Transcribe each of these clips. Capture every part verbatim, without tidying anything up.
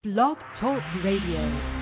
Blog Talk Radio.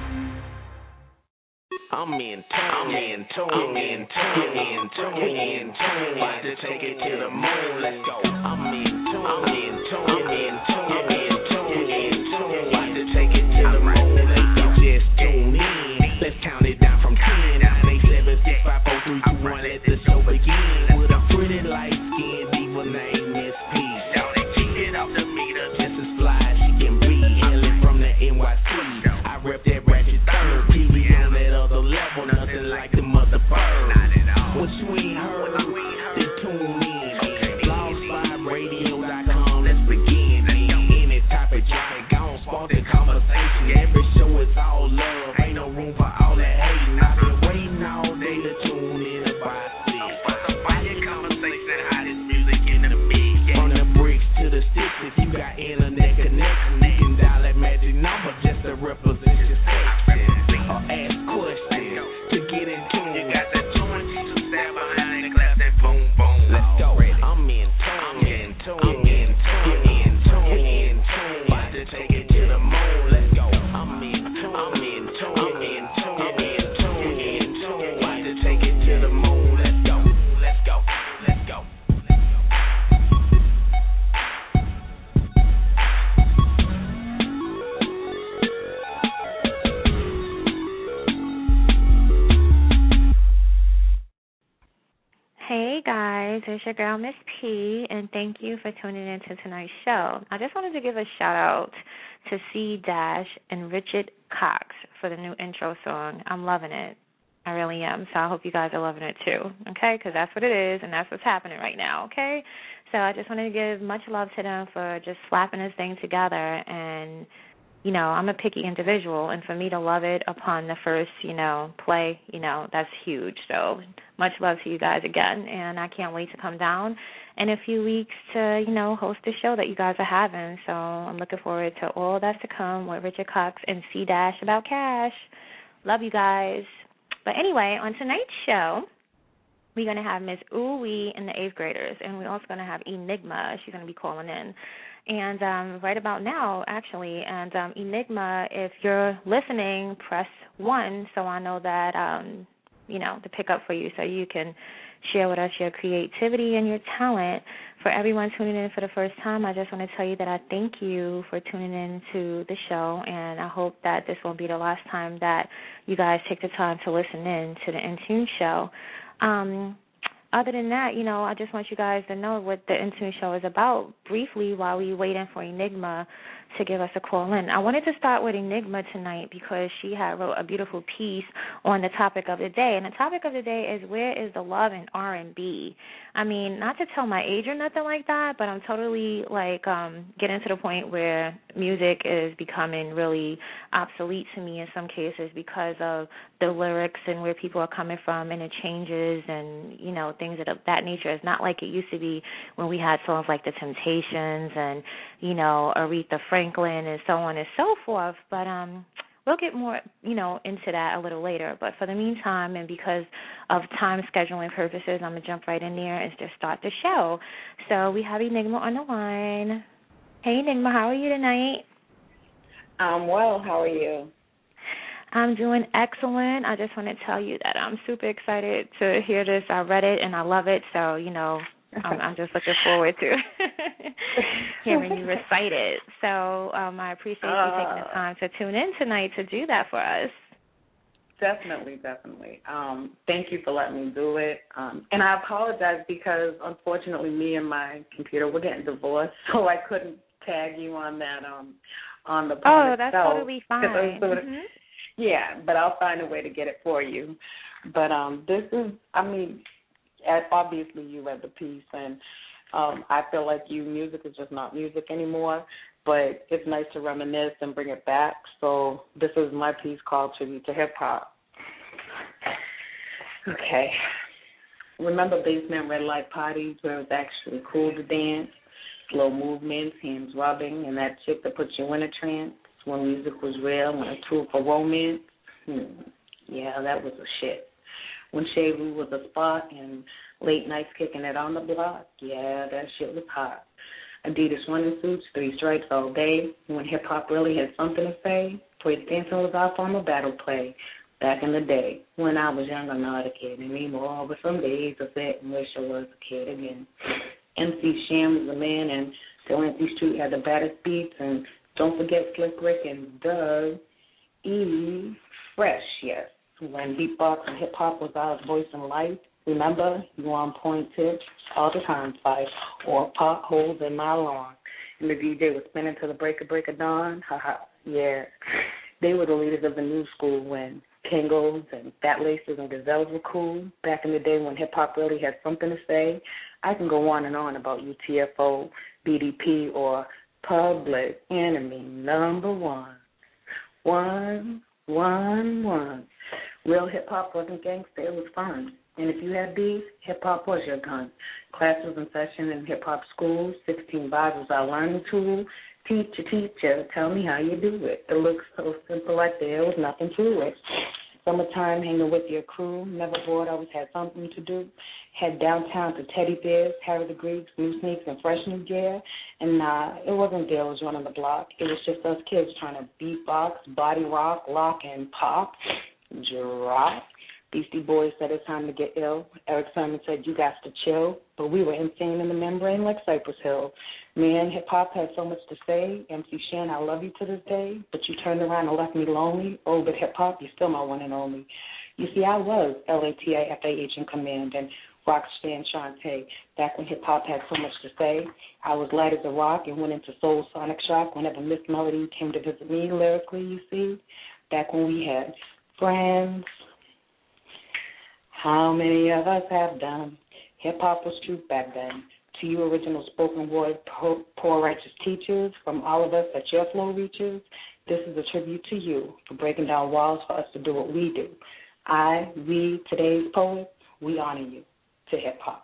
I'm in tune, I'm in tune, I'm in tune, in tune, in tune. About to take it to the moon. Let's go. I'm in tune, I'm in tune, I'm in tune, I'm in tune, in tune. About to take it to the moon. Let's go. Just tune in. Let's count it down from ten. nine, eight, seven, six, five, four, three, two, one. Let the show begin. With a pretty light skin, diva named Miss P. Down and cheated off the meter, just as fly as she can be. Hailing from the N Y C. I rep that ratchet third. T V on that other level, nothing like the mother bird. What you ain't heard, then tune in. blog spot radio dot com, let's begin. Any topic, topic, gon' spark the conversation. Every show is all love, ain't no room for all that hating. I've been waiting all day to tune in about this. Fire conversation, hottest music in the mix. From the bricks to the sticks, if you got internet connection, you can dial that magic number just to represent your section. Or ask questions to get in tune. You got that joint, you stand behind and clap that boom, boom. Let's go. I'm in tune, I'm in tune, I'm in tune, in tune, in tune. About to take it to the moon. Let's go. I'm in tune, I'm in tune, I'm in tune, I'm in tune, in tune. About to take it to the moon. Let's go, let's go, let's go. Hey guys, it's your girl Miss P, and thank you for tuning in to tonight's show. I just wanted to give a shout out to C Dash and Richard Cox for the new intro song. I'm loving it. I really am. So I hope you guys are loving it too, okay? Because that's what it is, and that's what's happening right now, okay? So I just wanted to give much love to them for just slapping this thing together. And, you know, I'm a picky individual, and for me to love it upon the first, you know, play, you know, that's huge. So much love to you guys again, and I can't wait to come down in a few weeks to, you know, host the show that you guys are having. So I'm looking forward to all that's to come with Richard Cox and C Dash about cash. Love you guys. But anyway, on tonight's show, we're going to have Miss Ooh Wee and the eighth graders, and we're also going to have Enigma. She's going to be calling in. And um, right about now, actually, and um, Enigma, if you're listening, press one so I know that, um, you know, to pick up for you so you can share with us your creativity and your talent. For everyone tuning in for the first time, I just want to tell you that I thank you for tuning in to the show, and I hope that this won't be the last time that you guys take the time to listen in to the Intune show. Um, other than that, you know, I just want you guys to know what the Intune show is about briefly while we waiting for Enigma to give us a call in. I wanted to start with Enigma tonight because she had wrote a beautiful piece on the topic of the day. And the topic of the day is, where is the love in R and B? I mean, not to tell my age or nothing like that, but I'm totally, like, um, getting to the point where music is becoming really obsolete to me in some cases because of the lyrics and where people are coming from and the changes and, you know, things of that nature. It's not like it used to be when we had songs like The Temptations and, you know, Aretha Franklin and so on and so forth. But um, we'll get more, you know, into that a little later. But for the meantime, and because of time scheduling purposes, I'm going to jump right in there and just start the show. So we have Enigma on the line. Hey, Enigma, how are you tonight? I'm well. How are you? I'm doing excellent. I just want to tell you that I'm super excited to hear this. I read it, and I love it. So, you know, I'm, I'm just looking forward to hearing you recite it. So um, I appreciate uh, you taking the time to tune in tonight to do that for us. Definitely, definitely. Um, thank you for letting me do it. Um, and I apologize because, unfortunately, me and my computer, we're getting divorced, so I couldn't tag you on that um, on the Oh, that's itself. totally fine. Sort of, mm-hmm. Yeah, but I'll find a way to get it for you. But um, this is, I mean, obviously you read the piece, and um, I feel like you, music is just not music anymore, but it's nice to reminisce and bring it back. So this is my piece called Tribute to Hip Hop. Okay. Remember basement red light parties where it was actually cool to dance, slow movements, hands rubbing, and that chick that puts you in a trance when music was real, when a tool for romance? Hmm. Yeah, that was a shit. When Shavu was a spot and late nights kicking it on the block, yeah, that shit was hot. Adidas running suits, three stripes all day. When hip-hop really had something to say, breakdancing was our form of battle play. Back in the day, when I was young, I'm not a kid anymore, but some days I sit and wish I was a kid again. M C Shan was the man, and Delancey Street had the baddest beats, and don't forget Slick Rick and Doug E. Fresh, yes. When beatbox and hip-hop was our voice in life, remember, you were on point tips all the time, fight, or potholes in my lawn. And the D J was spinning till the break of break of dawn, haha, yeah. They were the leaders of the new school when Kangos and Fat Laces and Gazelles were cool. Back in the day when hip-hop really had something to say, I can go on and on about U T F O, B D P, or Public Enemy number one. One, one, one. Real hip-hop wasn't gangster, it was fun. And if you had beef, hip-hop was your gun. Class was in session in hip-hop school. sixteen bars was our learning tool. Teacher, teacher, tell me how you do it. It looks so simple like there was nothing to it. Summertime, hanging with your crew. Never bored, always had something to do. Head downtown to Teddy Bears, Harry the Greeks, new sneaks, and fresh new gear. And nah, it wasn't dealers running the block. It was just us kids trying to beatbox, body rock, lock, and pop. Drop. Beastie Boys said it's time to get ill. Eric Sermon said you got to chill. But we were insane in the membrane like Cypress Hill. Man, hip-hop had so much to say. M C Shan, I love you to this day. But you turned around and left me lonely. Oh, but hip-hop, you're still my one and only. You see, I was L A T I F A H in command and rock stand Shantae. Back when hip-hop had so much to say, I was light as a rock and went into soul sonic shock whenever Miss Melody came to visit me lyrically, you see. Back when we had friends. How many of us have done? Hip-hop was true back then. To you original spoken word, poor, poor righteous teachers, from all of us that your flow reaches, this is a tribute to you for breaking down walls for us to do what we do. I, we, today's poets, we honor you to hip-hop.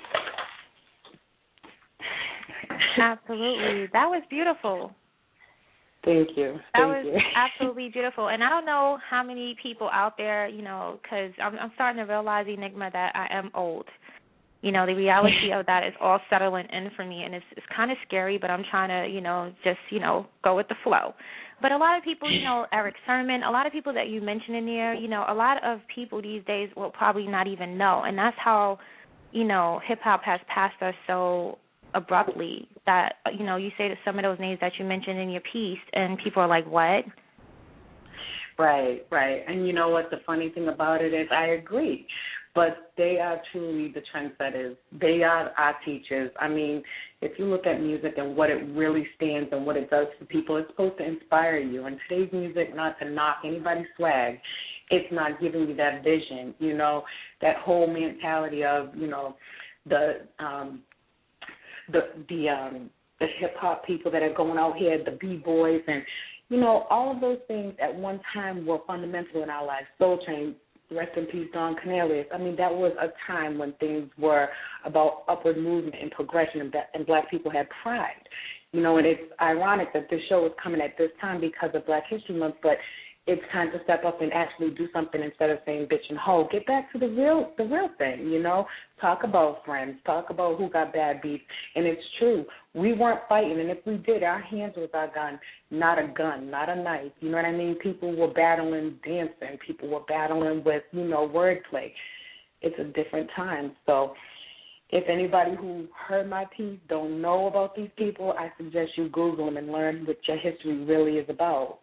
Absolutely. That was beautiful. Thank you. That Thank was you. absolutely beautiful. And I don't know how many people out there, you know, because I'm, I'm starting to realize, Enigma, that I am old. You know, the reality of that is all settling in for me, and it's, it's kind of scary, but I'm trying to, you know, just, you know, go with the flow. But a lot of people, you know, Eric Sermon, a lot of people that you mentioned in there, you know, a lot of people these days will probably not even know. And that's how, you know, hip-hop has passed us so abruptly that, you know, you say that some of those names that you mentioned in your piece, and people are like, what? Right, right. And you know what the funny thing about it is, I agree. But they are truly the trendsetters. They are our teachers. I mean, if you look at music and what it really stands and what it does for people, it's supposed to inspire you. And today's music, not to knock anybody's swag, it's not giving you that vision, you know, that whole mentality of, you know, the um, the the um, the hip hop people that are going out here, the b-boys, and you know, all of those things at one time were fundamental in our lives. Soul Train, rest in peace, Don Cornelius. I mean, that was a time when things were about upward movement and progression, and, that, and black people had pride. You know, and it's ironic that this show is coming at this time because of Black History Month, but it's time to step up and actually do something instead of saying bitch and hoe. Get back to the real the real thing, you know. Talk about friends. Talk about who got bad beef. And it's true. We weren't fighting, and if we did, our hands was our gun, not a gun, not a knife. You know what I mean? People were battling dancing. People were battling with, you know, wordplay. It's a different time. So if anybody who heard my piece don't know about these people, I suggest you Google them and learn what your history really is about.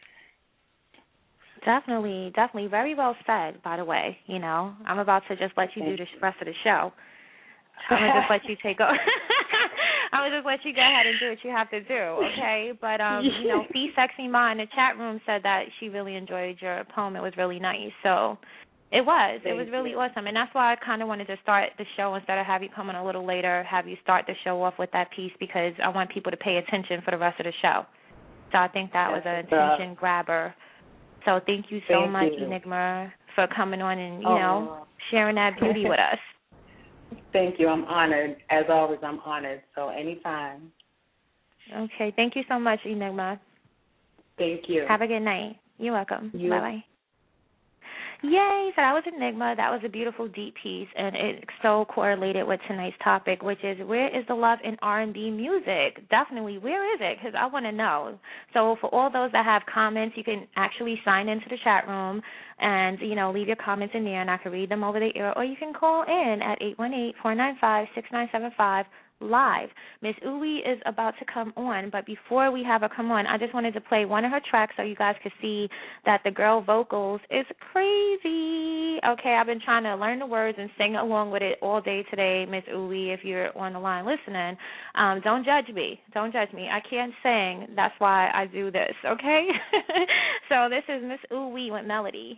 Definitely, definitely. Very well said, by the way. You know, I'm about to just let you do the rest of the show. I'm going to just let you take over. I'm going to just let you go ahead and do what you have to do, okay? But, um, you know, Fee Sexy Ma in the chat room said that she really enjoyed your poem. It was really nice. So it was. It was really awesome. And that's why I kind of wanted to start the show instead of have you come on a little later, have you start the show off with that piece, because I want people to pay attention for the rest of the show. So I think that was an attention grabber. So thank you so thank much, you. Enigma, for coming on and, you oh. know, sharing that beauty with us. Thank you. I'm honored. As always, I'm honored. So anytime. Okay. Thank you so much, Enigma. Thank you. Have a good night. You're welcome. You. Bye-bye. Yay! So that was Enigma. That was a beautiful, deep piece, and it so correlated with tonight's topic, which is where is the love in R and B music? Definitely, where is it? Because I want to know. So for all those that have comments, you can actually sign into the chat room and, you know, leave your comments in there, and I can read them over the air, or you can call in at eight one eight, four nine five, six nine seven five. Live. Miss Uwe is about to come on, but before we have her come on, I just wanted to play one of her tracks so you guys could see that the girl vocals is crazy. Okay, I've been trying to learn the words and sing along with it all day today, Miss Uwe, if you're on the line listening. Um, don't judge me. Don't judge me. I can't sing. That's why I do this, okay? So this is Miss Uwe with Melody.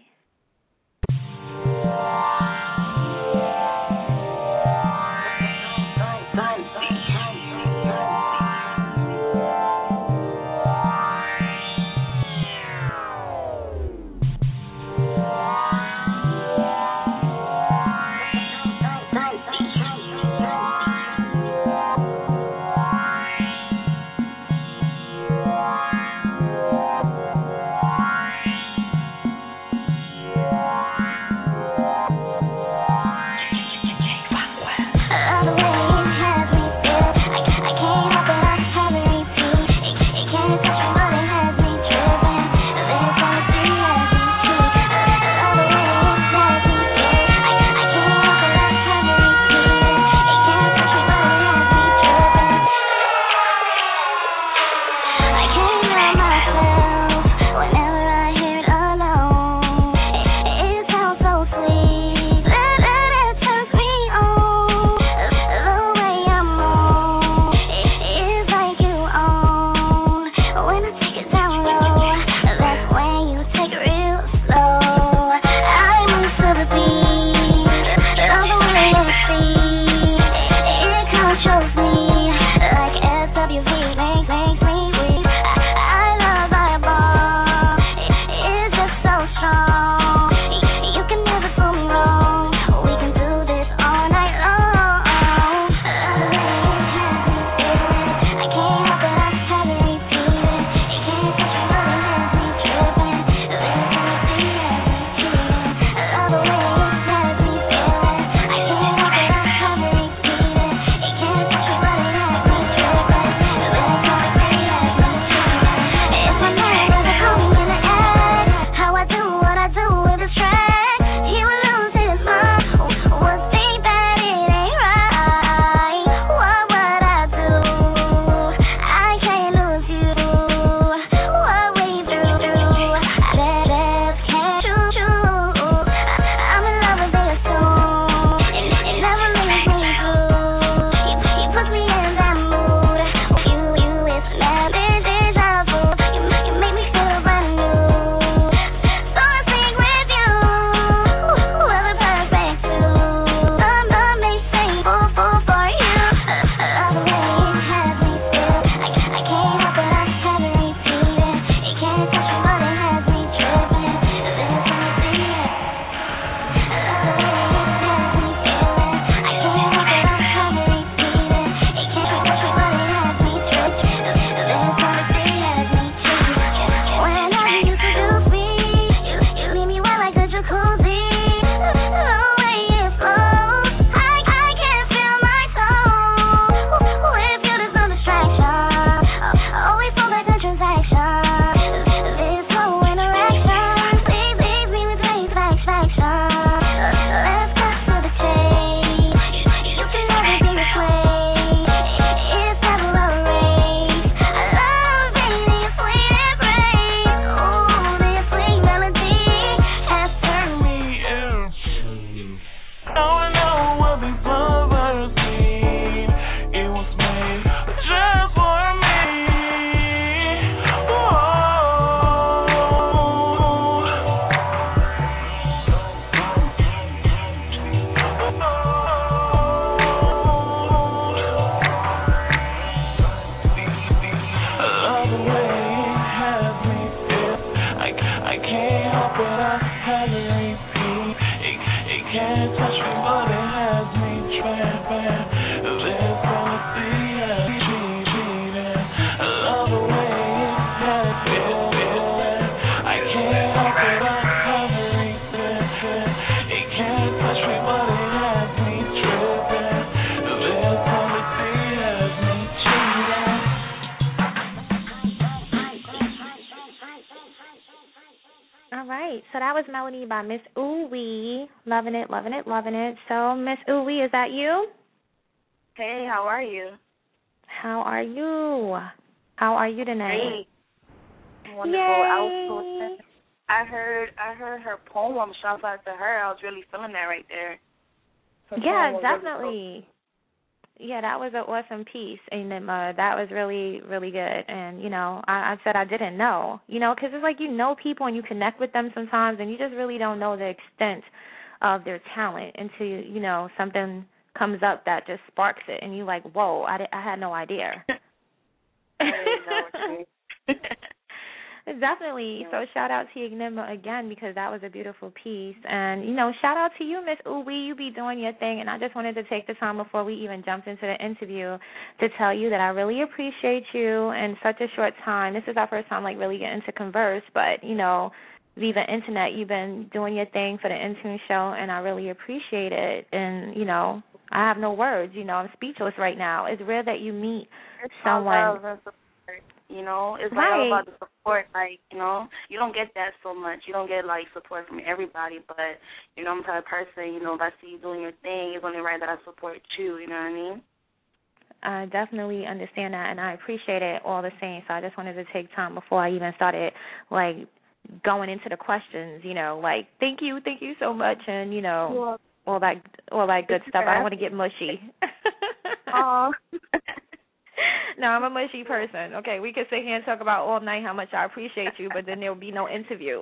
All right. So that was Melody by Miss Ooh Wee. Loving it, loving it, loving it. So, Miss Ooh Wee, is that you? Hey, how are you? How are you? How are you tonight? Great. Wonderful. Yay. I was so I heard I heard her poem. Shout out to her. I was really feeling that right there. Her yeah, poem was definitely. Really Yeah, that was an awesome piece, and uh, that was really, really good. And, you know, I, I said I didn't know, you know, because it's like you know people and you connect with them sometimes, and you just really don't know the extent of their talent until, you know, something comes up that just sparks it, and you're like, whoa, I, I had no idea. I didn't know what you Definitely. Yeah. So shout out to Enigma again, because that was a beautiful piece. And, you know, shout out to you, Miss Ooh Wee. You be doing your thing. And I just wanted to take the time before we even jumped into the interview to tell you that I really appreciate you in such a short time. This is our first time, like, really getting to converse. But, you know, via the Internet, you've been doing your thing for the Intune Show, and I really appreciate it. And, you know, I have no words. You know, I'm speechless right now. It's rare that you meet it's someone. You know, it's like right. all about the support. Like, you know, you don't get that so much. You don't get, like, support from everybody. But, you know, I'm the type of person, you know, if I see you doing your thing, it's only right that I support you. You know what I mean? I definitely understand that, and I appreciate it all the same. So I just wanted to take time before I even started, like, going into the questions, you know, like, thank you, thank you so much, and, you know, all that all that good stuff. I don't want to get mushy. Aw. No, I'm a mushy person. Okay, we could sit here and talk about all night how much I appreciate you, but then there will be no interview.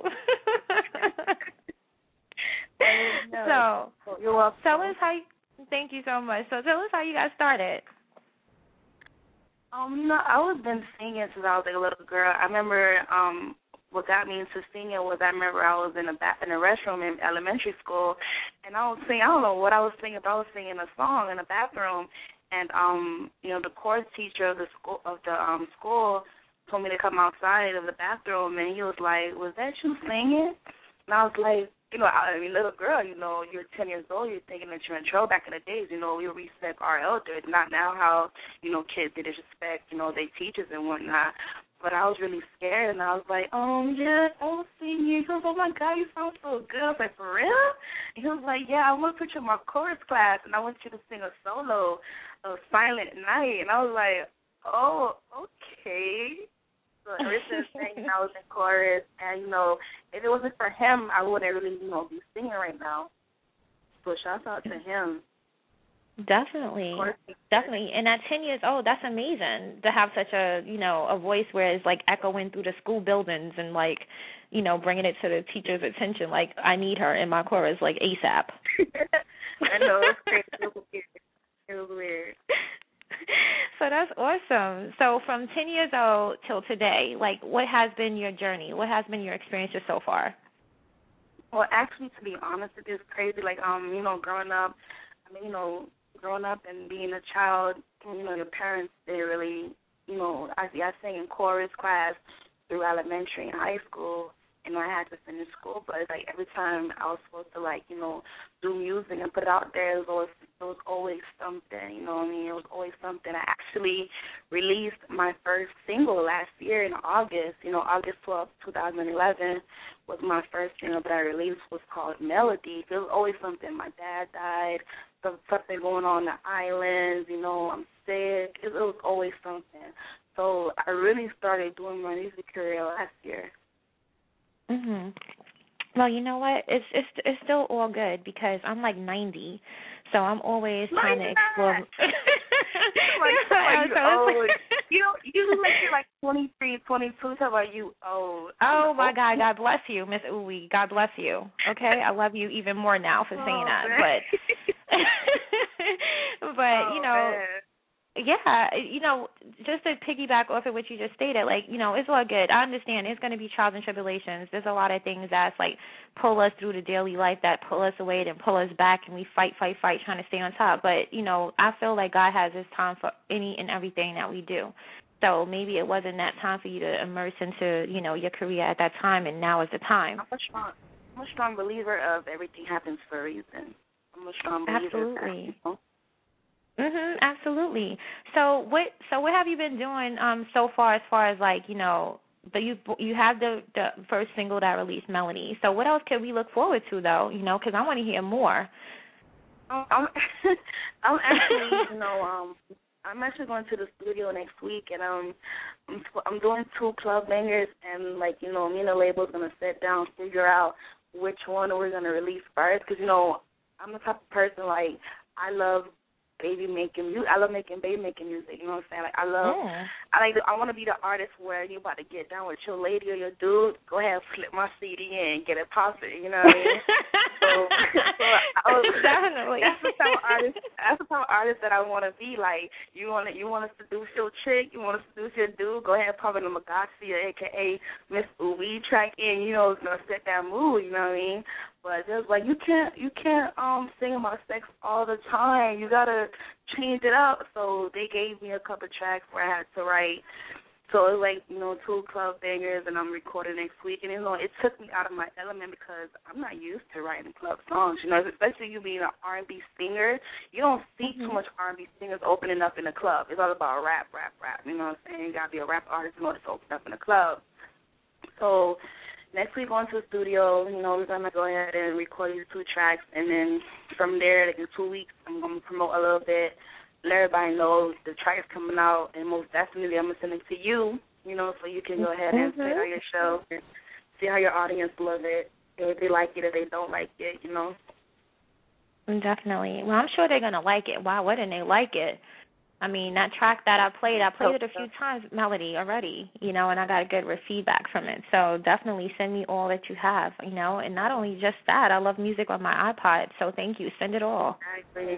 no. So, You're welcome. tell us how. You, thank you so much. So, tell us how you got started. Um, you know, I was been singing since I was like a little girl. I remember um, what got me into singing was I remember I was in a ba- in a restroom in elementary school, and I was singing. I don't know what I was singing, but I was singing a song in the bathroom. And um, you know, the chorus teacher of the school of the um school told me to come outside of the bathroom, and he was like, "Was that you singing?" And I was like, you know, I mean, little girl, you know, you're ten years old, you're thinking that you're in trouble. Back in the days, you know, we respect our elders, not now how you know kids they disrespect, you know, their teachers and whatnot. But I was really scared, and I was like, um, yeah, I was singing. He goes, oh, my God, you sound so good. I was like, for real? And he was like, yeah, I want to put you in my chorus class, and I want you to sing a solo of Silent Night. And I was like, oh, okay. So ever since then, I was in chorus, and, you know, if it wasn't for him, I wouldn't really, you know, be singing right now. So shout out to him. Definitely, definitely. And at ten years old, that's amazing to have such a, you know, a voice where it's like echoing through the school buildings and like, you know, bringing it to the teacher's attention. Like, I need her in my chorus, like ASAP. I know, it's crazy. It was weird. It was weird. So that's awesome. So from ten years old till today, like, what has been your journey? What has been your experiences so far? Well, actually, to be honest, it is crazy. Like, um, you know, growing up, I mean, you know, growing up and being a child, you know, your parents, they really, you know, I, I sang in chorus class through elementary and high school, and I had to finish school, but it's like every time I was supposed to, like, you know, do music and put it out there, it was always, it was always something, you know what I mean? It was always something. I actually released my first single last year in August, you know, August twelfth, twenty eleven was my first single that I released, was called Melody. It was always something. My dad died, something going on in the islands, you know, I'm sick. It, it was always something. So I really started doing my music career last year. Mhm. Well, you know what? It's it's it's still all good because I'm like ninety, so I'm always no, trying to explore. like, like you old. You you look like you're like twenty-three, twenty-two. Talk about you old. Oh my God! God bless you, Miss Ooh Wee. God bless you. Okay, I love you even more now for saying oh, that. Man. But but oh, you know. Man. Yeah, you know, just to piggyback off of what you just stated, like, you know, it's all good. I understand there's going to be trials and tribulations. There's a lot of things that's, like, pull us through the daily life that pull us away and pull us back, and we fight, fight, fight, trying to stay on top. But, you know, I feel like God has His time for any and everything that we do. So maybe it wasn't that time for you to immerse into, you know, your career at that time, and now is the time. I'm a strong, I'm a strong believer of everything happens for a reason. I'm a strong believer Absolutely. of that, you know? Mhm, absolutely. So what so what have you been doing um so far as far as like, you know, but you you have the the first single that released, Melody. So what else can we look forward to, though? You know, because I want to hear more. I'm I'm actually, you know, um, I'm actually going to the studio next week, and um, I'm I'm doing two club bangers, and like you know, me and the label's gonna sit down, figure out which one we're gonna release first, because you know, I'm the type of person like I love baby making music. I love making baby making music. You know what I'm saying? Like I love. Yeah. I like. I want to be the artist where you about to get down with your lady or your dude. Go ahead, flip my C D in, get it popping. You know what I mean? so, so I was, Definitely. That's the type of artist. That's the type of artist that I want to be. Like you want to. You want to seduce your chick. You want to seduce your dude. Go ahead, pop in the Magasi, or A K A Miss Uwe track in. You know, it's gonna set that mood. You know what I mean? But just like you can't you can't um sing about sex all the time. You gotta change it up. So they gave me a couple tracks where I had to write. So it was like, you know, two club bangers, and I'm recording next week. And you know, it took me out of my element because I'm not used to writing club songs. You know, especially you being an R and B singer, you don't see mm-hmm. too much R and B singers opening up in a club. It's all about rap, rap, rap. You know what I'm saying? You gotta be a rap artist in order to open up in a club. So next week, going to the studio, you know, we're going to go ahead and record these two tracks, and then from there, like in two weeks, I'm going to promote a little bit, let everybody know the track is coming out, and most definitely I'm going to send it to you, you know, so you can go ahead and mm-hmm. play it on your show, and see how your audience loves it, if they like it, if they don't like it, you know. Definitely. Well, I'm sure they're going to like it. Why wouldn't they like it? I mean, that track that I played, I played it a few times, Melody, already, you know, and I got good feedback from it. So definitely send me all that you have, you know, and not only just that, I love music on my iPod, so thank you. Send it all. Exactly.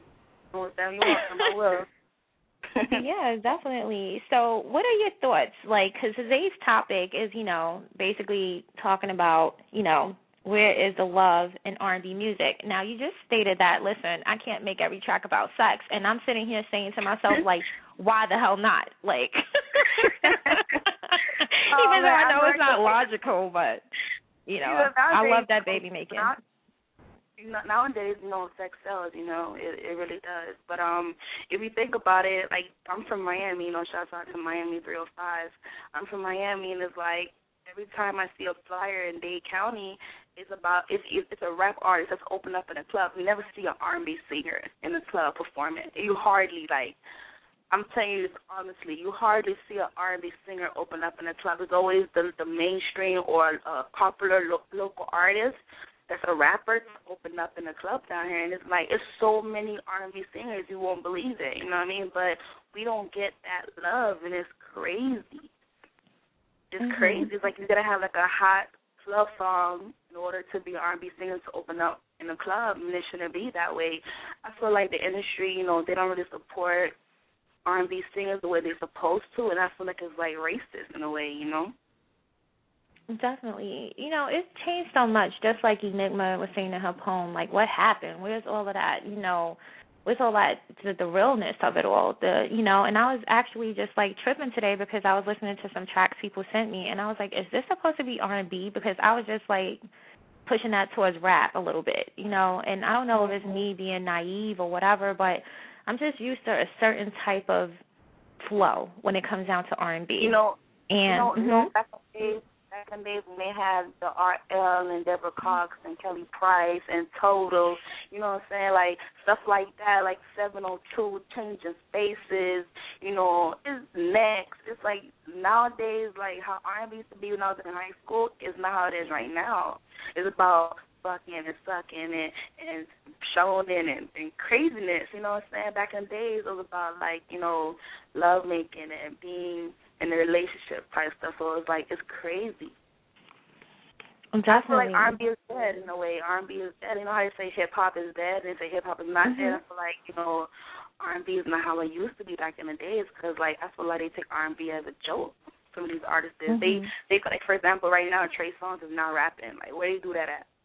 I will. Yeah, definitely. So what are your thoughts? Like, because today's topic is, you know, basically talking about, you know, where is the love in R and B music? Now, you just stated that, listen, I can't make every track about sex, and I'm sitting here saying to myself, like, why the hell not? Like, oh, even though man, I know I'm it's not logical, but, you know, yeah, I love that baby making. Not, nowadays, you know, sex sells, you know, it, it really does. But um, if you think about it, like, I'm from Miami, you know, shouts out to Miami three oh five. I'm from Miami, and it's like, every time I see a flyer in Dade County, it's about it's it's a rap artist that's opened up in a club. You never see an R and B singer in the club performing. You hardly like. I'm telling you this honestly. You hardly see an R and B singer open up in a club. It's always the the mainstream or a popular lo- local artist that's a rapper open up in a club down here. And it's like it's so many R and B singers you won't believe it. You know what I mean? But we don't get that love, and it's crazy. It's mm-hmm. crazy. It's like you gotta have like a hot club song in order to be an R and B singer to open up in a club, and it shouldn't be that way. I feel like the industry, you know, they don't really support R and B singers the way they're supposed to, and I feel like it's like racist in a way, you know. Definitely. You know, it's changed so much, just like Enigma was saying in her poem, like, what happened? Where's all of that, you know, where's all that, the, the realness of it all, the, you know, and I was actually just, like, tripping today because I was listening to some tracks people sent me, and I was like, is this supposed to be R and B? Because I was just, like, pushing that towards rap a little bit, you know, and I don't know if it's me being naive or whatever, but I'm just used to a certain type of flow when it comes down to R and B. You know, and, you know, mm-hmm. you know back in the days, back in the days when they had the R L and Deborah Cox and Kelly Price and Total, you know what I'm saying, like stuff like that, like seven oh two, Changing Spaces, you know, it's next. It's like nowadays, like how R and B used to be when I was in high school is not how it is right now. It's about fucking and sucking and, and showing and, and craziness, you know what I'm saying? Back in the days, it was about, like, you know, love making and being in a relationship type stuff. So it's like, it's crazy. Definitely. I feel like R and B is dead in a way. R and B is dead. You know how you say hip-hop is dead and they say hip-hop is not mm-hmm. dead? I feel like, you know, R and B is not how it used to be back in the days because, like, I feel like they take R and B as a joke. Some of these artists, mm-hmm. they, they, like, for example, right now, Trey Songz is not rapping. Like, where do you do that at?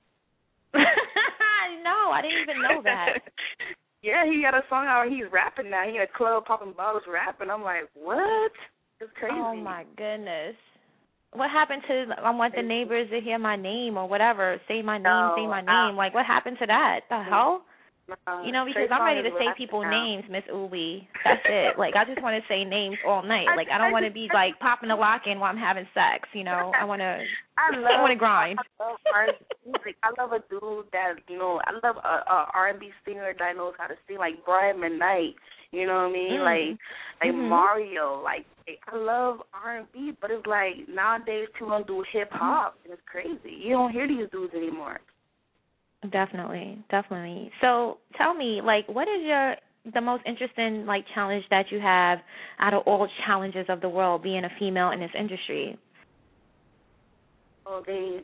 No, I didn't even know that. Yeah, he got a song out where he's rapping now. He in a club popping bottles rapping. I'm like, what? It's crazy. Oh, my goodness. What happened to, I want the neighbors to hear my name or whatever, say my name, no, say my name. um, like, what happened to that? The hell? Uh, You know, because Trey I'm Songz ready is to say rapping people's now. names, Miss Uwe. That's it. Like, I just want to say names all night. Like, I don't want to be, like, popping a lock in while I'm having sex, you know. I want to I love. I want to grind. I love R and B music. I love a dude that you know. I love a, a R and B singer that knows how to sing, like Brian McKnight. You know what I mean? Mm. Like, like mm-hmm. Mario. Like, I love R and B, but it's like nowadays people don't do hip hop. It's crazy. You don't hear these dudes anymore. Definitely, definitely. So tell me, like, what is your the most interesting like challenge that you have out of all challenges of the world being a female in this industry? Oh, they.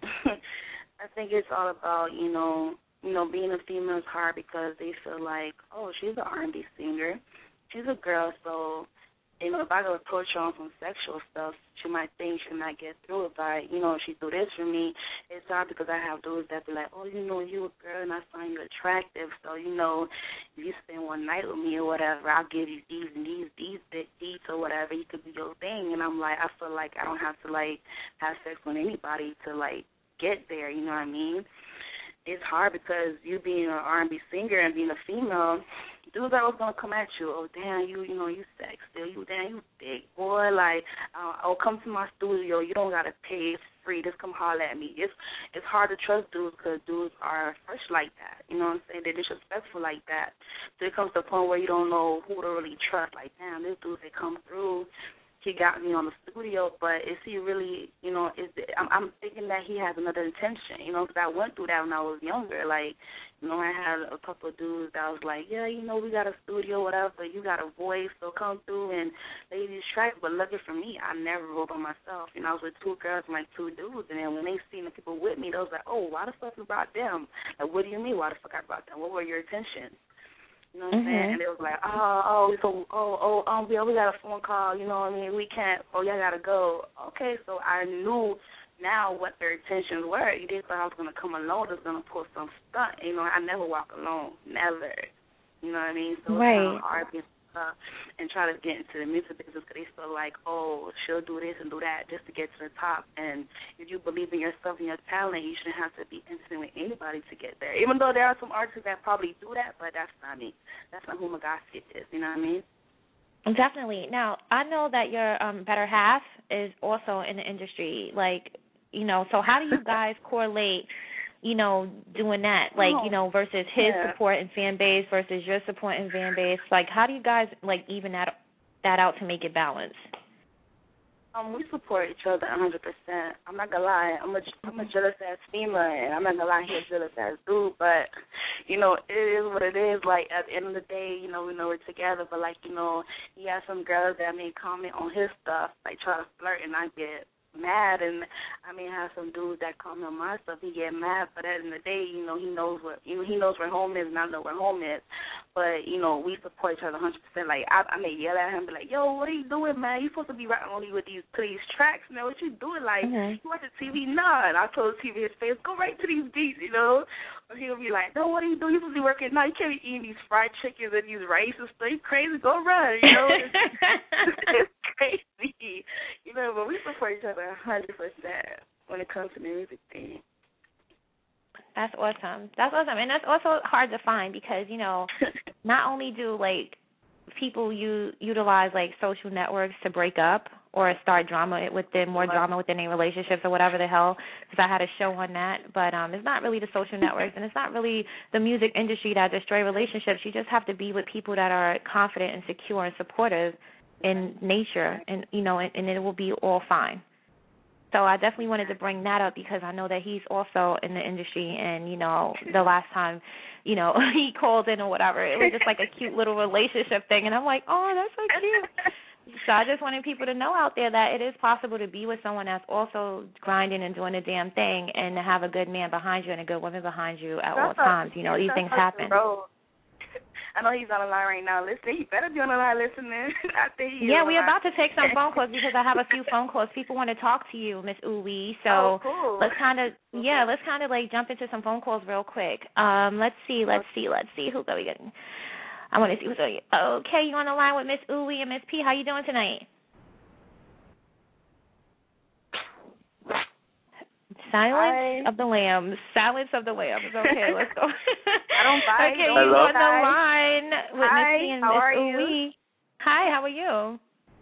I think it's all about you know, you know, being a female is hard because they feel like, oh, she's an R and B singer, she's a girl, so you know, if I go approach her on some sexual stuff, she might think she might get through it. But, you know, if she do this for me, it's hard because I have dudes that be like, oh, you know, you a girl and I find you attractive. So, you know, if you spend one night with me or whatever, I'll give you these and these, these big deeds or whatever. You could be your thing. And I'm like, I feel like I don't have to, like, have sex with anybody to, like, get there. You know what I mean? It's hard because you being an R and B singer and being a female, dudes are always gonna come at you. Oh damn, you you know you sexy. You damn you big boy. Like uh, oh come to my studio. You don't gotta pay. It's free. Just come holler at me. It's it's hard to trust dudes because dudes are fresh like that. You know what I'm saying? They're disrespectful like that. So it comes to a point where you don't know who to really trust. Like damn, this dude they come through. He got me on the studio, but is he really, you know, is it, I'm, I'm thinking that he has another intention, you know, because I went through that when I was younger. Like, you know, I had a couple of dudes that was like, yeah, you know, we got a studio, whatever, you got a voice, so come through and lay these tracks. But lucky for me, I never wrote by myself. You know, I was with two girls and like two dudes, and then when they seen the people with me, they was like, oh, why the fuck is about them? Like, what do you mean, why the fuck I brought them? What were your intentions? You know what I'm mm-hmm. saying? And it was like, oh, oh, so, oh, oh, um, yeah, we got a phone call. You know what I mean? We can't. Oh, y'all gotta go. Okay, so I knew now what their intentions were. You didn't thought I was gonna come alone. I was gonna pull some stunt. You know, I never walk alone, never. You know what I mean? So right. it's kind of hard being stuck and try to get into the music business because they feel like, oh, she'll do this and do that just to get to the top. And if you believe in yourself and your talent, you shouldn't have to be intimate with anybody to get there. Even though there are some artists that probably do that, but that's not me. That's not who Magasi is. You know what I mean? Definitely. Now, I know that your um, better half is also in the industry. Like, you know, so how do you guys correlate, you know, doing that, like, you know, versus his yeah. support and fan base versus your support and fan base? Like, how do you guys, like, even that that out to make it balanced? Um, we support each other one hundred percent. I'm not going to lie. I'm a, I'm a jealous-ass female, and I'm not going to lie, he's a jealous-ass dude. But, you know, it is what it is. Like, at the end of the day, you know, we know we're together. But, like, you know, he has some girls that may comment on his stuff, like try to flirt, and I get mad. And I mean, have some dudes that comment on my stuff, he get mad. But at the end of the day, you know, he knows what you know, he knows where home is, and I know where home is. But you know, we support each other one hundred percent. Like I, I may yell at him, be like, "Yo, what are you doing, man? You supposed to be rapping only with these to these tracks, man. What you doing? Like mm-hmm. you watch the T V? Nah." And I told the T V his face, "Go right to these beats, you know." Or he'll be like, "No, what are you doing? You supposed to be working now. You can't be eating these fried chickens and these rice and stuff. You crazy? Go run, you know." It's, it's crazy, you know. But we support each other one hundred percent when it comes to the music thing. That's awesome. That's awesome. And that's also hard to find because, you know, not only do, like, people u- utilize, like, social networks to break up or start drama within, more drama within their relationships or whatever the hell, because I had a show on that. But um, it's not really the social networks, and it's not really the music industry that destroy relationships. You just have to be with people that are confident and secure and supportive in nature, and, you know, and, and it will be all fine. So I definitely wanted to bring that up because I know that he's also in the industry, and, you know, the last time, you know, he called in or whatever, it was just like a cute little relationship thing, and I'm like, oh, that's so cute. So I just wanted people to know out there that it is possible to be with someone that's also grinding and doing the damn thing and to have a good man behind you and a good woman behind you at all times. You know, these things happen. I know he's on the line right now listening. He better be on the line listening. I think he Yeah, we're about to take some phone calls because I have a few phone calls. People want to talk to you, Miss Uwe. So oh, cool. let's kind of, yeah, let's kind of like jump into some phone calls real quick. Um, let's see, let's see, let's see. Who are we getting? I want to see who's on. Okay, you on the line with Miss Uwe and Miss P. How you doing tonight? Silence Hi. of the Lambs. Silence of the Lambs. Okay, let's go. I don't bite. Okay, Don't you Hello? on the line with Hi, Missy and how Miss are you? Uwe. Hi, how are you?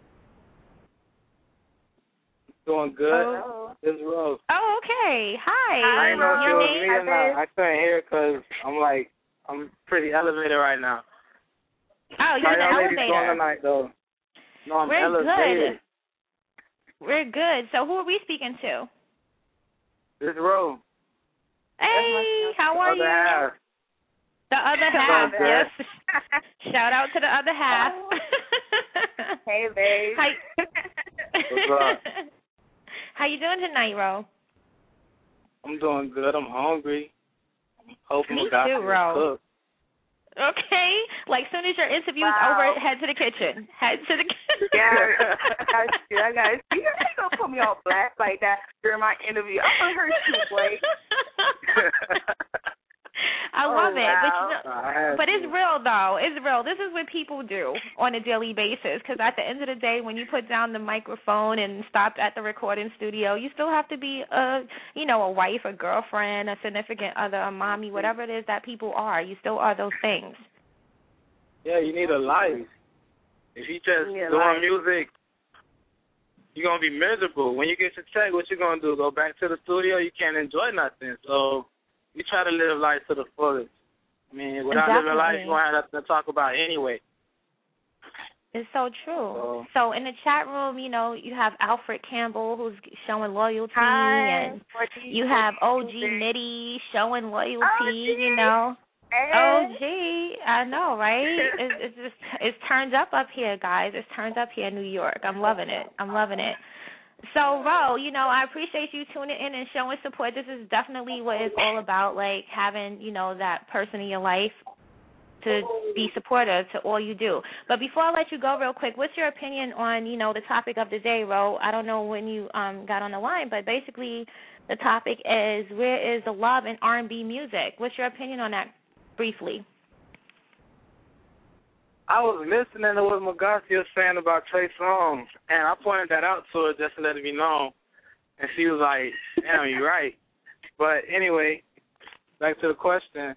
Doing good. Hello. This is Rose. Oh, okay. Hi. Hi, I didn't know if it Your was name? me or not. I couldn't hear because I'm like, I'm pretty elevated right now. Oh, you're How in the y'all ladies doing elevator. tonight, though? No, I'm We're elevated. good. We're good. So who are we speaking to? This is Rose. Hey, how are Other you? half. The other half, Doing good. yes. Shout out to the other half. Hey, babe. Hi. What's up? How you doing tonight, Ro? I'm doing good. I'm hungry. I'm hoping Me God too, can Ro. cook. Okay. Like, soon as your interview's Wow. over, head to the kitchen. Head to the kitchen. Yeah, I got you. I got you. You ain't gonna put me on blast like that during my interview. I'm gonna hurt you, boy. I Oh, love it, but you wow. know, I have but it's to. real though. It's real. This is what people do on a daily basis. Because at the end of the day, when you put down the microphone and stop at the recording studio, you still have to be a, you know, a wife, a girlfriend, a significant other, a mommy, whatever it is that people are. You still are those things. Yeah, you need a life. If you just Yeah, doing life. music, you're going to be miserable. When you get your check, what you going to do? Go back to the studio? You can't enjoy nothing. So you try to live life to the fullest. I mean, without living life, you're going to have nothing to talk about anyway. It's so true. So, So in the chat room, you know, you have Alfred Campbell who's showing loyalty, Hi. and you have O G Nitty showing loyalty. O G. You know, Hey. O G. I know, right? It's, it's just it's turned up up here, guys. It's turned up here in New York. I'm loving it. I'm loving it. So, Ro, you know, I appreciate you tuning in and showing support. This is definitely what it's all about, like having, you know, that person in your life to be supportive to all you do. But before I let you go real quick, what's your opinion on, you know, the topic of the day, Ro? I don't know when you um, got on the line, but basically the topic is, where is the love in R and B music? What's your opinion on that briefly? I was listening to what Magasi was saying about Trey Songz, and I pointed that out to her just to let it be known. And she was like, damn, you're right. But anyway, back to the question.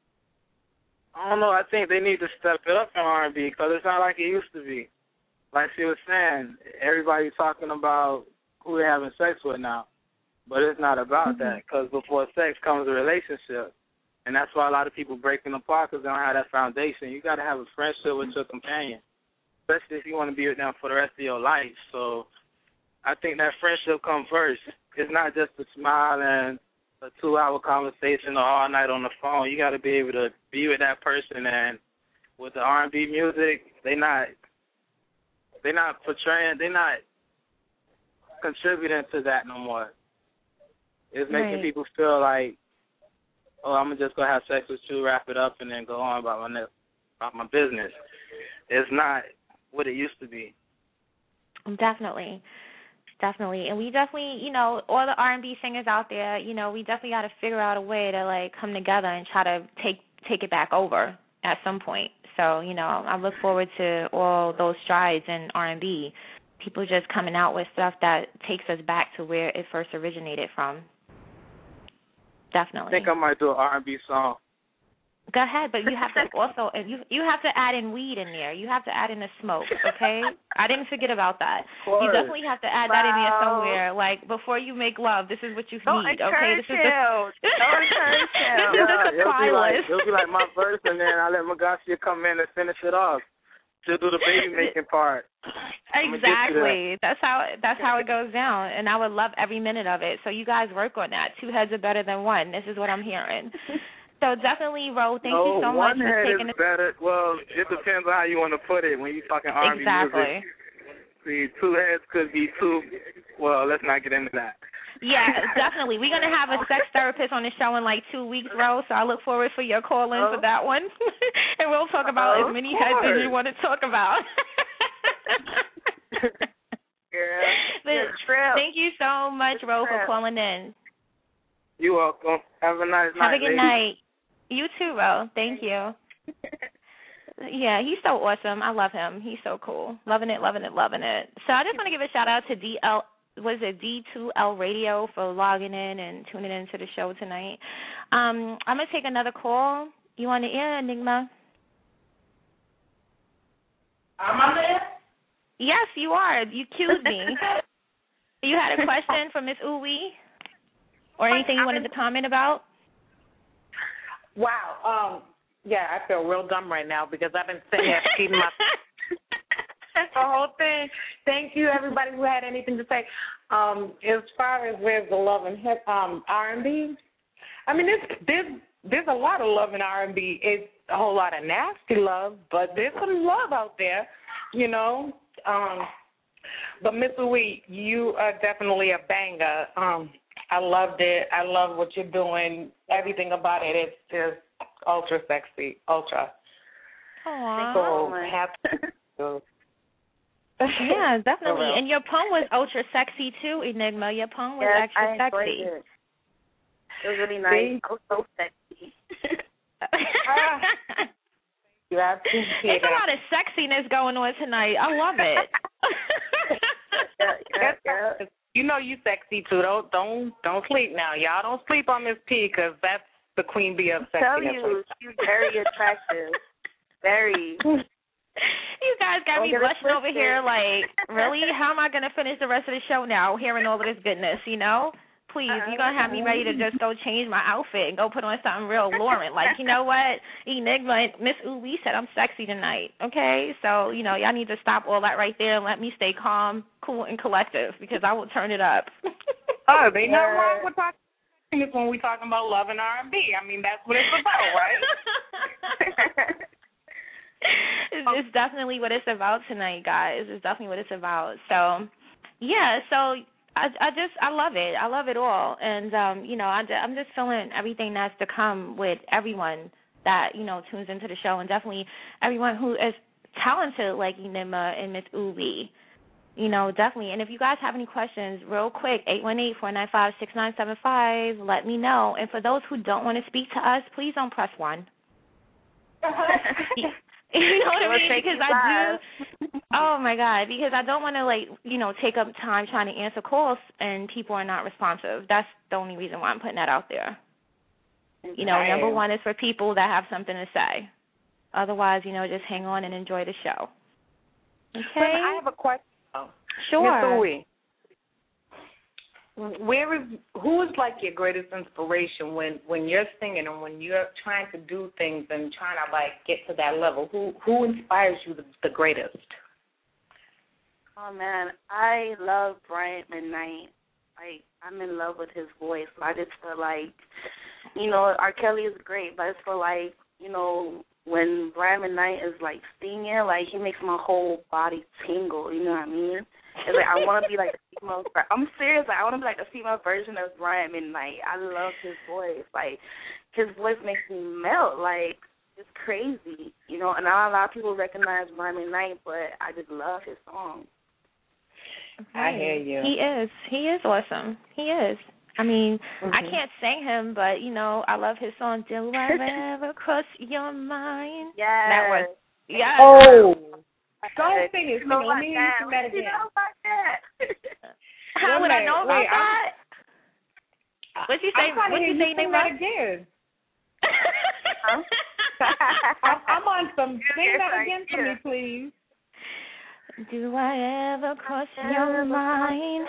I don't know. I think they need to step it up in R and B because it's not like it used to be. Like she was saying, everybody's talking about who they're having sex with now. But it's not about mm-hmm. that because before sex comes a relationship. And that's why a lot of people breaking apart because they don't have that foundation. You got to have a friendship with your companion, especially if you want to be with them for the rest of your life. So I think that friendship comes first. It's not just a smile and a two-hour conversation or all night on the phone. You got to be able to be with that person. And with the R and B music, they not they not portraying, they not contributing to that no more. It's making right. people feel like, oh, I'm just going to have sex with you, wrap it up, and then go on about my, about my business. It's not what it used to be. Definitely. Definitely. And we definitely, you know, all the R and B singers out there, you know, we definitely got to figure out a way to, like, come together and try to take take it back over at some point. So, you know, I look forward to all those strides in R and B, people just coming out with stuff that takes us back to where it first originated from. Definitely. I think I might do an R and B song. Go ahead, but you have to also you you have to add in weed in there. You have to add in the smoke, okay? I didn't forget about that. You definitely have to add wow. that in there somewhere. Like before you make love, this is what you Don't need, okay? This is the Don't encourage him. This is the supply it'll be like, list. It'll be like my verse, and then I let Magasia come in and finish it off. She'll do the baby making part. Exactly. That. That's how that's how it goes down, and I would love every minute of it. So you guys work on that. Two heads are better than one. This is what I'm hearing. So definitely, Ro, thank no, you so much for taking it. One head is better. Well, it depends on how you want to put it when you're talking R and B exactly. music. See, two heads could be two. Well, let's not get into that. Yeah, definitely. We're going to have a sex therapist on the show in like two weeks, Ro, so I look forward for your call-in oh. for that one. And we'll talk about oh, as many heads as you want to talk about. Girl, but thank you so much, Ro, for calling in. You're welcome. Have a nice night. Have a good lady. night. You too, Ro. Thank you. Yeah, he's so awesome. I love him. He's so cool. Loving it, loving it, loving it. So I just want to give a shout-out to D L was it D two L Radio for logging in and tuning into the show tonight. Um, I'm going to take another call. You on the air, Enigma? I'm on the air? Yes, you are. You cued me. You had a question for Miss Uwe? Or anything you wanted to comment about? Wow. Um, yeah, I feel real dumb right now because I've been sitting here feeding my the whole thing. Thank you, everybody who had anything to say. Um, as far as where's the love and hip um, R and B, I mean, there's, there's, there's a lot of love in R and B. It's a whole lot of nasty love, but there's some love out there, you know. Um, but Miss Louie, you are definitely a banger. Um, I loved it. I love what you're doing. Everything about it. It's just ultra sexy, ultra. Aww. So happy. Yeah, definitely. And your poem was ultra sexy too, Enigma. Your poem was yes, extra I sexy. It. it was really nice. I was so sexy. You appreciate There's a lot of sexiness going on tonight. I love it. yeah, yeah, yeah. You know you sexy too. Don't don't don't sleep now, y'all. Don't sleep on Miss P because that's the queen bee of sexiness. I tell you, she's very attractive. Very. You guys got me blushing over here like, really? How am I going to finish the rest of the show now, hearing all of this goodness, you know? Please, you're going to have me ready to just go change my outfit and go put on something real Lauren. Like, you know what? Enigma, Miss Uwe said I'm sexy tonight, okay? So, you know, y'all need to stop all that right there and let me stay calm, cool, and collective because I will turn it up. Oh, they not wrong with talking when we talking about love and R and B. I mean, that's what it's about, right? It's, it's definitely what it's about tonight, guys. It's definitely what it's about. So, yeah, so I, I just, I love it. I love it all. And, um, you know, I, I'm just feeling everything that's to come with everyone that, you know, tunes into the show and definitely everyone who is talented like Enigma and Miss Uwe. You know, definitely. And if you guys have any questions, real quick, eight one eight, four nine five, six nine seven five, let me know. And for those who don't want to speak to us, please don't press one. You know what I mean? Because I do. Oh my God! Because I don't want to, like, you know, take up time trying to answer calls and people are not responsive. That's the only reason why I'm putting that out there. You know, number one is for people that have something to say. Otherwise, you know, just hang on and enjoy the show. Okay. But I have a question. Sure. Miss Uwe, where is who is like your greatest inspiration when, when you're singing and when you're trying to do things and trying to like get to that level? Who who inspires you the, the greatest? Oh man, I love Brian McKnight. Like, I'm in love with his voice. I just feel like, you know, R. Kelly is great, but I just feel like, you know, when Brian McKnight is like singing, like he makes my whole body tingle. You know what I mean? It's like I want to be like a female. I'm serious. Like, I want to be like a female version of Brian McKnight. I love his voice. Like, his voice makes me melt. Like, it's crazy. You know, and not a lot of people recognize Brian McKnight, but I just love his song. Okay. I hear you. He is. He is awesome. He is. I mean, mm-hmm. I can't sing him, but, you know, I love his song, Do I Ever Cross Your Mind? Yes. That was, yes. Oh. Don't sing it. Sing it. Let me hear you sing that again. You know about that? How would I know about Wait, that? What'd you say? What'd you say, sing that again? Huh? I'm on some. Sing that again for me, please. Do I ever cross your mind?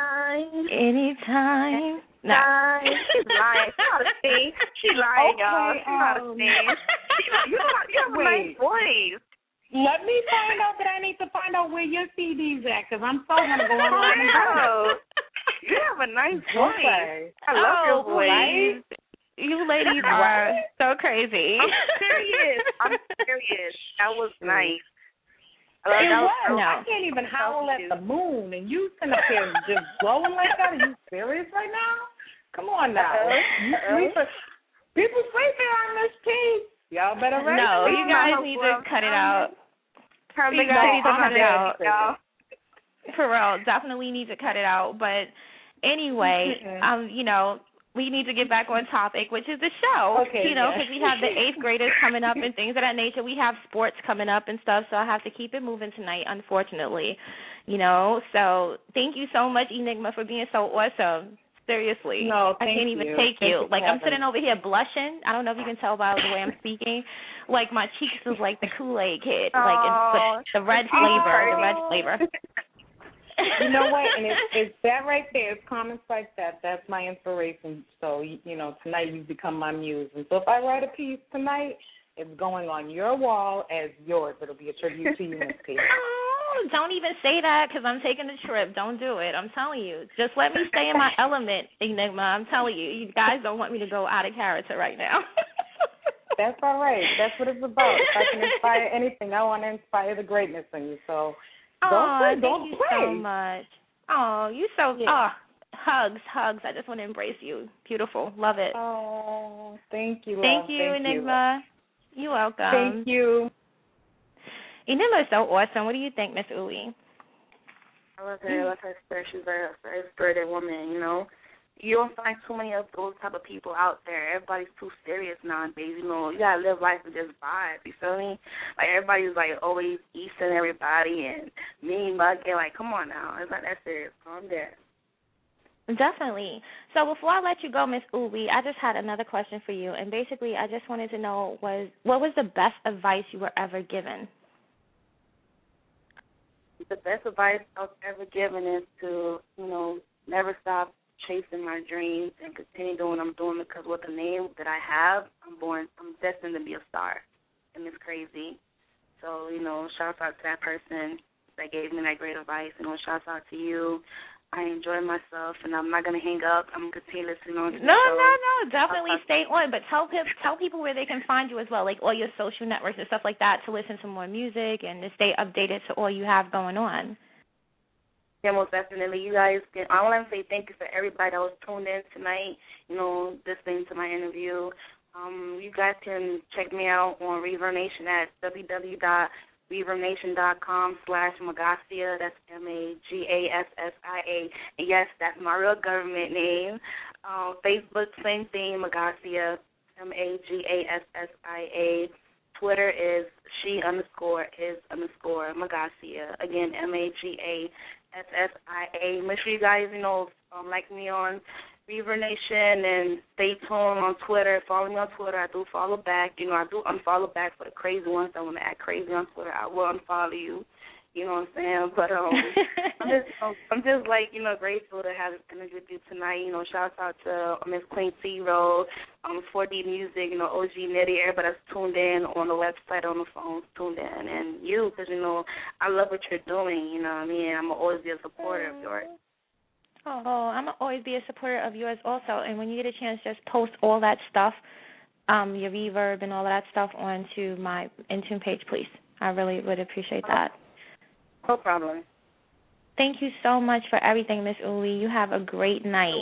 Anytime. No. She's lying. She's not a sing. She's lying, okay, y'all. She's not a sing. You have a nice voice. Let me find out that I need to find out where your C D's at, because I'm so going to go online and go. You have a nice voice. Okay. I love oh, your voice. Please. You ladies are so crazy. I'm serious. I'm serious. That was nice. It was. No. I can't even howl at the moon, and you sitting up here just glowing like that. Are you serious right now? Come on now. Uh-oh. You sleep, people sleeping on this piece. Y'all better rest. No, you guys need to cut it out. You guys need to cut it out. For real, definitely need to cut it out. But anyway, um, you know, we need to get back on topic, which is the show. Okay, you know, yeah. because we have the eighth graders coming up and things of that nature. We have sports coming up and stuff, so I have to keep it moving tonight, unfortunately. you know. So thank you so much, Enigma, for being so awesome. Seriously. No, I can't even you. take thank you. you Like, I'm having sitting over here blushing. I don't know if you can tell by the way I'm speaking. Like, my cheeks is like the Kool-Aid kid. Like, it's the, the red flavor, the red flavor. You know what? And it's, it's that right there. It's comments like that. That's my inspiration. So, you, you know, tonight you've become my muse. And so if I write a piece tonight, it's going on your wall as yours. It'll be a tribute to you, Miss P. Oh, don't even say that because I'm taking the trip. Don't do it. I'm telling you. Just let me stay in my element, Enigma. I'm telling you. You guys don't want me to go out of character right now. That's all right. That's what it's about. If I can inspire anything, I want to inspire the greatness in you. So don't oh, play. thank Don't you play. so much. Oh, you so yeah. oh, hugs, hugs. I just want to embrace you. Beautiful. Love it. Oh, thank you, love. Thank you, thank Enigma. You. You're welcome. Thank you. Enigma is so awesome. What do you think, Miss Uwe? I love her. I love her spirit. She's a very, very spirited woman, you know. You don't find too many of those type of people out there. Everybody's too serious nowadays, you know. You got to live life and just vibe, you feel me? Like, everybody's, like, always easting everybody and mean mugging. Like, come on now. It's not that serious. Calm down. Definitely. So before I let you go, Miss Uwe, I just had another question for you. And basically, I just wanted to know, was what was the best advice you were ever given? The best advice I was ever given is to, you know, never stop chasing my dreams and continue doing what I'm doing, because with the name that I have, I'm born, I'm destined to be a star, and it's crazy. So, you know, shout out to that person that gave me that great advice. You know, shout out to you. I enjoy myself, and I'm not going to hang up. I'm going to continue listening on to the No, show. no, no. Definitely stay on. But tell tell people where they can find you as well, like all your social networks and stuff like that, to listen to more music and to stay updated to all you have going on. Yeah, most definitely. You guys can, I want to say thank you for everybody that was tuned in tonight, you know, listening to my interview. Um, you guys can check me out on Reverb Nation at w w w dot reverb nation dot com slash Magacia. That's M A G A S S I A. And yes, that's my real government name. Um, Facebook, same thing, Magacia, M A G A S S I A. Twitter is she underscore is underscore Magacia. Again, M A G A S S I A. Make sure you guys, you know, um, like me on Reverb Nation and stay tuned on Twitter. Follow me on Twitter. I do follow back. You know, I do unfollow back for the crazy ones that want to act crazy on Twitter. I will unfollow you. You know what I'm saying? But um, I'm just, I'm just like, you know, grateful to have this interview with you tonight. You know, shout out to Miss Queen T Road, um, four D Music, you know, O G Nitty, everybody that's tuned in on the website, on the phone, tuned in, and you, because you know, I love what you're doing. You know what I mean? I'm always be a supporter of yours. Oh, I'm gonna always be a supporter of yours also. And when you get a chance, just post all that stuff, um, your reverb and all that stuff onto my Intune page, please. I really would appreciate that. No problem. Thank you so much for everything, Miss Uli. You have a great night.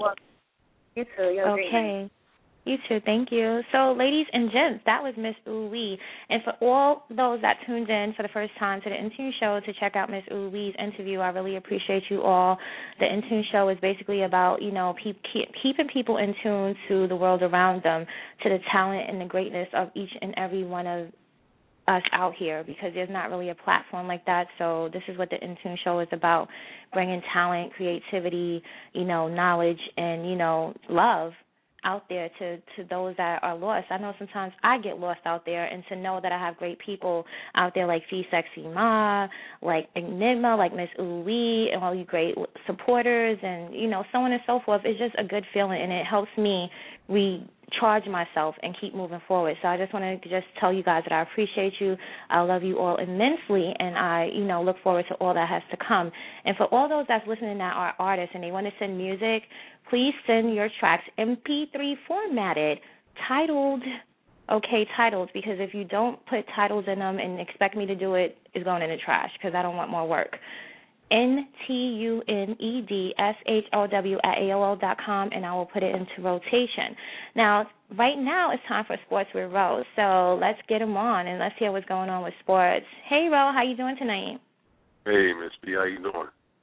You too. You have a okay. great night. You too. Thank you. So, ladies and gents, that was Miss Uli. And for all those that tuned in for the first time to the Intune Show to check out Miss Uli's interview, I really appreciate you all. The Intune Show is basically about, you know, pe- keep, keeping people in tune to the world around them, to the talent and the greatness of each and every one of us out here, because there's not really a platform like that. So this is what the Intune Show is about, bringing talent, creativity, you know, knowledge, and, you know, love out there to, to those that are lost. I know sometimes I get lost out there, and to know that I have great people out there like Fee Sexy Ma, like Enigma, like Miss Uli, and all you great supporters, and, you know, so on and so forth, it's just a good feeling, and it helps me recharge myself and keep moving forward. So I just want to just tell you guys that I appreciate you. I love you all immensely, and I, you know, look forward to all that has to come. And for all those that's listening that are artists and they want to send music, please send your tracks M P three formatted, titled, okay, titled, because if you don't put titles in them and expect me to do it, it's going in the trash because I don't want more work. N T U N E D S H O W at A O L dot com, and I will put it into rotation. Now, right now it's time for Sports with Ro, so let's get him on and let's hear what's going on with sports. Hey, Ro, how you doing tonight? Hey, Miss B, how you doing?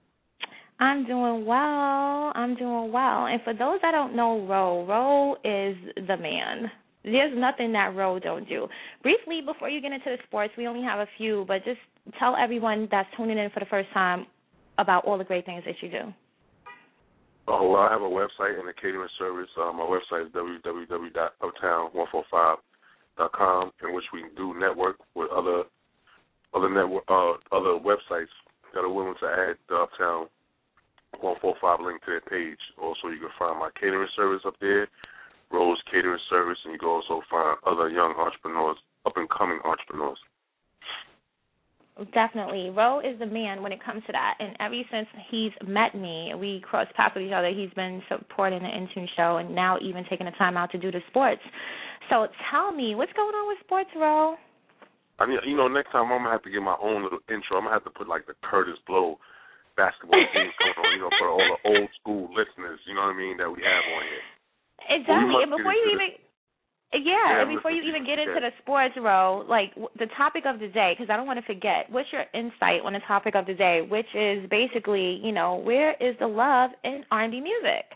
I'm doing well. I'm doing well. And for those that don't know Ro, Ro is the man. There's nothing that Ro don't do. Briefly, before you get into the sports, we only have a few, but just tell everyone that's tuning in for the first time about all the great things that you do? Oh, well, I have a website and a catering service. Uh, my website is w w w dot uptown one four five dot com, in which we do network with other other network uh, other websites that are willing to add the Uptown one four five link to their page. Also, you can find my catering service up there, Rose Catering Service, and you can also find other young entrepreneurs, up-and-coming entrepreneurs. Definitely. Ro is the man when it comes to that. And ever since he's met me, we crossed paths with each other, he's been supporting the Intune Show and now even taking the time out to do the sports. So tell me, what's going on with sports, Ro? I mean, you know, next time I'm going to have to get my own little intro. I'm going to have to put, like, the Curtis Blow basketball teams going on, you know, for all the old school listeners, you know what I mean, that we have on here. Exactly. Well, and before you even... The- Yeah, and before you even get into the sports, Ro, like the topic of the day, because I don't want to forget, what's your insight on the topic of the day, which is basically, you know, where is the love in R and B music?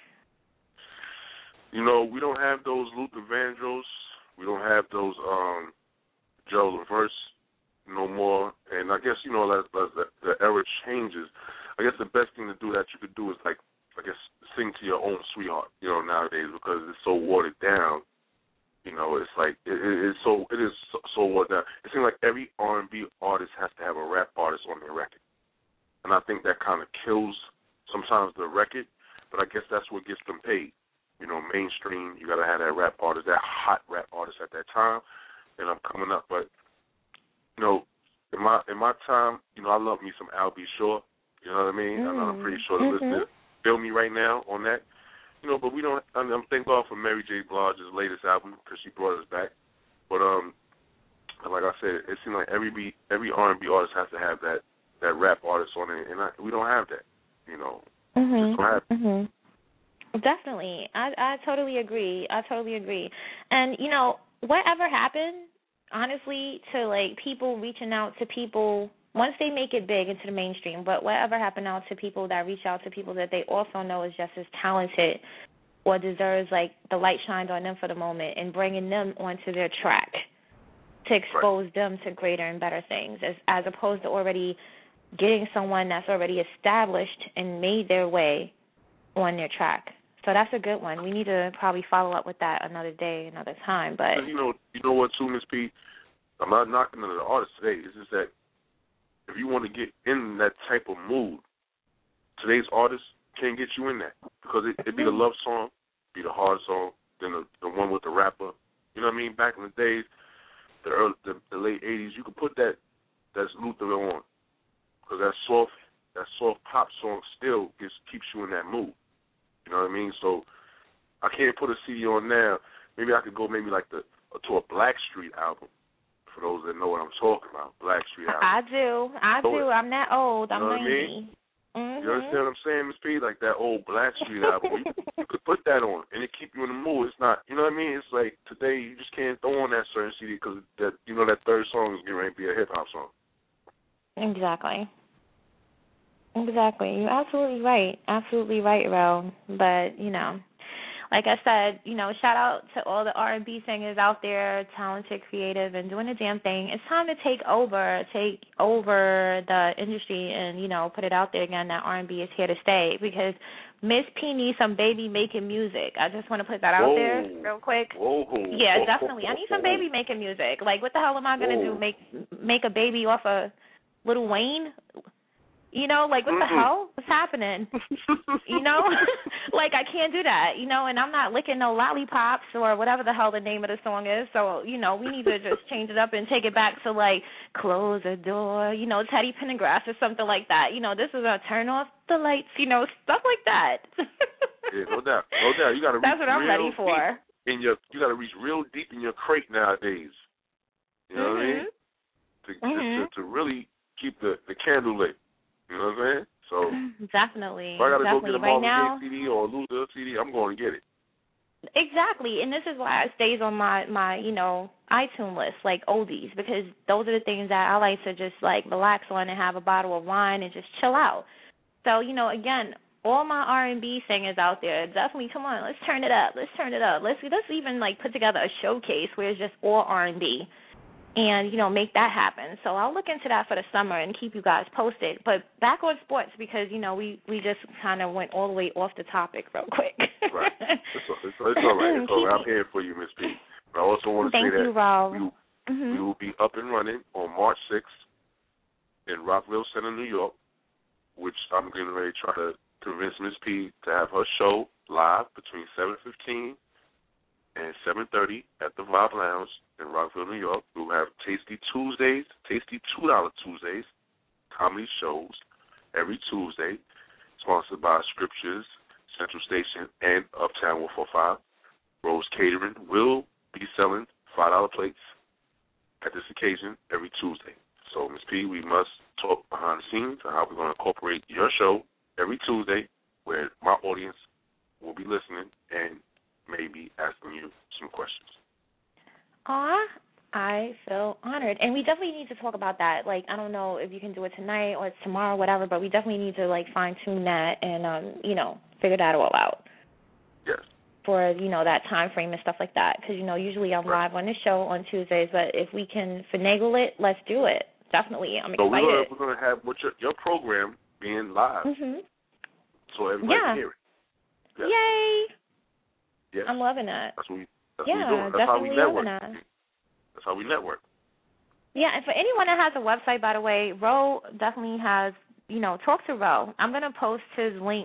You know, we don't have those Luther Vandross. We don't have those um, Joe LaVerse no more. And I guess, you know, as, as the, the era changes, I guess the best thing to do that you could do is, like, I guess, sing to your own sweetheart, you know, nowadays, because it's so watered down. You know, it's like it, it, it's so it is so, so what that it seems like every R and B artist has to have a rap artist on their record, and I think that kind of kills sometimes the record. But I guess that's what gets them paid. You know, mainstream. You got to have that rap artist, that hot rap artist at that time. And I'm coming up, but you know, in my in my time, you know, I love me some Al B. Shore. You know what I mean? Mm. And I'm pretty sure the mm-hmm. listeners feel me right now on that. You know, but we don't. I'm, I'm thank God for Mary J. Blige's latest album because she brought us back. But um, like I said, it seems like every B, every R and B artist has to have that, that rap artist on it, and I, we don't have that. You know, mm-hmm. just don't have it. Mm-hmm. Definitely, I I totally agree. I totally agree. And you know, whatever happened, honestly, to like people reaching out to people. Once they make it big into the mainstream, but whatever happened out to people that reach out to people that they also know is just as talented or deserves, like, the light shined on them for the moment and bringing them onto their track to expose right. them to greater and better things as, as opposed to already getting someone that's already established and made their way on their track. So that's a good one. We need to probably follow up with that another day, another time. But you know, you know what, too, Miss P? I'm not knocking the artists today. It's just that if you want to get in that type of mood, today's artists can't get you in that because it, it'd be the love song, be the hard song, then the, the one with the rapper. You know what I mean? Back in the days, the early, the, the late eighties, you could put that that's Luther on because that soft that soft pop song still gets keeps you in that mood. You know what I mean? So I can't put a C D on now. Maybe I could go maybe like the to a Blackstreet album. For those that know what I'm talking about, Blackstreet album. I do. I so do. I'm that old. I'm you know ninety. What I mean? Mm-hmm. You understand what I'm saying, Miss P? Like that old Blackstreet album. You, you could put that on, and it keep you in the mood. It's not, you know what I mean? It's like today you just can't throw on that certain C D because that, you know, that third song is getting ready to be a hip hop song. Exactly. Exactly. You're absolutely right. Absolutely right, Ro. But, you know, like I said, you know, shout out to all the R and B singers out there, talented, creative, and doing the damn thing. It's time to take over, take over the industry and, you know, put it out there again that R and B is here to stay because Miss P needs some baby making music. I just want to put that out Whoa. there real quick. Whoa. Yeah, definitely. I need some baby making music. Like, what the hell am I going to do, make make a baby off of Lil Wayne? You know, like, what the Mm-mm. hell? What's happening? You know? Like, I can't do that, you know, and I'm not licking no lollipops or whatever the hell the name of the song is. So, you know, we need to just change it up and take it back to, like, close the door, you know, Teddy Pendergrass or something like that. You know, this is a turn off the lights, you know, stuff like that. Yeah, no doubt. No doubt. You got to reach That's what I'm real ready for. deep in your, you got to reach real deep in your crate nowadays. You know mm-hmm. what I mean? To, mm-hmm. to, to really keep the, the candle lit. You know what I'm saying? So definitely. if I got to go definitely. get a right Marvin now, Gaye C D or a Luther C D, I'm going to get it. Exactly, and this is why it stays on my, my, you know, iTunes list, like oldies, because those are the things that I like to just, like, relax on and have a bottle of wine and just chill out. So, you know, again, all my R and B singers out there, definitely, come on, let's turn it up, let's turn it up. Let's let's even, like, put together a showcase where it's just all R and B. and, you know, make that happen. So I'll look into that for the summer and keep you guys posted. But back on sports, because, you know, we, we just kind of went all the way off the topic real quick. Right. It's, it's, it's all right. It's all right. I'm here for you, Miss P. But I also want to Thank say you, that Rob. we, mm-hmm. we will be up and running on March sixth in Rockville Center, New York, which I'm getting ready to try to convince Miss P to have her show live between seven fifteen and seven thirty at the Vibe Lounge in Rockville, New York. We'll have Tasty Tuesdays, Tasty two dollar Tuesdays, comedy shows every Tuesday, sponsored by Scriptures, Central Station, and Uptown one forty-five. Rose Catering will be selling five dollar plates at this occasion every Tuesday. So, Miz P, we must talk behind the scenes on how we're going to incorporate your show every Tuesday, where my audience will be listening and maybe asking you some questions. Aw, I feel honored. And we definitely need to talk about that. Like, I don't know if you can do it tonight or it's tomorrow, whatever, but we definitely need to, like, fine-tune that and, um, you know, figure that all out. Yes. For, you know, that time frame and stuff like that. Because, you know, usually I'm right. live on the show on Tuesdays, but if we can finagle it, let's do it. Definitely. I'm so excited. So we're going to have what your, your program being live. Mm-hmm. So everybody yeah. can hear it. Yes. Yay. Yes. I'm loving that. That's what we, that's yeah, what we're doing. That's definitely how we network. loving that. That's how we network. Yeah, and for anyone that has a website, by the way, Ro definitely has, you know, talk to Ro. I'm going to post his link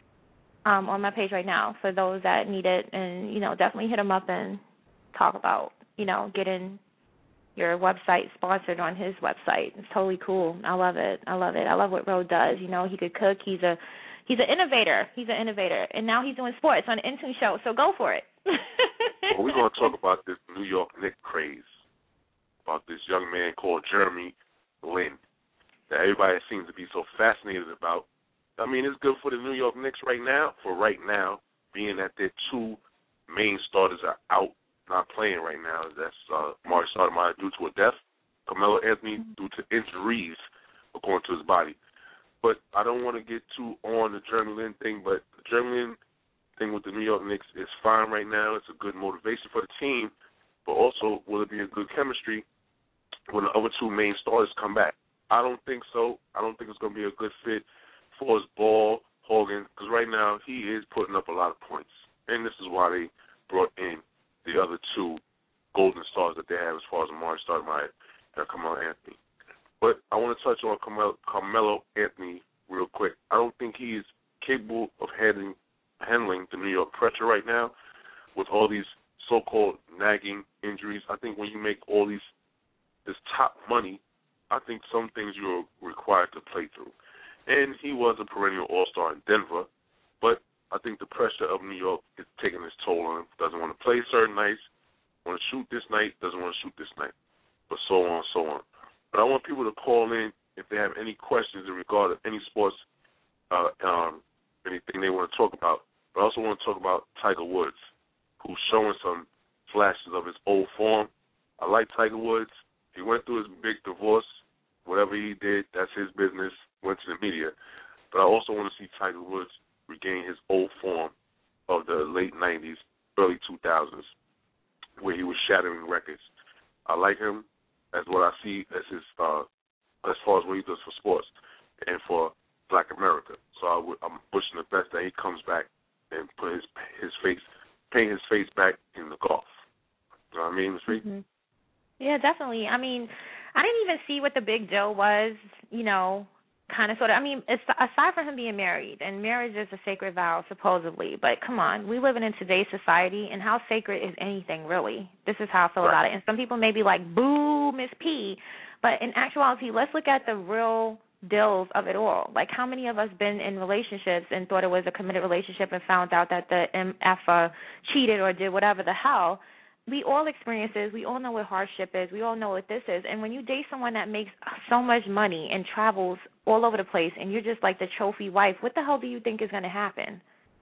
um, on my page right now for those that need it. And, you know, definitely hit him up and talk about, you know, getting your website sponsored on his website. It's totally cool. I love it. I love it. I love what Ro does. You know, he could cook. He's a he's an innovator. He's an innovator. And now he's doing sports on the Intune show, so go for it. Well, we're going to talk about this New York Knicks craze, about this young man called Jeremy Lin that everybody seems to be so fascinated about. I mean, it's good for the New York Knicks right now, for right now, being that their two main starters are out, not playing right now. That's uh, Mark Stoudemire due to a death, Carmelo Anthony due to injuries, according to his body. But I don't want to get too on the Jeremy Lin thing, but the Jeremy Lin thing with the New York Knicks is fine right now. It's a good motivation for the team, but also will it be a good chemistry when the other two main starters come back? I don't think so. I don't think it's going to be a good fit for his Ball, Hogan, because right now he is putting up a lot of points, and this is why they brought in the other two golden stars that they have as far as Mark Stoudemire and Carmelo Anthony. But I want to touch on Carmelo, Carmelo Anthony real quick. I don't think he is capable of handling handling the New York pressure right now with all these so-called nagging injuries. I think when you make all these this top money, I think some things you're required to play through. And he was a perennial all-star in Denver, but I think the pressure of New York is taking its toll on him. Doesn't want to play certain nights, want to shoot this night, doesn't want to shoot this night, but so on and so on. But I want people to call in if they have any questions in regard to any sports, uh, um, anything they want to talk about. But I also want to talk about Tiger Woods, who's showing some flashes of his old form. I like Tiger Woods. He went through his big divorce. Whatever he did, that's his business, went to the media. But I also want to see Tiger Woods regain his old form of the late nineties, early two thousands, where he was shattering records. I like him as what I see as his, uh, as far as what he does for sports and for Black America. So I w- I'm wishing the best that he comes back and put his his face, paint his face back in the golf. You know what I mean, Miz Mm-hmm. Yeah, definitely. I mean, I didn't even see what the big deal was, you know, kind of sort of. I mean, it's, aside from him being married, and marriage is a sacred vow, supposedly, but come on, we live in today's society, and how sacred is anything, really? This is how I feel right. about it. And some people may be like, boo, Miss P, but in actuality, let's look at the real deals of it all. Like, how many of us been in relationships and thought it was a committed relationship and found out that the M F uh, cheated or did whatever the hell? We all experience this. We all know what hardship is. We all know what this is. And when you date someone that makes so much money and travels all over the place and you're just like the trophy wife, what the hell do you think is going to happen?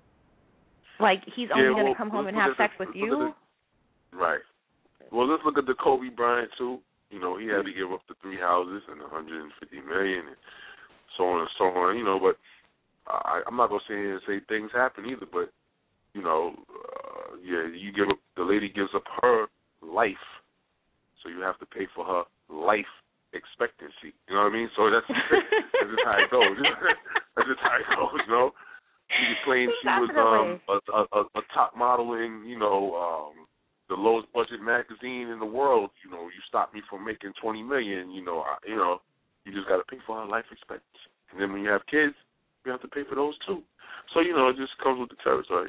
Like, he's only yeah, going to well, come home and look have sex the, with you? The, right. Well, let's look at the Kobe Bryant, too. You know, he had to give up the three houses and one hundred fifty million dollars and so on and so on, you know, but I, I'm not going to sit here and say things happen either, but, you know, uh, yeah, you give up, the lady gives up her life, so you have have to pay for her life expectancy. You know what I mean? So that's, that's just how it goes. That's just how it goes, you know? She claimed she was um, a, a, a top model in, you know, um, the lowest budget magazine in the world. You know, you stopped me from making twenty million dollars, you know, I, you know, you just got to pay for her life expectancy. And then when you have kids, you have to pay for those too. So, you know, it just comes with the territory.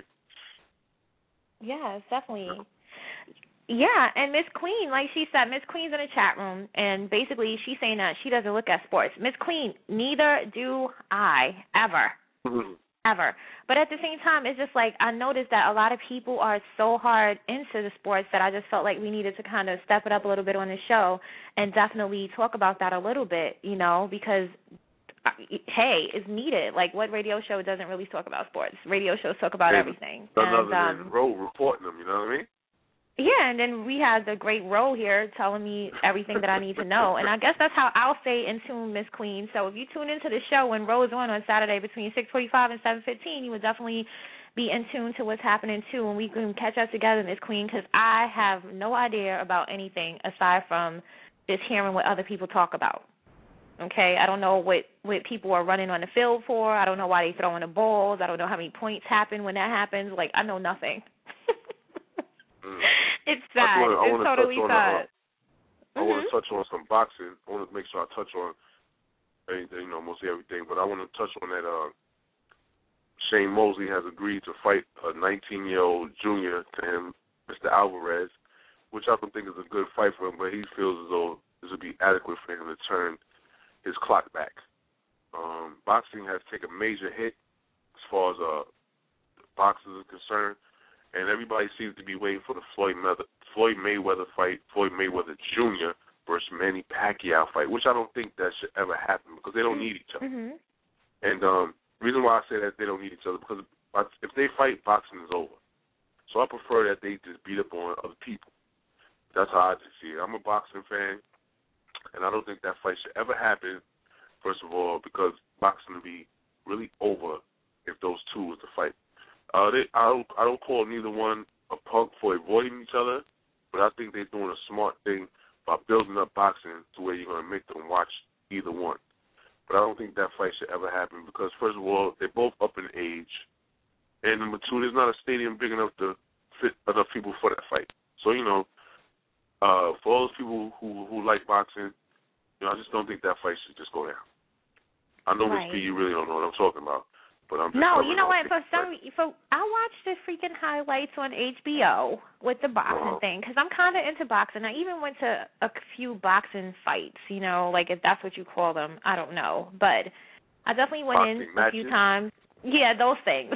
Yes, definitely. Yeah, and Miss Queen, like she said, Miss Queen's in the chat room, and basically she's saying that she doesn't look at sports. Miss Queen, neither do I, ever. Mm-hmm. Ever. But at the same time, it's just like I noticed that a lot of people are so hard into the sports that I just felt like we needed to kind of step it up a little bit on the show and definitely talk about that a little bit, you know, because, hey, it's needed. Like, what radio show doesn't really talk about sports? Radio shows talk about and everything. Another and, um, Roe reporting them, you know what I mean? Yeah, and then we had the great Ro here telling me everything that I need to know. And I guess that's how I'll stay in tune, Miss Queen. So if you tune into the show when Ro's on on Saturday between six forty-five and seven fifteen, you would definitely be in tune to what's happening, too, and we can catch up together, Miss Queen, because I have no idea about anything aside from just hearing what other people talk about. Okay? I don't know what, what people are running on the field for. I don't know why they throwing the balls. I don't know how many points happen when that happens. Like, I know nothing. Mm. It's sad. Wanna, it's totally on, sad. Uh, I mm-hmm. want to touch on some boxing. I want to make sure I touch on anything, you know, mostly everything. But I want to touch on that. Uh, Shane Mosley has agreed to fight a nineteen-year-old junior to him, Mister Alvarez, which I don't think is a good fight for him. But he feels as though this would be adequate for him to turn his clock back. Um, boxing has taken a major hit as far as uh, boxers are concerned. And everybody seems to be waiting for the Floyd Mayweather, Floyd Mayweather fight, Floyd Mayweather Junior versus Manny Pacquiao fight, which I don't think that should ever happen because they don't need each other. Mm-hmm. And um, the reason why I say that they don't need each other because if they fight, boxing is over. So I prefer that they just beat up on other people. That's how I just see it. I'm a boxing fan, and I don't think that fight should ever happen, first of all, because boxing will be really over if those two was to fight. Uh, they, I don't, I don't call neither one a punk for avoiding each other, but I think they're doing a smart thing by building up boxing to where you're going to make them watch either one. But I don't think that fight should ever happen because, first of all, they're both up in age, and number two, there's not a stadium big enough to fit enough people for that fight. So, you know, uh, for all those people who who like boxing, you know, I just don't think that fight should just go down. I know, right. Miss P, you really don't know what I'm talking about. But I'm just no, you know what? For right. some, for I watched the freaking highlights on H B O with the boxing uh-huh. thing because I'm kind of into boxing. I even went to a few boxing fights. You know, like if that's what you call them, I don't know, but I definitely went boxing in matches? a few times. Yeah, those things.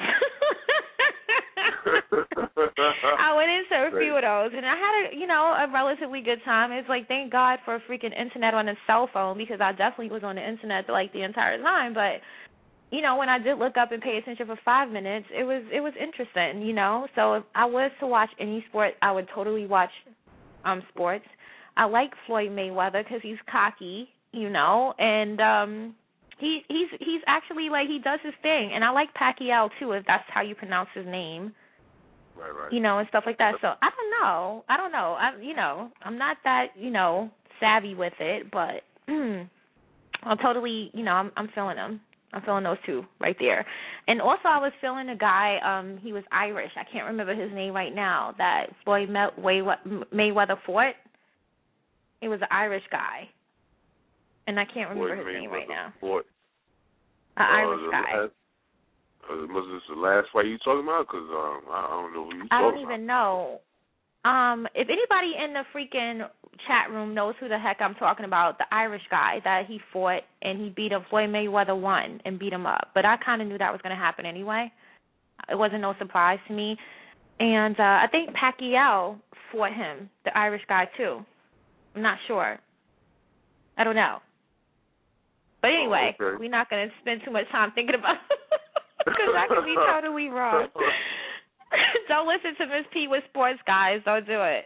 I went into a few of those, and I had a you know a relatively good time. It's like thank God for freaking internet on a cell phone because I definitely was on the internet like the entire time, but. You know, when I did look up and pay attention for five minutes, it was it was interesting, you know. So if I was to watch any sport, I would totally watch um sports. I like Floyd Mayweather because he's cocky, you know, and um he he's he's actually like he does his thing, and I like Pacquiao too, if that's how you pronounce his name. Right, right. You know, and stuff like that. So I don't know, I don't know. I you know I'm not that you know savvy with it, but I'm totally you know I'm I'm feeling him. I'm feeling those two right there. And also I was feeling a guy, um, he was Irish. I can't remember his name right now, that Floyd Mayweather fought. It was an Irish guy. And I can't remember Floyd his Mayweather name right now. Fought. An uh, Irish guy. Last, uh, was this the last fight you talking about? Because um, I don't know who you talking about. I don't even know. Um, if anybody in the freaking chat room knows who the heck I'm talking about, the Irish guy that he fought and he beat up, Floyd Mayweather won and beat him up. But I kind of knew that was going to happen anyway. It wasn't no surprise to me. And uh, I think Pacquiao fought him, the Irish guy too. I'm not sure. I don't know. But anyway, oh, okay. we're not going to spend too much time thinking about it because I could be totally wrong. Don't listen to Miss P with sports, guys. Don't do it.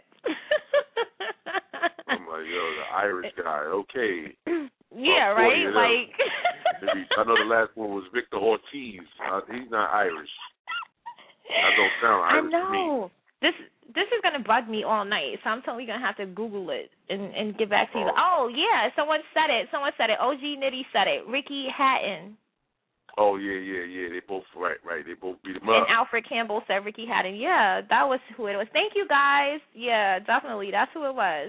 I'm like, yo, the Irish guy. Okay. Yeah, uh, right? Like. I know the last one was Victor Ortiz. Uh, he's not Irish. That don't sound Irish I know. to me. this this is gonna bug me all night, so I'm totally gonna have to Google it and, and get back to you. Oh. Oh yeah, someone said it. Someone said it. O G Nitty said it. Ricky Hatton. Oh yeah, yeah, yeah. They both right, right. They both beat him And up. Alfred Campbell said Ricky Hatton. Yeah, that was who it was. Thank you guys. Yeah, definitely, that's who it was.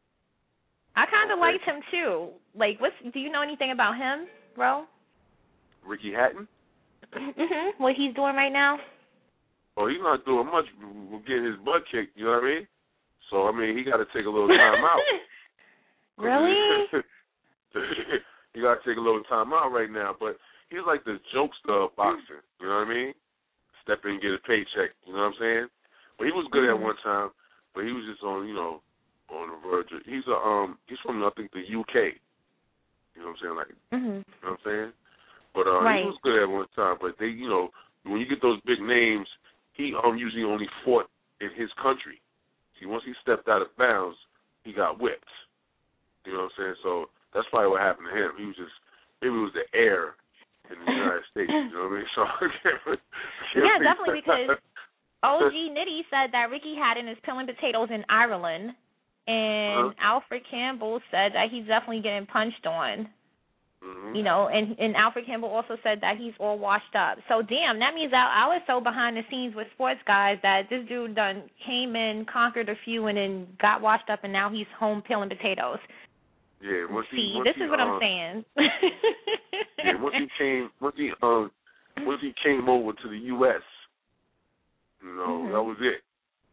I kind of Okay. liked him too. Like, what's? Do you know anything about him, bro? Ricky Hatton? Mhm. What he's doing right now? Oh, he's not doing much. We're getting his butt kicked. You know what I mean? So I mean, he got to take a little time out. Really? He got to take a little time out right now. But he's like the jokester of boxing. You know what I mean? Step in and get a paycheck. You know what I'm saying? But he was good mm-hmm. at one time. But he was just on, you know, on the verge. Of, he's a um, he's from I think the U K. You know what I'm saying? Like, mm-hmm. you know what I'm saying? But uh, right. he was good at one time. But they, you know, when you get those big names, he um usually only fought in his country. See, once he stepped out of bounds, he got whipped. You know what I'm saying? So that's probably what happened to him. He was just maybe it was the air in the United States. You know what I mean? So I can't, I can't yeah, definitely because O G Nitty said that Ricky Hatton is peeling potatoes in Ireland, and uh-huh. Alfred Campbell said that he's definitely getting punched on. Mm-hmm. You know, and, and Alfred Campbell also said that he's all washed up. So, damn, that means that I was so behind the scenes with sports guys that this dude done came in, conquered a few, and then got washed up, and now he's home peeling potatoes. Yeah, once See, he, once this he, is what uh, I'm saying. yeah, once he came, once he um, once he came over to the U S, you know, mm-hmm. that was it.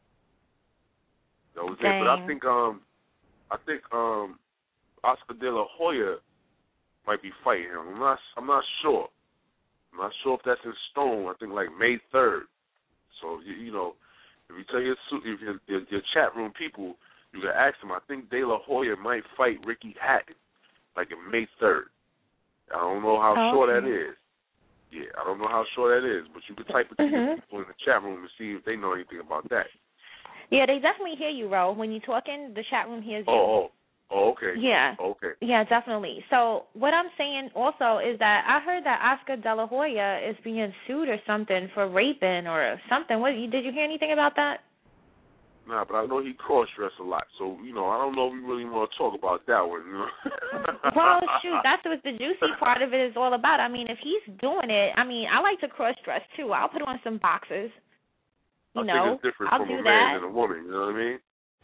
That was Dang. it. But I think um, I think um, Oscar De La Hoya might be fighting him. I'm not. I'm not sure. I'm not sure if that's in stone. I think like May third. So you, you know, if you tell your if your, your, your chat room people, you can ask them. I think De La Hoya might fight Ricky Hatton like in May third. I don't know how oh, sure okay. that is. Yeah, I don't know how sure that is, but you can type it to mm-hmm. your people in the chat room and see if they know anything about that. Yeah, they definitely hear you, Ro. When you're talking, the chat room hears you. Oh, oh. Oh, okay. Yeah. Okay. Yeah, definitely. So what I'm saying also is that I heard that Oscar De La Hoya is being sued or something for raping or something. What did you hear anything about that? Nah, but I know he cross-dressed a lot, so, you know, I don't know if we really want to talk about that one. You know? Well, shoot, that's what the juicy part of it is all about. I mean, if he's doing it, I mean, I like to cross-dress, too. I'll put on some boxers. You I know, think it's different I'll from do a man that. than a woman, you know what I mean?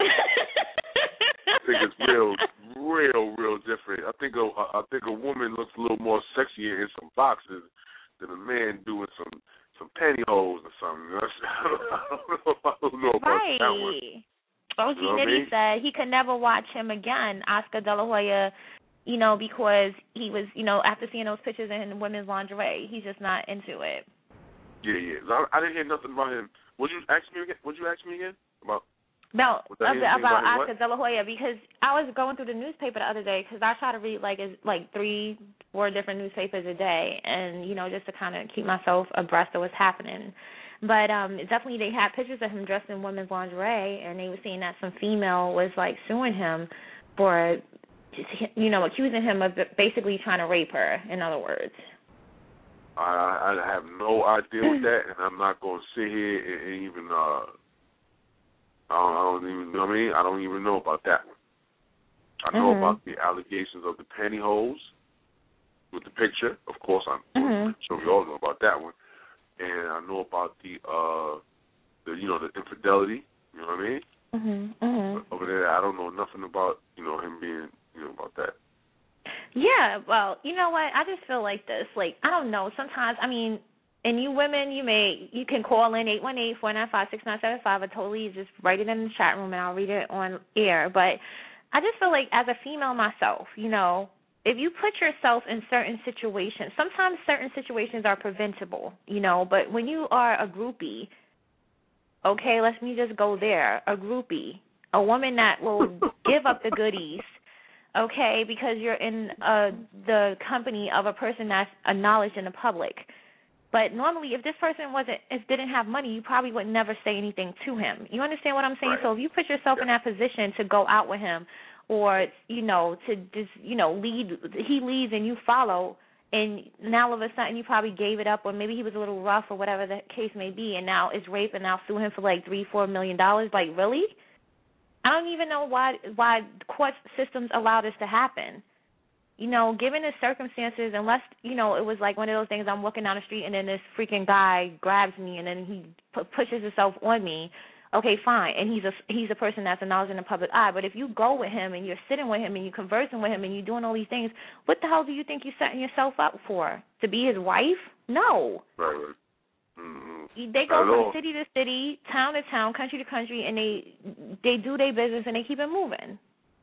I think it's real, real, real different. I think a, I think a woman looks a little more sexier in some boxers than a man doing some some pantyhose or something. I don't know, I don't know about right. that one. O G You know Nitty I mean? said he could never watch him again, Oscar De La Hoya, you know, because he was, you know, after seeing those pictures in women's lingerie, he's just not into it. Yeah, yeah. I, I didn't hear nothing about him. Would you ask me again? Would you ask me again about? No, about, about Oscar what? De La Hoya, because I was going through the newspaper the other day because I try to read like like three, four different newspapers a day, and you know just to kind of keep myself abreast of what's happening. But um, definitely they had pictures of him dressed in women's lingerie, and they were saying that some female was like suing him for, you know, accusing him of basically trying to rape her. In other words. I, I have no idea with that, and I'm not going to sit here and, and even. Uh, I don't, I don't even know. I mean, I don't even know about that one. I know mm-hmm. about the allegations of the pantyhose with the picture. Of course, I'm mm-hmm. sure we all know about that one. And I know about the, uh, the you know, the infidelity. You know what I mean? Mm-hmm. Mm-hmm. But over there, I don't know nothing about, you know, him being, you know, about that. Yeah, well, you know what? I just feel like this. Like, I don't know. Sometimes, I mean, and you women, you may, you can call in eight one eight, four nine five, six nine seven five or totally just write it in the chat room and I'll read it on air. But I just feel like as a female myself, you know, if you put yourself in certain situations, sometimes certain situations are preventable, you know, but when you are a groupie, okay, let me just go there, a groupie, a woman that will give up the goodies, okay, because you're in uh, the company of a person that's acknowledged in the public. But normally, if this person wasn't, if didn't have money, you probably would never say anything to him. You understand what I'm saying? Right. So if you put yourself yeah. in that position to go out with him, or you know, to just you know lead, he leads and you follow, and now all of a sudden you probably gave it up, or maybe he was a little rough or whatever the case may be, and now it's rape, and now sue him for like three, four million dollars. Like, really? I don't even know why why court systems allow this to happen. You know, given the circumstances, unless, you know, it was like one of those things, I'm walking down the street and then this freaking guy grabs me and then he p- pushes himself on me, okay, fine, and he's a, he's a person that's acknowledged in the public eye. But if you go with him and you're sitting with him and you're conversing with him and you're doing all these things, what the hell do you think you're setting yourself up for? To be his wife? No. Right, right. Mm-hmm. They go from city to city, town to town, country to country, and they they do their business and they keep it moving.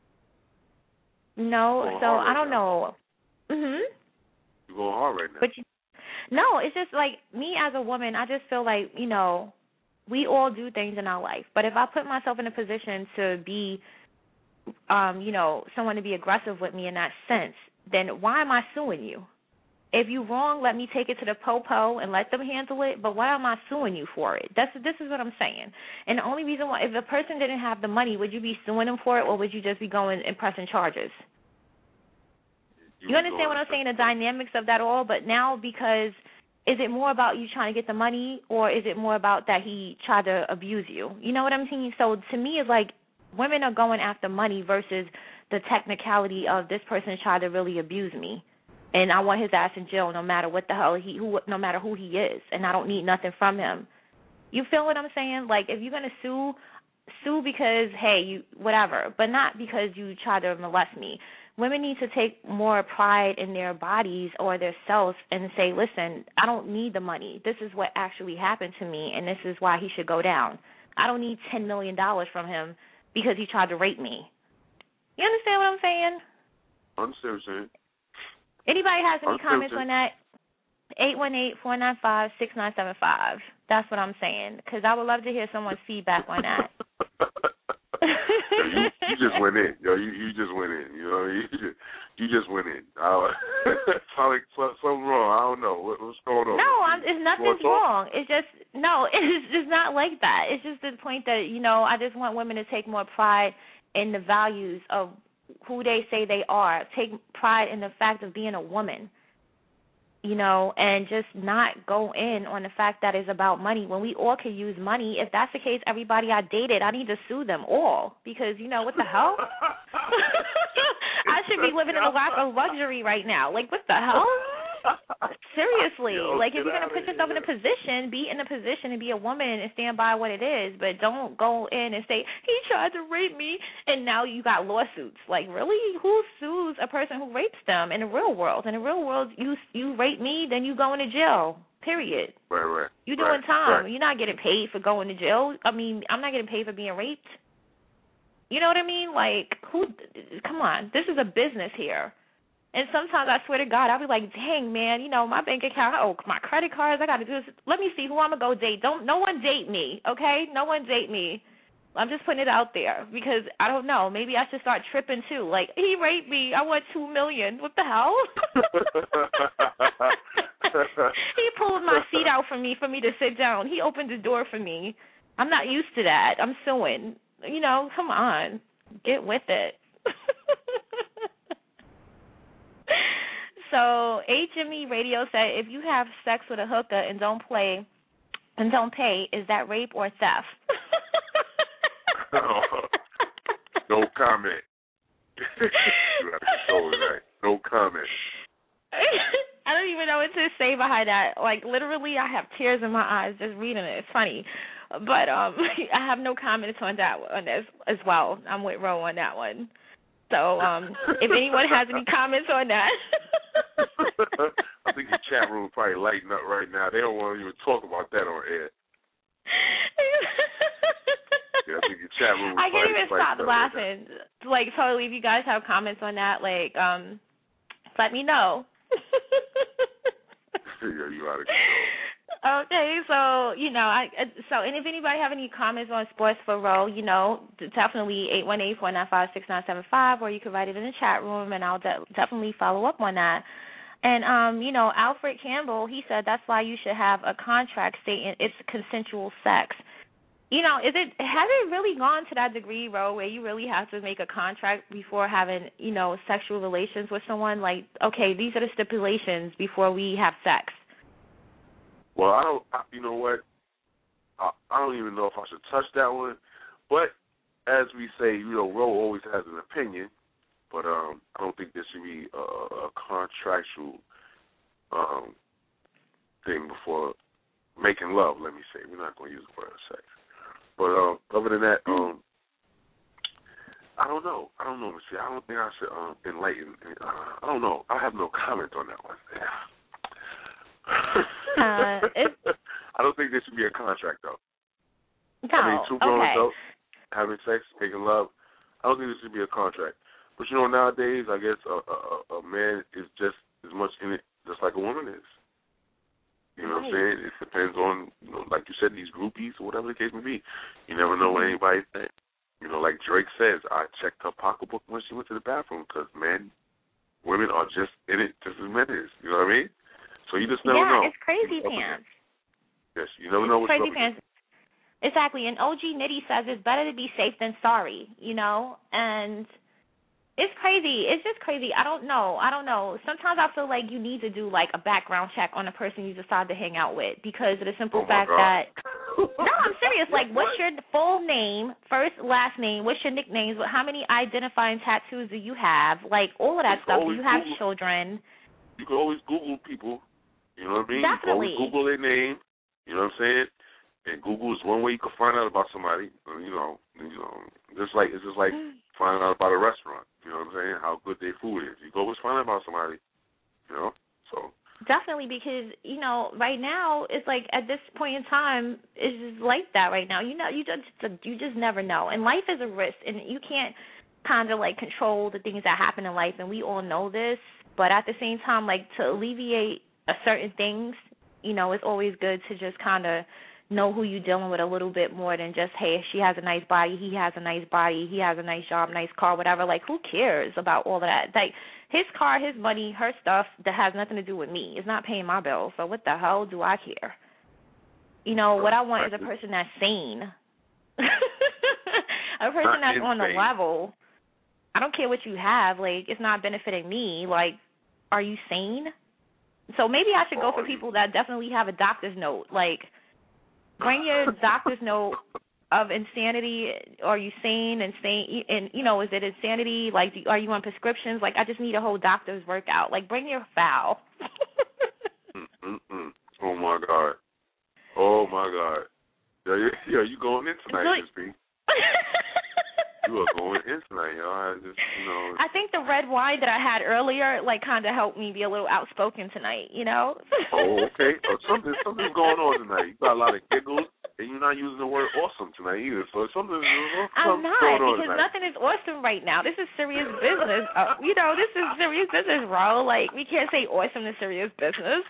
No, You're so hard right I don't now. know. Mhm. You're going hard right now. But you, no, it's just like me as a woman. I just feel like, you know, we all do things in our life. But if I put myself in a position to be, um, you know, someone to be aggressive with me in that sense, then why am I suing you? If you're wrong, let me take it to the po-po and let them handle it. But why am I suing you for it? That's this is what I'm saying. And the only reason why, if a person didn't have the money, would you be suing them for it, or would you just be going and pressing charges? You, you understand what I'm saying? The dynamics of that all. But now, because is it more about you trying to get the money, or is it more about that he tried to abuse you? You know what I'm saying? So to me, it's like women are going after money versus the technicality of this person tried to really abuse me. And I want his ass in jail no matter what the hell he, who, no matter who he is, and I don't need nothing from him. You feel what I'm saying? Like, if you're gonna sue, sue because hey, you whatever, but not because you try to molest me. Women need to take more pride in their bodies or their selves and say, listen, I don't need the money. This is what actually happened to me, and this is why he should go down. I don't need ten million dollars from him because he tried to rape me. You understand what I'm saying? I understand what you're saying. Anybody has any comments on that? eight one eight, four nine five, six nine seven five. That's what I'm saying, because I would love to hear someone's feedback on that. Yo, you, you just went in. Yo, you, you just went in. You know, you just, you just went in. I, like, something wrong. I don't know. What, what's going on? No, I'm, it's nothing's wrong. It's just, no, it's just not like that. It's just the point that, you know, I just want women to take more pride in the values of who they say they are. Take pride in the fact of being a woman, you know, and just not go in on the fact that it's about money when we all could use money. If that's the case, everybody I dated, I need to sue them all because, you know, what the hell? I should be living in a lap of luxury right now. Like, what the hell? Seriously. Yo, like, if you're going to put here. yourself in a position, be in a position and be a woman and stand by what it is, but don't go in and say, he tried to rape me, and now you got lawsuits. Like, really? Who sues a person who rapes them in the real world? In the real world, you you rape me, then you go into jail, period. Right, right. You're doing right, time. Right. You're not getting paid for going to jail. I mean, I'm not getting paid for being raped. You know what I mean? Like, who? Come on. This is a business here. And sometimes I swear to God, I'll be like, dang, man, you know, my bank account, oh, my credit cards, I got to do this. Let me see who I'm going to go date. Don't, no one date me, okay? No one date me. I'm just putting it out there because I don't know. Maybe I should start tripping too. Like, he raped me. I want two million dollars. What the hell? He pulled my seat out for me for me to sit down. He opened the door for me. I'm not used to that. I'm suing. You know, come on. Get with it. So H M E Radio said, if you have sex with a hooker and don't play and don't pay, is that rape or theft? No comment. You have to control that. No comment. I don't even know what to say behind that. Like, literally, I have tears in my eyes just reading it. It's funny. But um, I have no comments on that one as, as well. I'm with Ro on that one. So um, if anyone has any comments on that. I think the chat room is probably lighting up right now. They don't want to even talk about that on air. Yeah, I think the chat room is I can't even stop laughing. Right, like, totally, if you guys have comments on that, like, um, let me know. Yeah, you out of control. Okay, so, you know, I so, and if anybody have any comments on Sports for Ro, you know, definitely eight one eight, four nine five, six nine seven five, or you can write it in the chat room, and I'll de- definitely follow up on that. And, um, you know, Alfred Campbell, he said that's why you should have a contract stating it's consensual sex. you know, is it has it really gone to that degree, Ro, where you really have to make a contract before having, you know, sexual relations with someone? Like, okay, these are the stipulations before we have sex. Well, I don't. I, you know what? I, I don't even know if I should touch that one. But as we say, you know, Ro always has an opinion. But um, I don't think there should be a, a contractual um, thing before making love. Let me say, we're not going to use the word sex. But um, other than that, um, I don't know. I don't know. See, I don't think I should um, enlighten. Uh, I don't know. I have no comment on that one. uh, I don't think there should be a contract, though. No, I mean, two grown okay. adults having sex, making love. I don't think there should be a contract. But you know, nowadays, I guess a, a, a man is just as much in it, just like a woman is. You know right. what I'm saying? It depends on, you know, like you said, these groupies or whatever the case may be. You never know what anybody thinks. You know, like Drake says, I checked her pocketbook when she went to the bathroom because men, women are just in it just as men is. You know what I mean? So you just never yeah, know. Yeah, it's crazy pants. Yes, you never it's know what's crazy up. pants. Exactly, and O G Nitty says it's better to be safe than sorry, you know, and it's crazy. It's just crazy. I don't know. I don't know. Sometimes I feel like you need to do, like, a background check on the person you decide to hang out with because of the simple oh fact God. that – no, I'm serious. Like, what's your full name, first, last name, what's your nicknames, how many identifying tattoos do you have, like, all of that you stuff. Do you have Google, children? You can always Google people. You know what I mean? Definitely. You can always Google their name. You know what I'm saying? And Google is one way you can find out about somebody. You know, you know, just like it's just like finding out about a restaurant. You know what I'm saying? How good their food is. You go always find out about somebody. You know, so definitely, because you know, right now it's like at this point in time, it's just like that right now. You know, you just you just never know, and life is a risk, and you can't kind of like control the things that happen in life, and we all know this. But at the same time, like to alleviate a certain things, you know, it's always good to just kind of know who you're dealing with a little bit more than just, hey, she has a nice body, he has a nice body, he has a nice job, nice car, whatever. Like, who cares about all of that? Like, his car, his money, her stuff, that has nothing to do with me. It's not paying my bills, so what the hell do I care? You know, what I want is a person that's sane. A person that's on the level. I don't care what you have. Like, it's not benefiting me. Like, are you sane? So maybe I should go for people that definitely have a doctor's note. Like, bring your doctor's note of insanity. Are you sane and sane? And, you know, is it insanity? Like, are you on prescriptions? Like, I just need a whole doctor's workout. Like, bring your file. Mm-mm. Oh, my God. Oh, my God. Yeah, yeah, you going in tonight, Miss B. You are going in tonight, y'all. I just, you know. I think the red wine that I had earlier, like, kind of helped me be a little outspoken tonight, you know? Oh, okay. Oh, something, something's going on tonight. You got a lot of giggles, and you're not using the word awesome tonight either. So something, I'm something's not, going on because tonight. nothing is awesome right now. This is serious business. Uh, you know, this is serious business, bro. Like, we can't say awesome to serious business.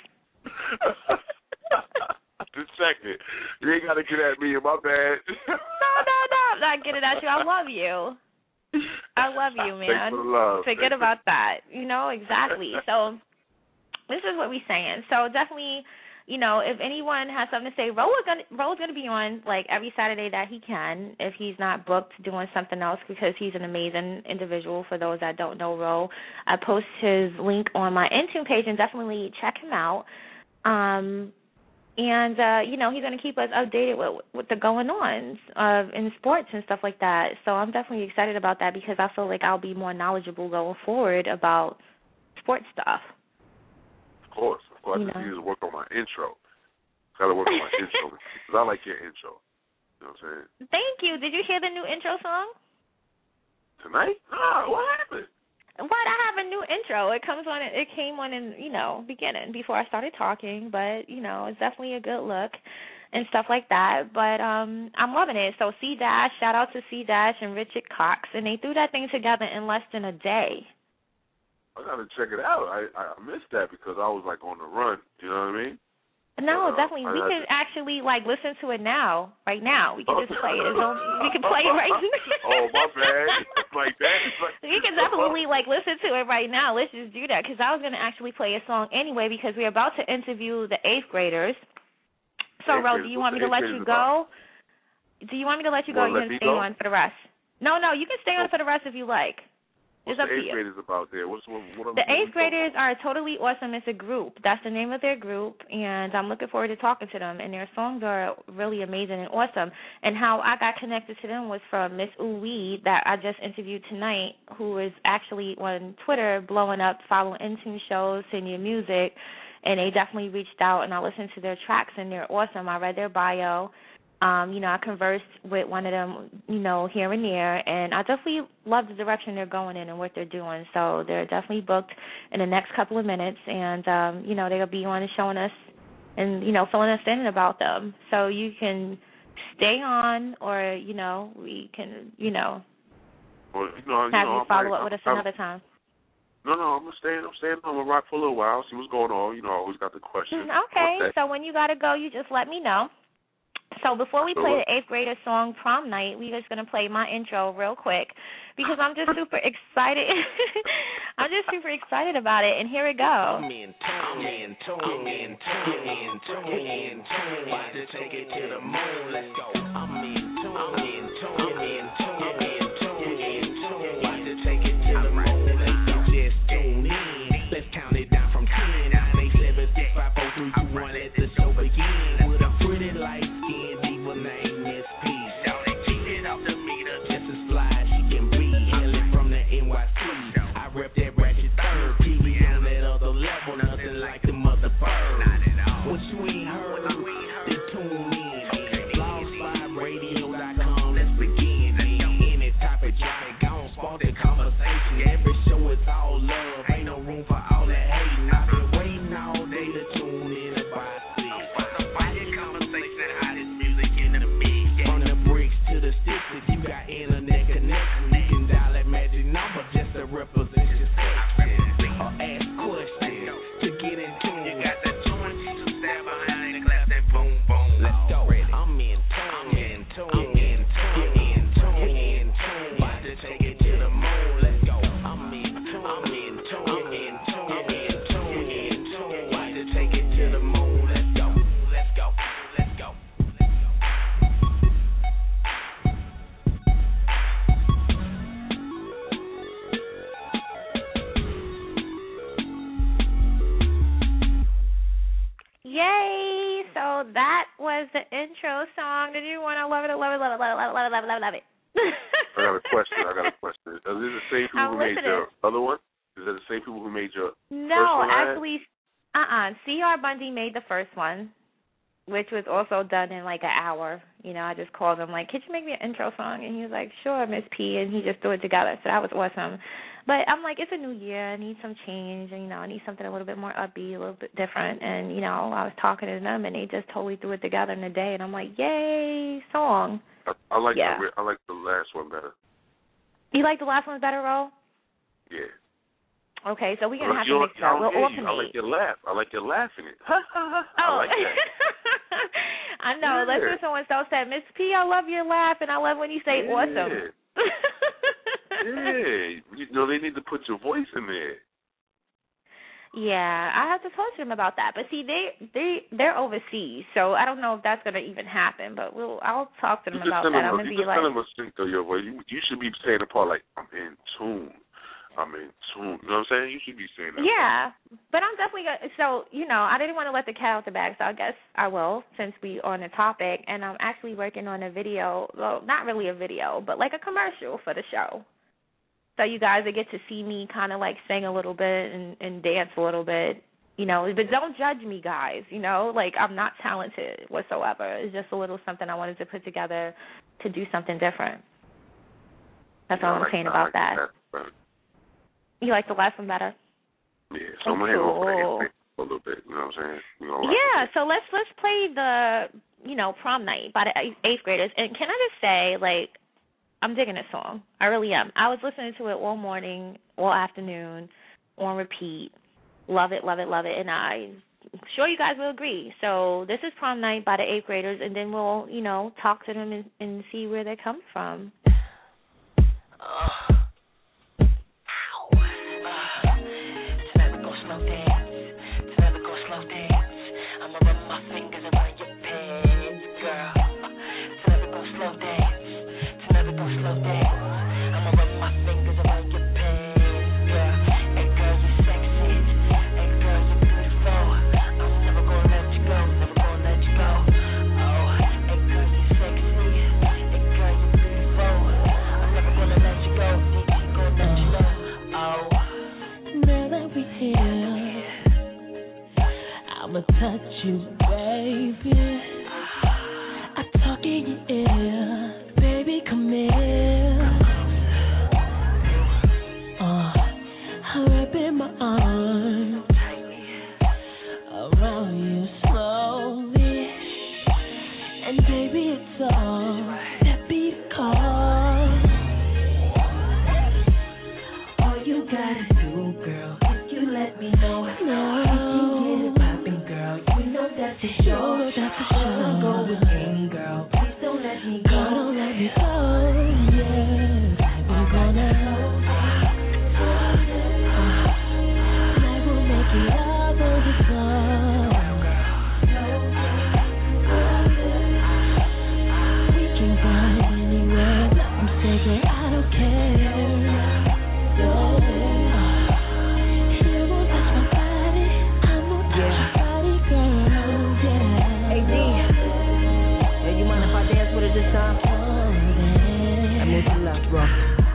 Just checking. You ain't got to get at me. My bad. No, no, no. I'm not getting at you. I love you. I love you, man. Thanks for the love. Forget Thanks. about that. You know, exactly. So this is what we're saying. So definitely, you know, if anyone has something to say, Ro is gonna Ro's gonna be on like every Saturday that he can, if he's not booked doing something else, because he's an amazing individual. For those that don't know Ro, I post his link on my Intune page, and definitely check him out. Um, and uh, you know, he's gonna keep us updated with with the going ons of in sports and stuff like that. So I'm definitely excited about that, because I feel like I'll be more knowledgeable going forward about sports stuff. Of course, of course. You I just know. need to work on my intro. Got to work on my intro, because I like your intro. You know what I'm saying? Thank you. Did you hear the new intro song? Tonight? Ah, what happened? What? I have a new intro. It comes on. It came on in, you know, beginning before I started talking. But you know, it's definitely a good look and stuff like that. But um, I'm loving it. So C Dash, shout out to C Dash and Richard Cox, and they threw that thing together in less than a day. I gotta check it out. I I missed that because I was like on the run. You know what I mean? No, uh, definitely. I We can to... actually like listen to it now, right now. We can oh. just play it. On, we can play it right now. Oh, my bad. Like that. Like... We can definitely like listen to it right now. Let's just do that, because I was gonna actually play a song anyway, because we're about to interview the eighth graders. So, Ro, do you want me to let you go? do you want me to let you go? You You wanna can let me stay go? on for the rest. No, no, you can stay on for the rest if you like. What's It's up the to eighth you. graders about there? What's what? what The what eighth we talking graders about? are totally awesome. It's a group. That's the name of their group, and I'm looking forward to talking to them. And their songs are really amazing and awesome. And how I got connected to them was from Miss Uwe that I just interviewed tonight, who is actually on Twitter blowing up, following Intune shows, sending your music. And they definitely reached out, and I listened to their tracks, and they're awesome. I read their bio. Um, you know, I conversed with one of them, you know, here and there, and I definitely love the direction they're going in and what they're doing. So they're definitely booked in the next couple of minutes, and, um, you know, they'll be on and showing us and, you know, filling us in about them. So you can stay on or, you know, we can, you know, Well, you know, have you, know, you I'm follow like, up with us I'm, another time. No, no, I'm gonna stay. I'm staying. I'm gonna rock for a little while. See what's going on. You know, I always got the question. Okay, so when you got to go, you just let me know. So before we play the eighth grader song Prom Night, we're just going to play my intro real quick because I'm just super excited. I'm just super excited about it, and here we go. I'm in tune, in tune, in tune, in tune, in tune. About to take it to the moon. Let's go. I'm in tune, I'm in tune, I'm in tune, I'm in tune, in tune. About to take it to the moon. Let's go. Just tune in. Let's count it down from ten. nine, eight, seven, six, five, four, three, two, one. As the show begins with a pretty light skin. Name Miss P. Shout it, cheated off the meter, just as fly as she can be. Hailing from the N Y C. I rep that ratchet third. T V on that other level, nothing like the mother bird. What you ain't heard, then tune in. blog spot radio dot com, let's begin. Any topic, topic, gon' spark that conversation. Every show is all love, ain't no room for all that hating. I've been waiting all day to tune in about this. If you got internet connection, you can dial that magic number just to represent your section or ask questions to get in tune. You got that tune, you stand behind and clap that boom, boom. Let's go. I'm in tune, I'm in tune, I'm in tune, in tune, in tune. About to take it to the moon. Let's go. I'm in tune, I'm in tune, I'm in tune, I'm in tune, in tune. About to take it to the moon. Let's go, let's go, let's go. Yay! So that was the intro song. Did you want to love it, love it, love it, love it, love it, love it, love it, love it? I got a question. I got a question. Is it the same people I'm who made listening. your other one? Is it the same people who made your No, first one? actually, uh-uh. C R Bundy made the first one, which was also done in like an hour. You know, I just called him like, could you make me an intro song? And he was like, sure, Miss P, and he just threw it together. So that was awesome. But I'm like, it's a new year. I need some change. And, you know, I need something a little bit more upbeat, a little bit different. And, you know, I was talking to them, and they just totally threw it together in a day. And I'm like, yay, song. I, I like yeah. the I like the last one better. You like the last one better, Ro? Yeah. Okay, so we're going to have you to mix it up. We'll you. alternate. I like your laugh. I like your laughing it. Oh. I like that. I know. Yeah. Let's hear someone else say, Miss P, I love your laugh, and I love when you say yeah. awesome. Yeah, you know, they need to put your voice in there. Yeah, I have to talk to them about that. But see, they they they're overseas, so I don't know if that's gonna even happen. But we'll I'll talk to them you about that. Them, I'm gonna you be just like, send them a sync of your voice. You, you should be saying the part like, I'm in tune. I'm in tune. You know what I'm saying? You should be saying that. Yeah, but I'm definitely gonna. So you know, I didn't want to let the cat out the bag, so I guess I will since we on the topic. And I'm actually working on a video. Well, not really a video, but like a commercial for the show. So you guys will get to see me kind of like sing a little bit and, and dance a little bit, you know. But don't judge me, guys. You know, like I'm not talented whatsoever. It's just a little something I wanted to put together to do something different. That's yeah, all I'm like, saying I about like that. that. You like the last one better? Yeah, so I'm gonna hang on for a little bit. You know what I'm saying? You know, yeah. So let's let's play the you know Prom Night by the eighth graders. And can I just say, like, I'm digging this song. I really am. I was listening to it all morning, all afternoon, on repeat. Love it, love it, love it. And I'm sure you guys will agree. So this is Prom Night by the eighth graders, and then we'll, you know, talk to them and, and see where they come from. Uh, ow. Uh, tonight we go slow dance. Tonight we go slow dance. I'ma rub my fingers around your pants, girl. Tonight we go slow dance. you, baby. I talk in your ear, baby, come here. Uh, I wrap in my arms around you slowly, and baby, it's all that beat call. All you gotta do, girl, if you let me know, no. That's for sure, that's for sure. I'll go with me, girl. Please don't let me go. Don't let me go, yeah. I'm gonna and I will make it up over the phone. We can go anywhere. I'm saying I don't care. Yeah. You won't touch my body. I won't touch your body, girl. This time, I need your love, bro.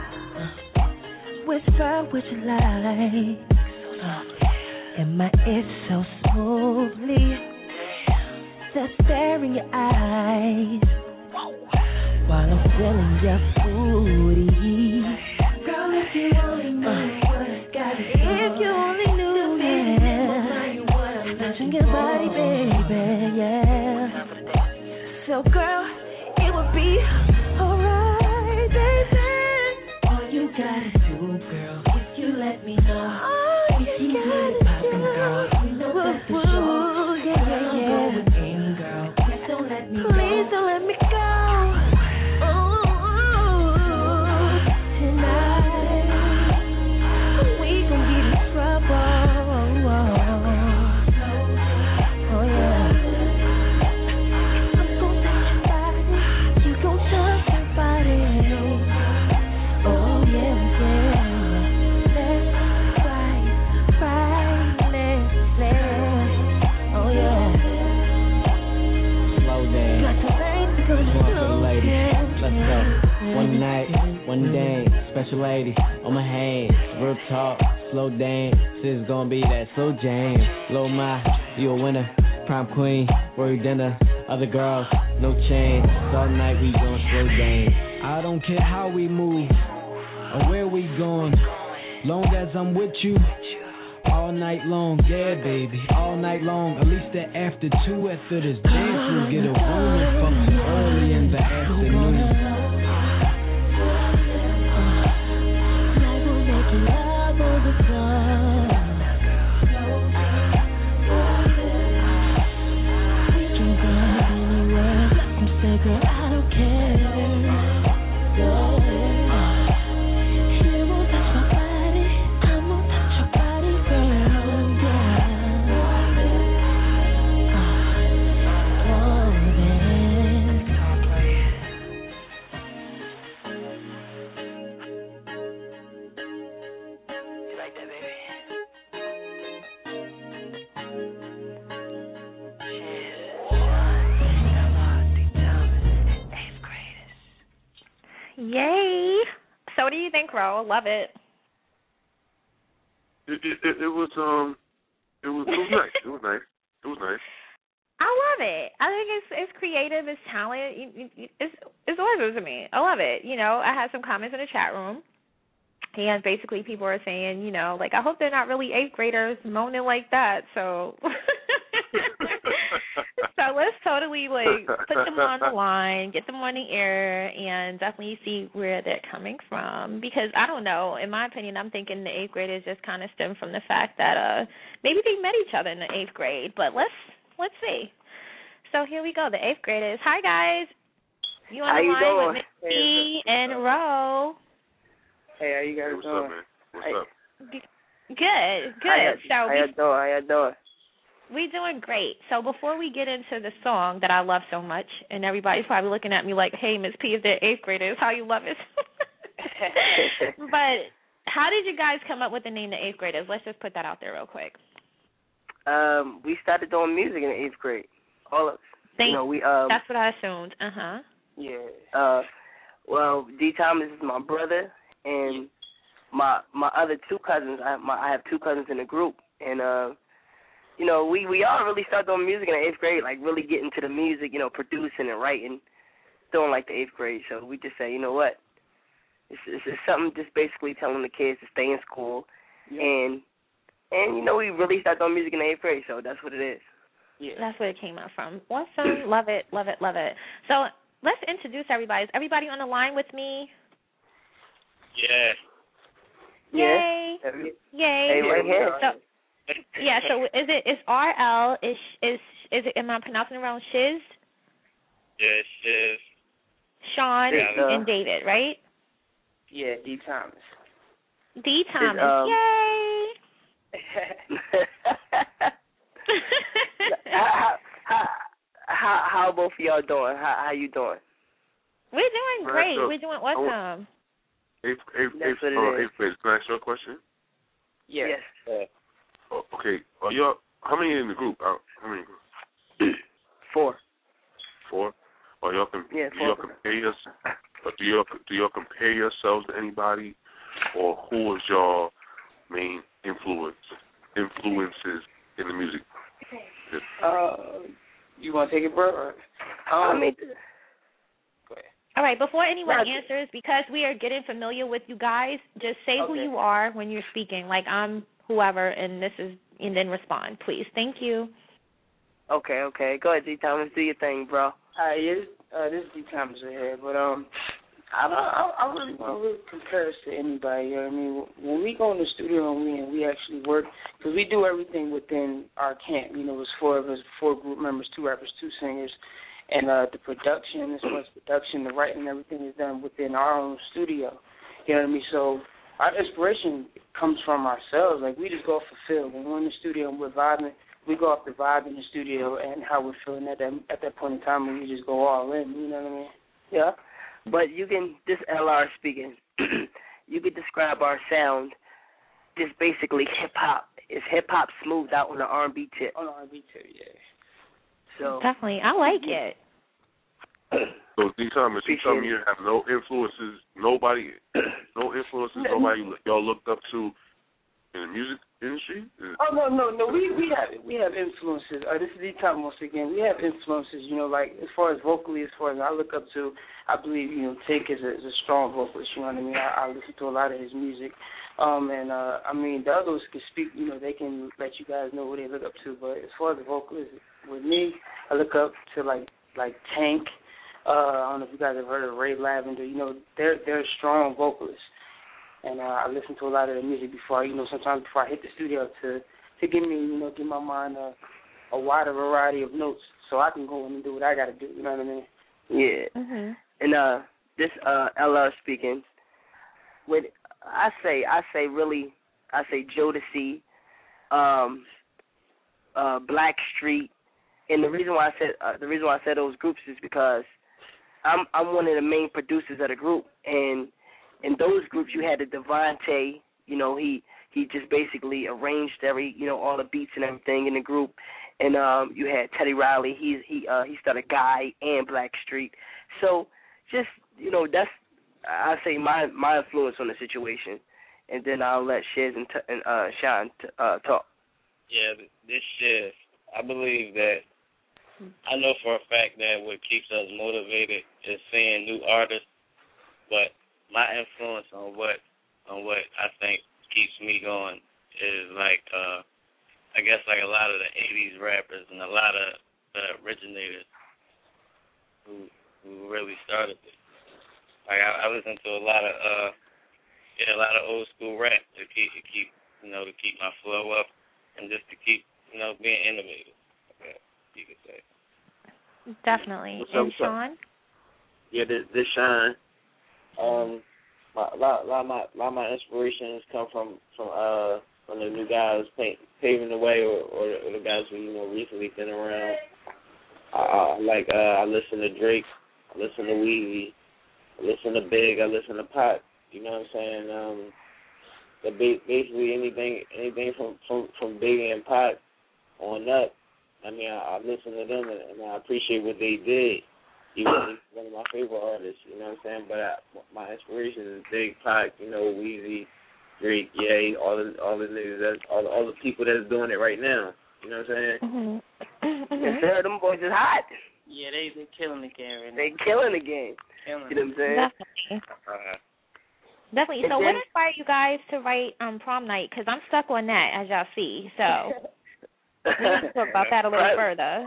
Whisper what you like uh, in my ear so smoothly. Just stare in your eyes while I'm feeling your booty. Girl, if you only knew uh, what I got to do. If you only knew, yeah. Touching your body, baby, yeah. So, girl, it would be alright, baby. All you gotta do, girl, if you let me know. All you gotta do, girl, you know that's the show. Yeah, yeah, yeah. Go with me, girl. Please don't let me go. Please don't let me go. Oh, tonight we gon' get in trouble. Oh yeah. One night, one day, special lady on my hands, real talk, slow dance, this is gonna be that slow jam. Low my, you a winner, prom queen, worry dinner, other girls, no change, all night we gon' slow dance. I don't care how we move, or where we going, long as I'm with you, all night long, yeah baby, all night long, at least that after two, after this dance we'll get a room and fuck early in the afternoon. Love over the phone. We can go anywhere. I'm say, girl, I don't care. Yeah. You won't touch my body. I won't touch your body, girl. Yeah. Oh, then. Yay! So what do you think, Ro? Love it. It, it, it, it was um, it was it was nice. It was nice. It was nice. I love it. I think it's it's creative, it's talent. It's it's awesome to me. I love it. You know, I had some comments in the chat room, and basically people are saying, you know, like I hope they're not really eighth graders moaning like that. So. So let's totally like put them on the line, get them on the air, and definitely see where they're coming from. Because I don't know, in my opinion, I'm thinking the eighth graders just kind of stem from the fact that uh maybe they met each other in the eighth grade. But let's let's see. So here we go, the eighth graders. Hi guys, you on how the you line doing? with Miss P and Ro. Hey, how you guys hey, what's doing? up, man? What's hey. up? Good, good. How, so how we, you doing? How you doing? We doing great. So before we get into the song that I love so much, and everybody's probably looking at me like, hey, Miss P, if they're eighth graders, how you love it. But how did you guys come up with the name the eighth graders? Let's just put that out there real quick. Um, we started doing music in the eighth grade. All of us. Thank, you know, we um. That's what I assumed. Uh huh. Yeah. Uh, well, D. Thomas is my brother, and my my other two cousins. I my I have two cousins in the group, and uh, you know, we, we all really started doing music in the eighth grade, like really getting to the music, you know, producing and writing, doing like the eighth grade. So we just say, you know what, it's, it's, it's something just basically telling the kids to stay in school, yeah. and and you know we really started doing music in the eighth grade, so that's what it is. Yeah, that's where it came out from. Awesome, love it, love it, love it. So let's introduce everybody. Is everybody on the line with me? Yeah. Yay! Yeah. Yay! Hey, right here. So, yeah. So is it is R L is is is it? Am I pronouncing it wrong? Shiz. Yeah, Shiz. Sean yeah, and David, right? Yeah, D Thomas. D Thomas. um, Yay! how, how how how both of y'all doing? How how you doing? We're doing great. We're doing awesome. Eighth, eighth, eighth, That's what it uh, is. eighth grade. Can I ask you a question? Yeah. Yes. Uh, Oh, okay. Are y'all, how many in the group? Uh, how many? Four. Four. Are y'all com- Yeah, do four. y'all compare your, or do y'all do y'all compare yourselves to anybody, or who is your main influence influences in the music? uh, you want to take it, bro? Or, um, I mean, go ahead. All right, before anyone Right. answers, because we are getting familiar with you guys, just say who Okay. you are when you're speaking. Like, I'm whoever, and this is, and then respond, please. Thank you. okay, okay. Go ahead, D Thomas. Do your thing, bro. Hi, yeah, uh, this is D Thomas here, but um, I don't, I, I really don't really compare us to anybody. You know what I mean? When we go in the studio and we and we actually work, because we do everything within our camp. You know, it's four of us, four group members, two rappers, two singers, and uh, the production, as far as production, the writing, everything is done within our own studio. You know what I mean? So our inspiration comes from ourselves. Like, we just go off the feel. When we're in the studio and we're vibing, we go off the vibe in the studio and how we're feeling at that at that point in time, and we just go all in. You know what I mean? Yeah. But you can, this L R speaking, you could describe our sound just basically hip-hop. It's hip-hop smoothed out on the R and B tip. On the R and B too, yeah. So Definitely. I like it. So D Thomas, you Appreciate tell me it. you have no influences, nobody, no influences, nobody y'all looked up to in the music industry? Oh no, no, no. We we have we have influences. Uh, this is the time once again. We have influences. You know, like as far as vocally, as far as I look up to, I believe you know Take is a, is a strong vocalist. You know what I mean? I, I listen to a lot of his music. Um, and uh, I mean the others can speak. You know, they can let you guys know who they look up to. But as far as the vocalist, with me, I look up to like like Tank. Uh, I don't know if you guys have heard of Ray Lavender. You know, they're they're strong vocalists. And uh, I listen to a lot of the music before, you know, sometimes before I hit the studio to to give me, you know, give my mind a, a wider variety of notes so I can go in and do what I got to do. You know what I mean? yeah. Mhm. And uh, this uh, L R speaking. With I say, I say really, I say Jodeci, um, uh, Blackstreet, and the reason why I said uh, the reason why I said those groups is because I'm I'm one of the main producers of the group, and in those groups you had the Devontae, you know, he he just basically arranged every, you know, all the beats and everything in the group, and um, you had Teddy Riley, he he uh, he started Guy and Blackstreet, so just you know that's I say my my influence on the situation, and then I'll let Shiz and, t- and uh, Sean t- uh, talk. Yeah, this Shiz, I believe that. I know for a fact that what keeps us motivated is seeing new artists, but my influence on what on what I think keeps me going is like uh, I guess like a lot of the eighties rappers and a lot of the originators who who really started it. Like I, I listen to a lot of uh yeah a lot of old school rap to keep to keep you know to keep my flow up and just to keep you know being innovative. Okay, you could say. Definitely. What's up, And what's up? Sean? Yeah, this, this Shine. Um, my, a lot, lot of my, lot of my inspirations come from from uh from the new guys paint, paving the way, or, or, the, or the guys who you know recently been around. Uh, like uh, I listen to Drake, I listen to Weezy, I listen to Big, I listen to Pac. You know what I'm saying? Um, the basically anything anything from from from Big and Pac on up. I mean, I, I listen to them and, and I appreciate what they did. Even though he's one of my favorite artists, you know what I'm saying? But I, my inspiration is Big Pac, you know, Weezy, Drake, Ye, all the all the niggas, that's all the, all the people that's doing it right now. You know what I'm saying? Mm-hmm. Yes, sir. Them boys is hot. Yeah, they they killing the game right now. They killing the game. Killing You know what I'm saying? Definitely. Uh, Definitely. And So, what then- inspired you guys to write um, Prom Night? Because I'm stuck on that, as y'all see. So, we need to talk about that a little further.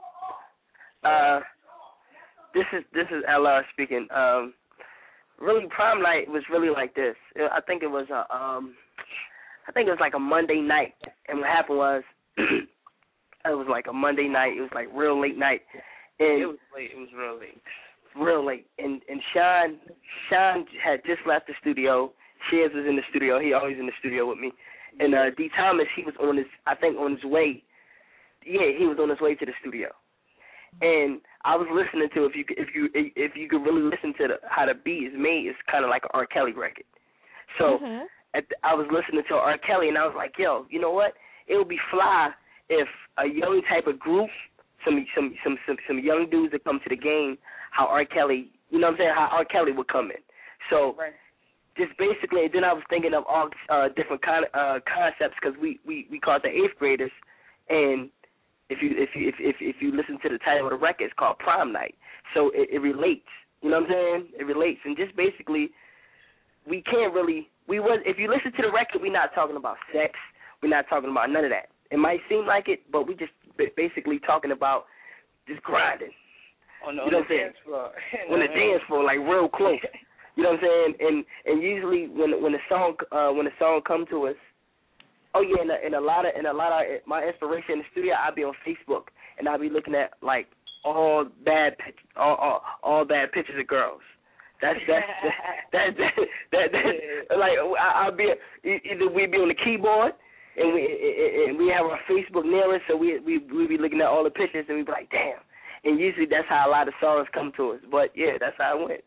Uh, this is this is L R speaking. Um, really, Prom Night was really like this. I think it was a um, I think it was like a Monday night, and what happened was, it was like a Monday night. It was like real late night, and It was late. It was real late. real late. And and Sean Sean had just left the studio. Shiz was in the studio. He always in the studio with me. And uh, D Thomas, he was on his, I think, on his way. Yeah, he was on his way to the studio. And I was listening to, if you if you if you could really listen to the, how the beat is made, it's kind of like an R. Kelly record. So Mm-hmm. at the, I was listening to R. Kelly, and I was like, yo, you know what? It would be fly if a young type of group, some some some some, some young dudes that come to the game, how R. Kelly, you know what I'm saying, how R. Kelly would come in. So Right. just basically, then I was thinking of all uh, different con- uh, concepts because we, we, we called the eighth graders, and if you if you if, if if you listen to the title of the record, it's called Prom Night. So it, it relates. You know what I'm saying? It relates, and just basically, we can't really we was if you listen to the record, we're not talking about sex. We're not talking about none of that. It might seem like it, but we just basically talking about just grinding. On the, You know on what the I'm saying? dance floor. On the dance floor, like real close. You know what I'm saying? And and usually when when the song uh, when the song come to us, oh yeah, and a, and a lot of and a lot of my inspiration in the studio, I'll be on Facebook and I'll be looking at like all bad pic- all all, all bad pictures of girls. That's that's that that that, that, that like I, I'll be either we be on the keyboard and we and we have our Facebook near us, so we we we be looking at all the pictures and we be like, damn. And usually that's how a lot of songs come to us. But yeah, that's how it went.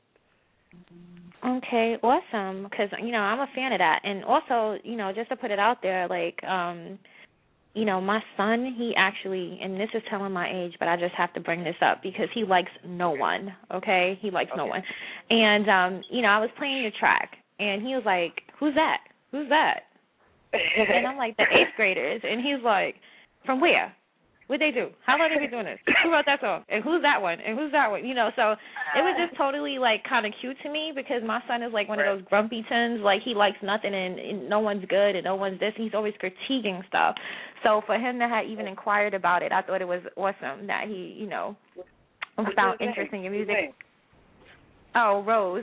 Okay, awesome. Because you know I'm a fan of that, and also you know just to put it out there, like um, you know my son, he actually, and this is telling my age, but I just have to bring this up because he likes no one. Okay, he likes Okay. no one, and um, you know I was playing the track, and he was like, "Who's that? Who's that?" And I'm like, "The eighth graders," and he's like, "From where? What'd they do? How long have they been doing this? Who wrote that song? And who's that one? And who's that one?" You know, so it was just totally, like, kind of cute to me because my son is, like, one Right. of those grumpy tins. Like, he likes nothing and, and no one's good and no one's this. He's always critiquing stuff. So for him to have even inquired about it, I thought it was awesome that he, you know, What's found his interest name? in your What's music. his name? Oh, Rose.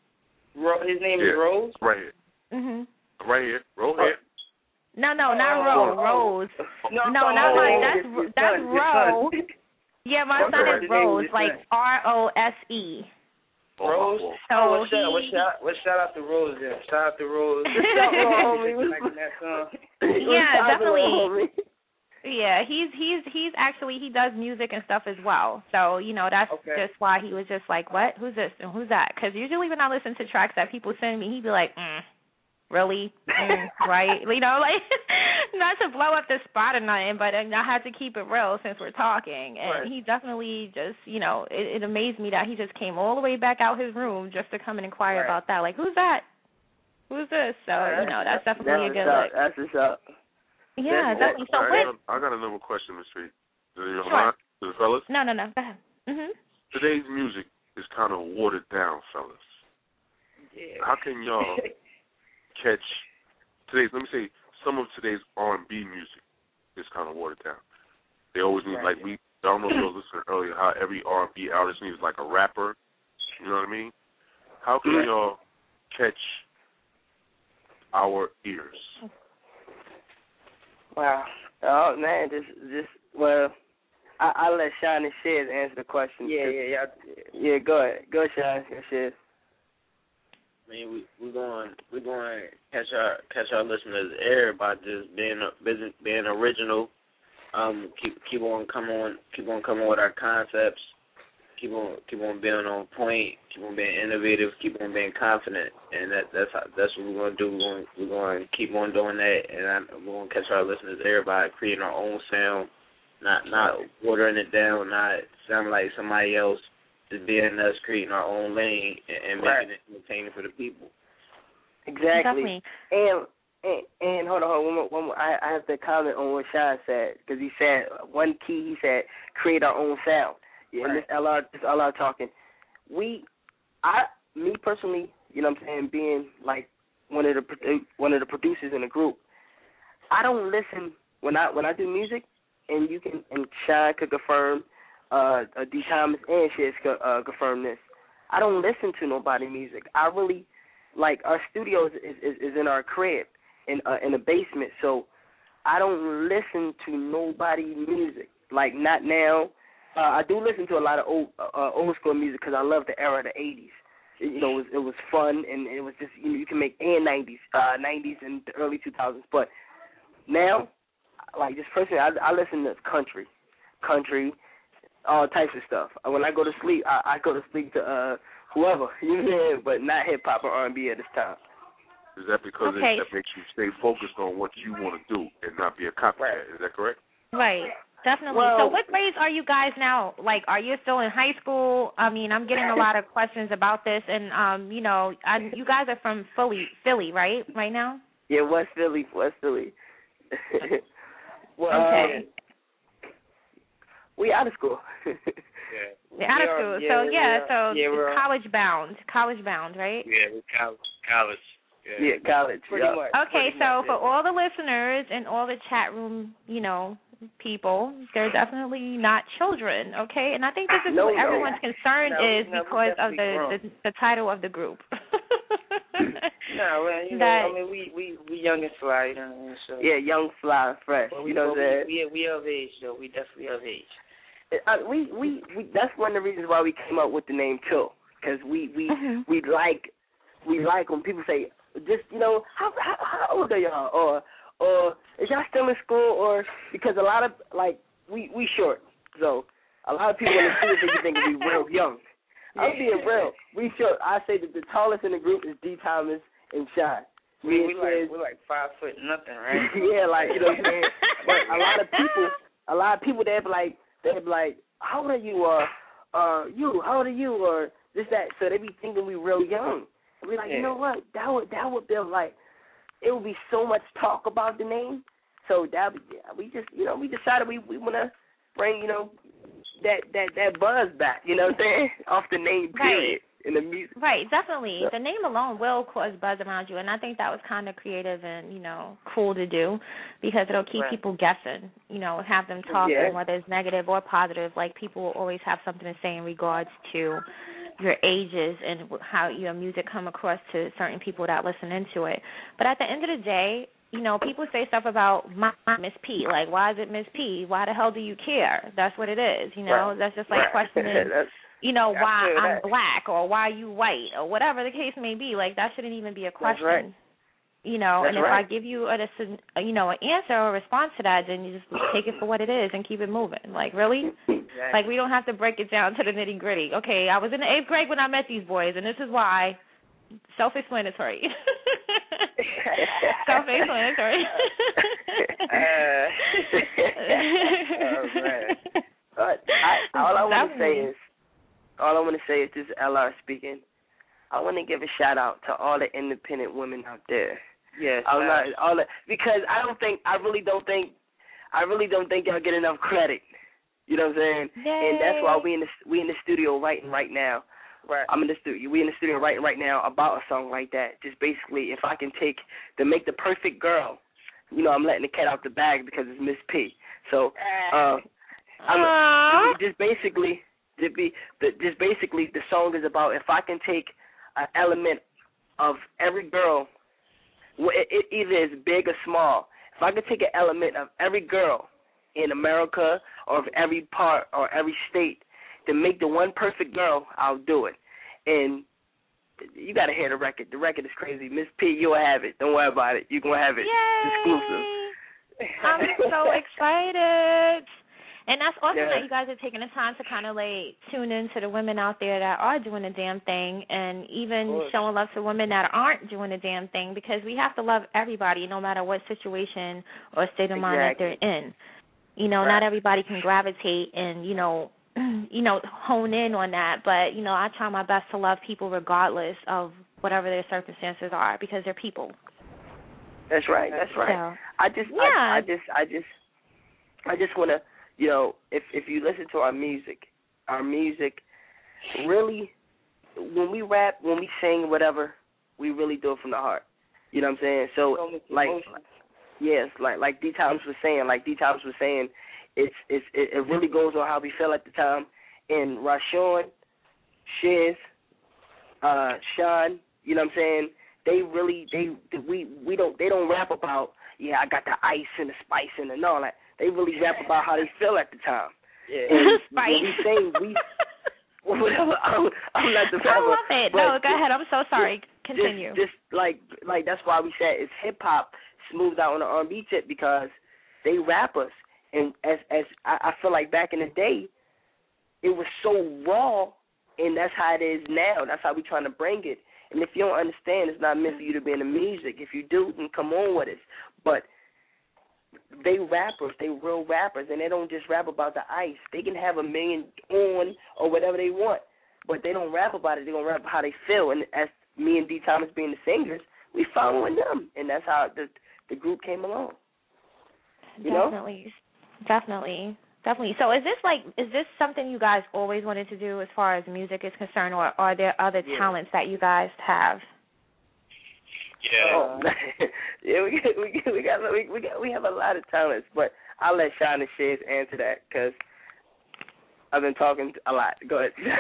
Ro- his name Yeah. is Rose? Right here. Mhm. Right here. Roll here. No, no, not Oh, Rose. oh. Rose. No, No, oh, not oh, like oh, that's your- your that's son, your Ro. son. Yeah, my Okay. son What's is the name of Rose, your like son? R O S E. Oh, my Rose? fault. So Oh, well, shout, well, he- shout, well, shout out to Rose then. Shout out to Rose. Shout out, homie. Liking that song. Yeah, definitely. Yeah, he's he's he's actually he does music and stuff as well. So you know that's Okay. just why he was just like, what? Who's this and who's that? Because usually when I listen to tracks that people send me, he'd be like, mm, really, mm, right? You know, like not to blow up the spot or nothing, but I had to keep it real since we're talking. And Right. he definitely just, you know, it, it amazed me that he just came all the way back out his room just to come and inquire Right. about that. Like, who's that? Who's this? So you know, that's definitely a That's good what's up. look. That's what's up. Yeah, That's- definitely. So I, what? got, I got another question, Miss Reed. Do you Sure. mind? To the fellas? No, no, no. Go ahead. Mhm. Today's music is kind of watered down, fellas. Yeah. How can y'all catch today's, let me say, some of today's R and B music is kind of watered down. They always need, Right. like, we, I don't know if you were listening earlier, how every R and B artist needs, like, a rapper. You know what I mean? How can Mhm. y'all catch our ears? Wow. Oh man, just just well, I I'll let Sean and Shiz answer the question. Yeah, yeah, yeah. Yeah, go ahead. Go Sean and Shiz. I mean, we we going we going to catch our catch our listeners' ear by just being being, being original. Um, keep keep on come on keep on coming with our concepts. Keep on keep on being on point. Keep on being innovative. Keep on being confident, and that that's how, that's what we're gonna do. We're going we're going to keep on doing that, and I, we're going to catch our listeners' ear by creating our own sound, not not watering it down, not sounding like somebody else. Just being us, creating our own lane, and, and Right. making it entertaining for the people. Exactly. Definitely. And And, and hold on, hold on, one more, one more. I, I have to comment on what Sean said because he said one key. He said create our own sound. Yeah, and this L R, this L R talking. We, I, me personally, you know what I'm saying, being like one of the one of the producers in the group, I don't listen when I when I do music, and you can and Sean could confirm, uh, D. Thomas and Shiz could uh, confirm this. I don't listen to nobody music. I really like our studios is, is, is in our crib. In uh, in the basement, so I don't listen to nobody music. Like not now. Uh, I do listen to a lot of old uh, old school music because I love the era of the eighties. You know, it was, it was fun and it was just you know you can make and nineties, uh, nineties and the early two thousands. But now, like just personally, I, I listen to country, country, all types of stuff. When I go to sleep, I, I go to sleep to uh, whoever, you know what I mean? But not hip hop or R and B at this time. Is that because okay. it, that makes you stay focused on what you want to do and not be a copycat? Is that correct? Right, definitely. Well, so what grades are you guys now? Like, are you still in high school? I mean, I'm getting a lot of questions about this, and, um, you know, I, you guys are from Philly, Philly, right, right now? Yeah, West Philly, West Philly. well, okay. Um, we out of school. yeah. You're out of are, school. yeah, so, yeah, so yeah, it's college bound, college bound, right? Yeah, we're college. college. Yeah, yeah college. Pretty yeah. much. Okay, pretty so much, for yeah. all the listeners and all the chat room, you know, people, they're definitely not children, okay? And I think this is no, what no. everyone's concern no, is no, because of the, grown. the the title of the group. No, well, you that, know, I mean, we, we, we young and fly, you know what I mean? So. Yeah, young, fly, fresh. Well, we, you know what I'm saying? We, we, we of age, though. We definitely of age. Uh, we, we, we, that's one of the reasons why we came up with the name Till, because we, we, mm-hmm. we like, we like when people say, just, you know, how, how, how old are y'all? Or, or is y'all still in school? Or, because a lot of, like, we, we short. So, a lot of people in the studio think you think we real young. I'm being real. We short. I say that the tallest in the group is D. Thomas and Sean. We, we like, we're like five foot nothing, right? Yeah, like, you know what I'm saying? But a lot of people, a lot of people, they'd be like, they'd be like, how old are you? Or, uh, you, how old are you? Or this, that. So they be thinking we real young. And we're like, yeah. you know what? That would, that would be like, it would be so much talk about the name. So that yeah, we just, you know, we decided we, we want to bring, you know, that, that, that buzz back, you know what I'm saying? Off the name, period. Right. In the music. Right, definitely. So. The name alone will cause buzz around you, and I think that was kind of creative and, you know, cool to do because it'll keep right. people guessing, you know, have them talking, yeah. whether it's negative or positive. Like, people will always have something to say in regards to your ages and how your music come across to certain people that listen into it. But at the end of the day, you know, people say stuff about my Miss P. Like, why is it Miss P? Why the hell do you care? That's what it is, you know? Right. That's just like right. questioning... You know, why I'm that. black or why you white or whatever the case may be. Like, that shouldn't even be a question. That's right. You know, That's and if right. I give you a, a, you know, an answer or a response to that, then you just take it for what it is and keep it moving. Like, really? Exactly. Like, we don't have to break it down to the nitty-gritty. Okay, I was in the eighth grade when I met these boys, and this is why. Self-explanatory. Self-explanatory. uh, oh, man. But I, all I want to say is, all I want to say is this is L R speaking. I want to give a shout out to all the independent women out there. Yes. I'm not, all the, because I don't think, I really don't think, I really don't think y'all get enough credit. You know what I'm saying? Yay. And that's why we in the we in the studio writing right now. Right. I'm in the studio. We in the studio writing right now about a song like that. Just basically, if I can take to make the perfect girl, you know, I'm letting the cat out the bag because it's Miss P. So, uh, I'm just basically, just be, just basically, the song is about if I can take an element of every girl, it, it either is big or small. If I can take an element of every girl in America or of every part or every state to make the one perfect girl, I'll do it. And you got to hear the record. The record is crazy. Miss P, you'll have it. Don't worry about it. You're going to have it. Yay. Exclusive. I'm so excited. And that's awesome yeah. that you guys are taking the time to kind of, like, tune in to the women out there that are doing the damn thing and even showing love to women that aren't doing the damn thing because we have to love everybody no matter what situation or state of mind exactly. that they're in. You know, right. not everybody can gravitate and, you know, you know, hone in on that. But, you know, I try my best to love people regardless of whatever their circumstances are because they're people. That's right. That's right. So, I just, yeah. I, I just, I just, I just want to, you know, if if you listen to our music, our music, really, when we rap, when we sing, whatever, we really do it from the heart. You know what I'm saying? So, like, yes, like like D Times was saying, like D Times was saying, it's it's it, it really goes on how we feel at the time. And Rashawn, Shiz, uh, Sean, you know what I'm saying? They really, they we we don't they don't rap about, yeah, I got the ice and the spice and, and all that. They really rap about how they feel at the time. Yeah. And Spice. when we sing, we whatever. I'm, I'm not the I love it. No, go ahead. I'm so sorry. Just, Continue. Just, just like like that's why we said it's hip hop smoothed out on the R and B tip, because they rap us, and as as I, I feel like back in the day, it was so raw, and that's how it is now. That's how we trying to bring it. And if you don't understand, it's not meant for you to be in the music. If you do, then come on with it. But they rappers, they real rappers, and they don't just rap about the ice. They can have a million on or whatever they want, but they don't rap about it. They're going to rap how they feel. And as me and D. Thomas being the singers, we following them, and that's how the the group came along. You definitely, know? definitely, definitely. So is this like, is this something you guys always wanted to do as far as music is concerned, or are there other yeah. talents that you guys have? Yeah. Oh, yeah, we got, we got, we got, we, we got, we have a lot of talents, but I'll let Sean and Shiz answer that because I've been talking a lot. Go ahead. yeah,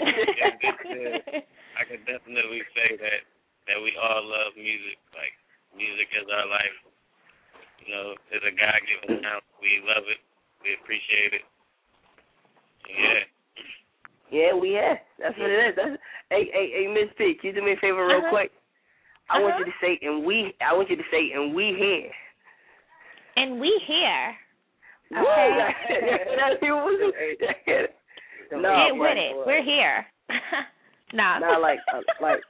I can definitely say that that we all love music. Like, music is our life. You know, it's a God-given talent. We love it. We appreciate it. Yeah. Yeah, we have. That's what it is. That's, hey, hey, hey, Miss P, can you do me a favor real uh-huh. quick? I uh-huh. want you to say, and we. I want you to say, and we here. And we here. Okay. no, Get with it. We're here. nah. Nah, like, uh, like.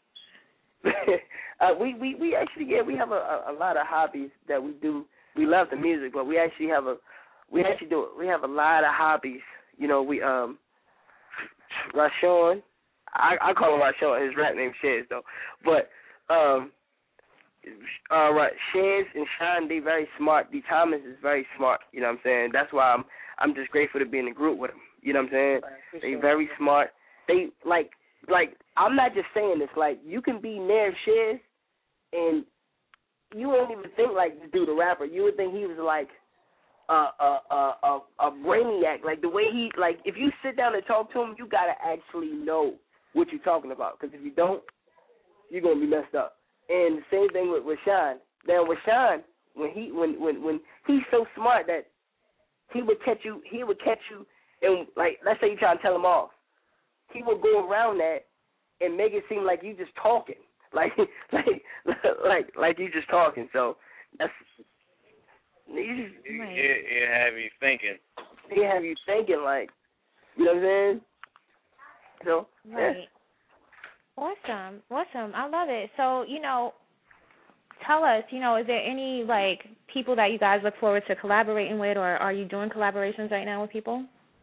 uh, we, we, we actually, yeah, we have a, a, a lot of hobbies that we do. We love the music, but we actually have a, we actually do. We have a lot of hobbies. You know, we um, Rashawn. I, I call him Rashawn. His rap name Shiz though, but. Um, uh, right, Shiz and Sean, they very smart. D. Thomas is very smart. You know what I'm saying? That's why I'm I'm just grateful to be in the group with them. You know what I'm saying? Right, they very smart. They like like I'm not just saying this. Like you can be near Shiz, and you won't even think like this dude a rapper. You would think he was like a a a a, a brainiac. Like the way he like if you sit down and talk to him, you gotta actually know what you're talking about. Because if you don't, you're gonna be messed up. And the same thing with, with Sean. Now with Sean, when he when, when when he's so smart that he would catch you he would catch you and like let's say you try to tell him off. He would go around that and make it seem like you just talking. Like like like like you just talking. So that's you just it, it, it have you thinking. He have you thinking like you know what I'm saying? So right. Yeah. Awesome, awesome. I love it. So, you know, tell us, you know, is there any, like, people that you guys look forward to collaborating with, or are you doing collaborations right now with people?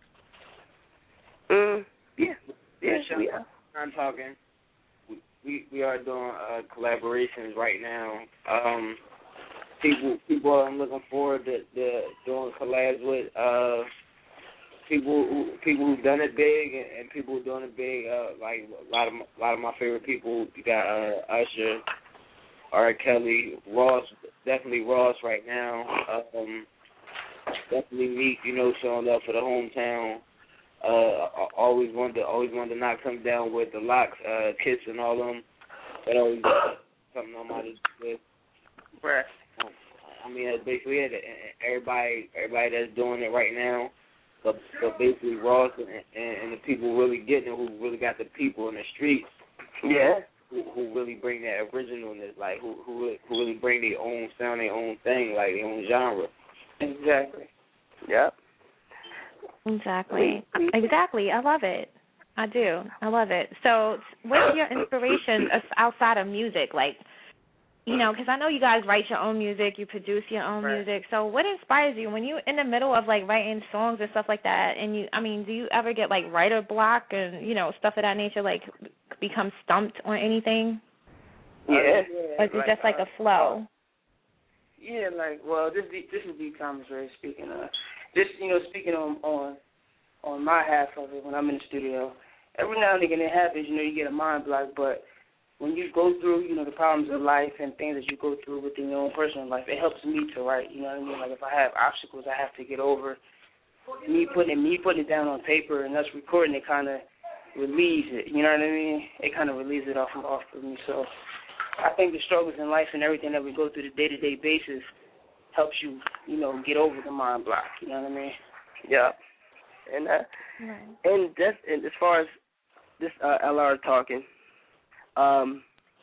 Mm, yeah. Yeah, sure. We are. I'm talking. We, we we are doing uh, collaborations right now. Um, people people I'm looking forward to, to doing collabs with. Uh, People who people who've done it big and, and people who doing it big, uh, like a lot of my, a lot of my favorite people. You got uh, Usher, R. Kelly, Ross, definitely Ross right now. Um, definitely Meek, you know, showing up for the hometown. Uh, I always wanted to always wanted to knock something down with the Locks, uh, Kiss, and all them. That always something on my list. Right. I mean, that's basically it. Everybody everybody that's doing it right now. But, but basically, Ross and, and, and the people really getting it, who really got the people in the streets, yeah, who, who really bring that originalness, like who who who really bring their own sound, their own thing, like their own genre. Exactly. Yep. Exactly. Exactly. I love it. I do. I love it. So, what's your inspiration outside of music, like? You know, because I know you guys write your own music, you produce your own right. music. So what inspires you when you're in the middle of, like, writing songs and stuff like that? And, you, I mean, do you ever get, like, writer block and, you know, stuff of that nature, like, become stumped on anything? Yeah. Or is it like, just, like, uh, a flow? Yeah, like well, this this is Deep Thomas Ray speaking. Uh, just you know, speaking on on on my half of it when I'm in the studio. Every now and again it happens. You know, you get a mind block, but when you go through, you know, the problems of life and things that you go through within your own personal life, it helps me to write. You know what I mean? Like if I have obstacles I have to get over, me putting it, me putting it down on paper and us recording it kind of relieves it. You know what I mean? It kind of relieves it off of off of me. So I think the struggles in life and everything that we go through the day-to-day basis helps you, you know, get over the mind block. You know what I mean? Yeah. And uh, Right. and that's and as far as this uh, L R talking, um,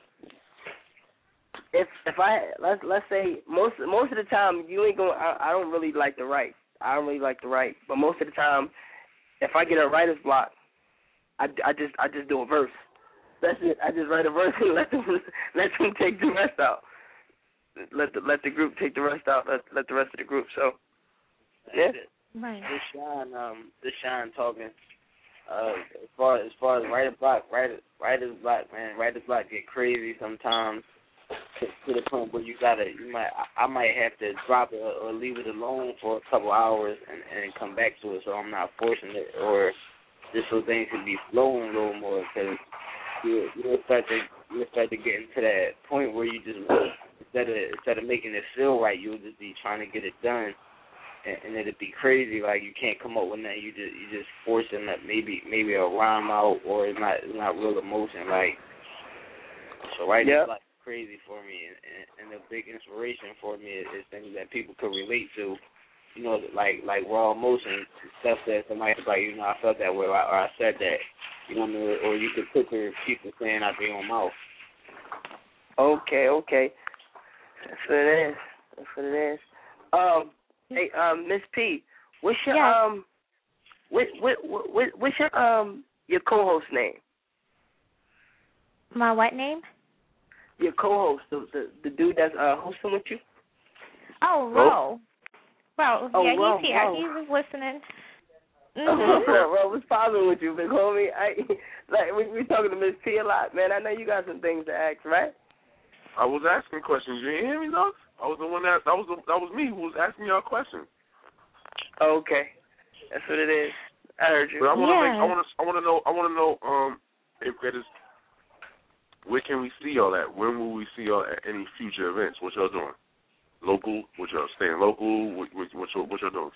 if if I let's let's say most most of the time you ain't going. I, I don't really like to write. I don't really like to write, but most of the time, if I get a writer's block, I, I just I just do a verse. That's it. I just write a verse and let them let them take the rest out. Let the let the group take the rest out. Let let the rest of the group. So yeah. Right. This Shine, um, this Shine talking. Uh, as far as far as writer block, writer writer's block, man, writer's block get crazy sometimes to, to the point where you gotta, you might, I, I might have to drop it or, or leave it alone for a couple hours and, and come back to it, so I'm not forcing it, or just so things can be flowing a little more, because you you'll start to you'll start to get into that point where you just instead of instead of making it feel right, you'll just be trying to get it done. And it'd be crazy, like you can't come up with that. You just you just forcing that maybe maybe a rhyme out, or it's not it's not real emotion. Like so, right now, Yep. it's like crazy for me, and, and, and a big inspiration for me is, is things that people could relate to. You know, like like raw emotion stuff that somebody's like, you know, I felt that way, or I, or I said that. You know what I mean? Or you could picture people saying out their own mouth. Okay, okay. That's what it is. That's what it is. Um. Hey, um, Miss P, what's your Yes. um, what what what what's your um your co-host name? My what name? Your co-host, the the, the dude that's uh hosting with you. Oh, Ro. Ro. Oh, Yeah, Ro, he's here. Ro. He's listening. Oh, Mhm. bro, what's popping with you, big homie? I like we we talking to Miss P a lot, man. I know you got some things to ask, right? I was asking questions. You didn't hear me, dog? I was the one that that was the, that was me who was asking y'all questions. Okay, that's what it is. I heard you. But I want to Yeah. make I want to I want to know I want to know um if that is where can we see y'all at? When will we see y'all at any future events? What y'all doing? Local? What y'all staying local? What what, what y'all what y'all doing?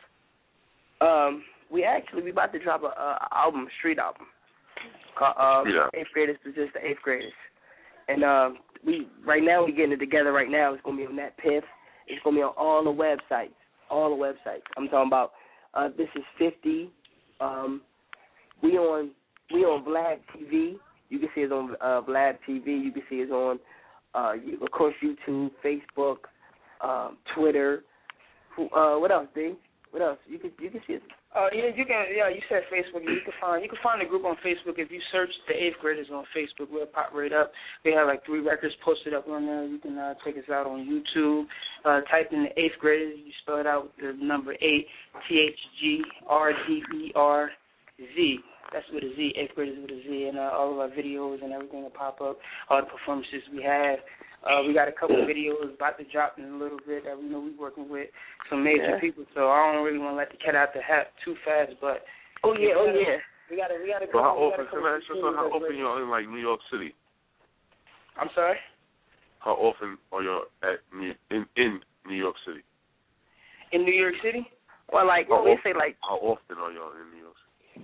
Um, we actually we about to drop a, a album, a street album, called uh, Street album. Eighth Graders to Just the Eighth Graders, and um, we right now we getting it together. Right now it's gonna be on that Piff. It's gonna be on all the websites, all the websites. I'm talking about. Uh, this is fifty. Um, we on we on Vlad T V. You can see us on uh, Vlad T V. You can see us on, uh, you, of course, YouTube, Facebook, um, Twitter. Who, uh, what else, D? What else? You can you can see us. Uh, yeah, you can. Yeah, you said Facebook. You can find you can find the group on Facebook if you search the Eighth Graders on Facebook. We'll pop right up. We have like three records posted up on there. You can uh, check us out on YouTube. Uh, type in the Eighth Graders. You spell it out with the number eight, T H G R D E R Z. That's with a Z. Eighth Graders with a Z, and uh, all of our videos and everything will pop up. All the performances we have. Uh, we got a couple of videos about to drop in a little bit that we know we're working with some major Yeah. people. So I don't really want to let the cat out the hat too fast, but Oh yeah, oh yeah. we got to we got to So go. how we often? gotta Can I ask you something? How often y'all in like New York City? I'm sorry. How often are y'all at New, in in New York City? In New York City? Well, like How we often, say, like how often are y'all in New York City?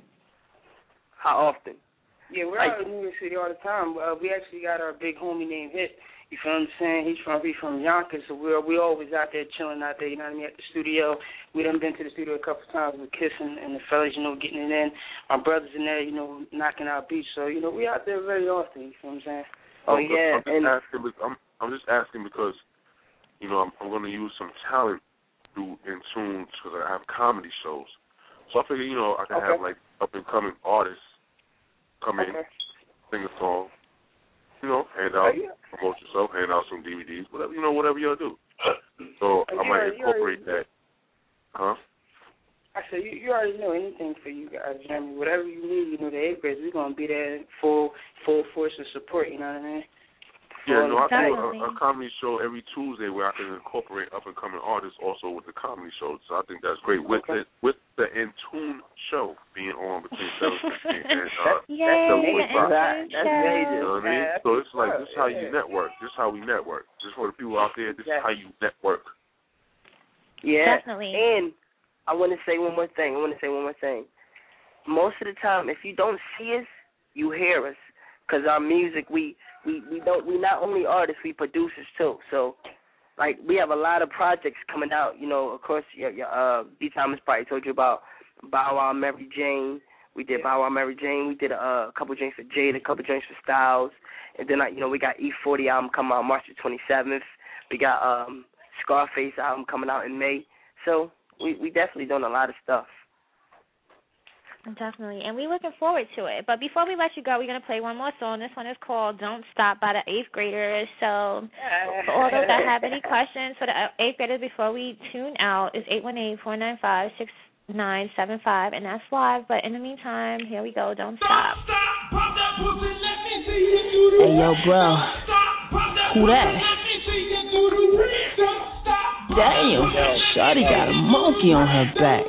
how often? Yeah, we're Like- out in New York City all the time. Uh, we actually got our big homie named Hit. You feel what I'm saying? He's from he's from Yonkers, so we're we always out there chilling out there. You know what I mean? At the studio, we done been to the studio a couple of times with Kiss and, and the fellas. You know, getting it in. My brothers in there, you know, knocking out beats. So you know, we out there very often. You feel what I'm saying? Oh I'm, yeah, I'm just and asking. bec- I'm I'm just asking because, you know, I'm, I'm going to use some talent through in tune because I have comedy shows. So I figure, you know, I can Okay. have like up and coming artists come in, Okay. sing a song, you know, hand out, Oh, yeah. promote yourself, hand out some D V Ds, whatever, you know, whatever y'all do. So Oh, I you might already- you already- incorporate that. Huh? I said, you, you already know anything for you guys. You know what I mean? Whatever you need, you know, the eighth graders, we're going to be there in full, full force and support, you know what I mean? Yeah, no, I do Definitely. a, a comedy show every Tuesday where I can incorporate up and coming artists also with the comedy show. So I think that's great with Okay. the with the In Tune show being on between seven fifteen and uh, Yay, seven the forty-five. That- Intune that's Show. major. You know what I mean? So it's like this is how you network. This is how we network. Just for the people out there, this is how you network. Yeah. Definitely. And I want to say one more thing. I want to say one more thing. Most of the time, if you don't see us, you hear us, because our music, we, we, we don't we not only artists, we producers too. So, like, we have a lot of projects coming out. You know, of course, your, your, uh, D. Thomas probably told you about Bow Wow, Mary Jane. We did Bow Wow, Mary Jane. We did a, a couple drinks for Jade, a couple drinks for Styles, and then like, you know, we got E forty album coming out March the twenty-seventh. We got um, Scarface album coming out in May. So we we definitely doing a lot of stuff. Definitely, and we're looking forward to it. But before we let you go, we're going to play one more song. This one is called Don't Stop by the eighth Graders. So for all those that have any questions for the eighth Graders before we tune out, is eight one eight, four nine five, six nine seven five, and that's live. But in the meantime, here we go, Don't Stop. Hey, yo, bro. Who that? Damn, shawty got a monkey on her back.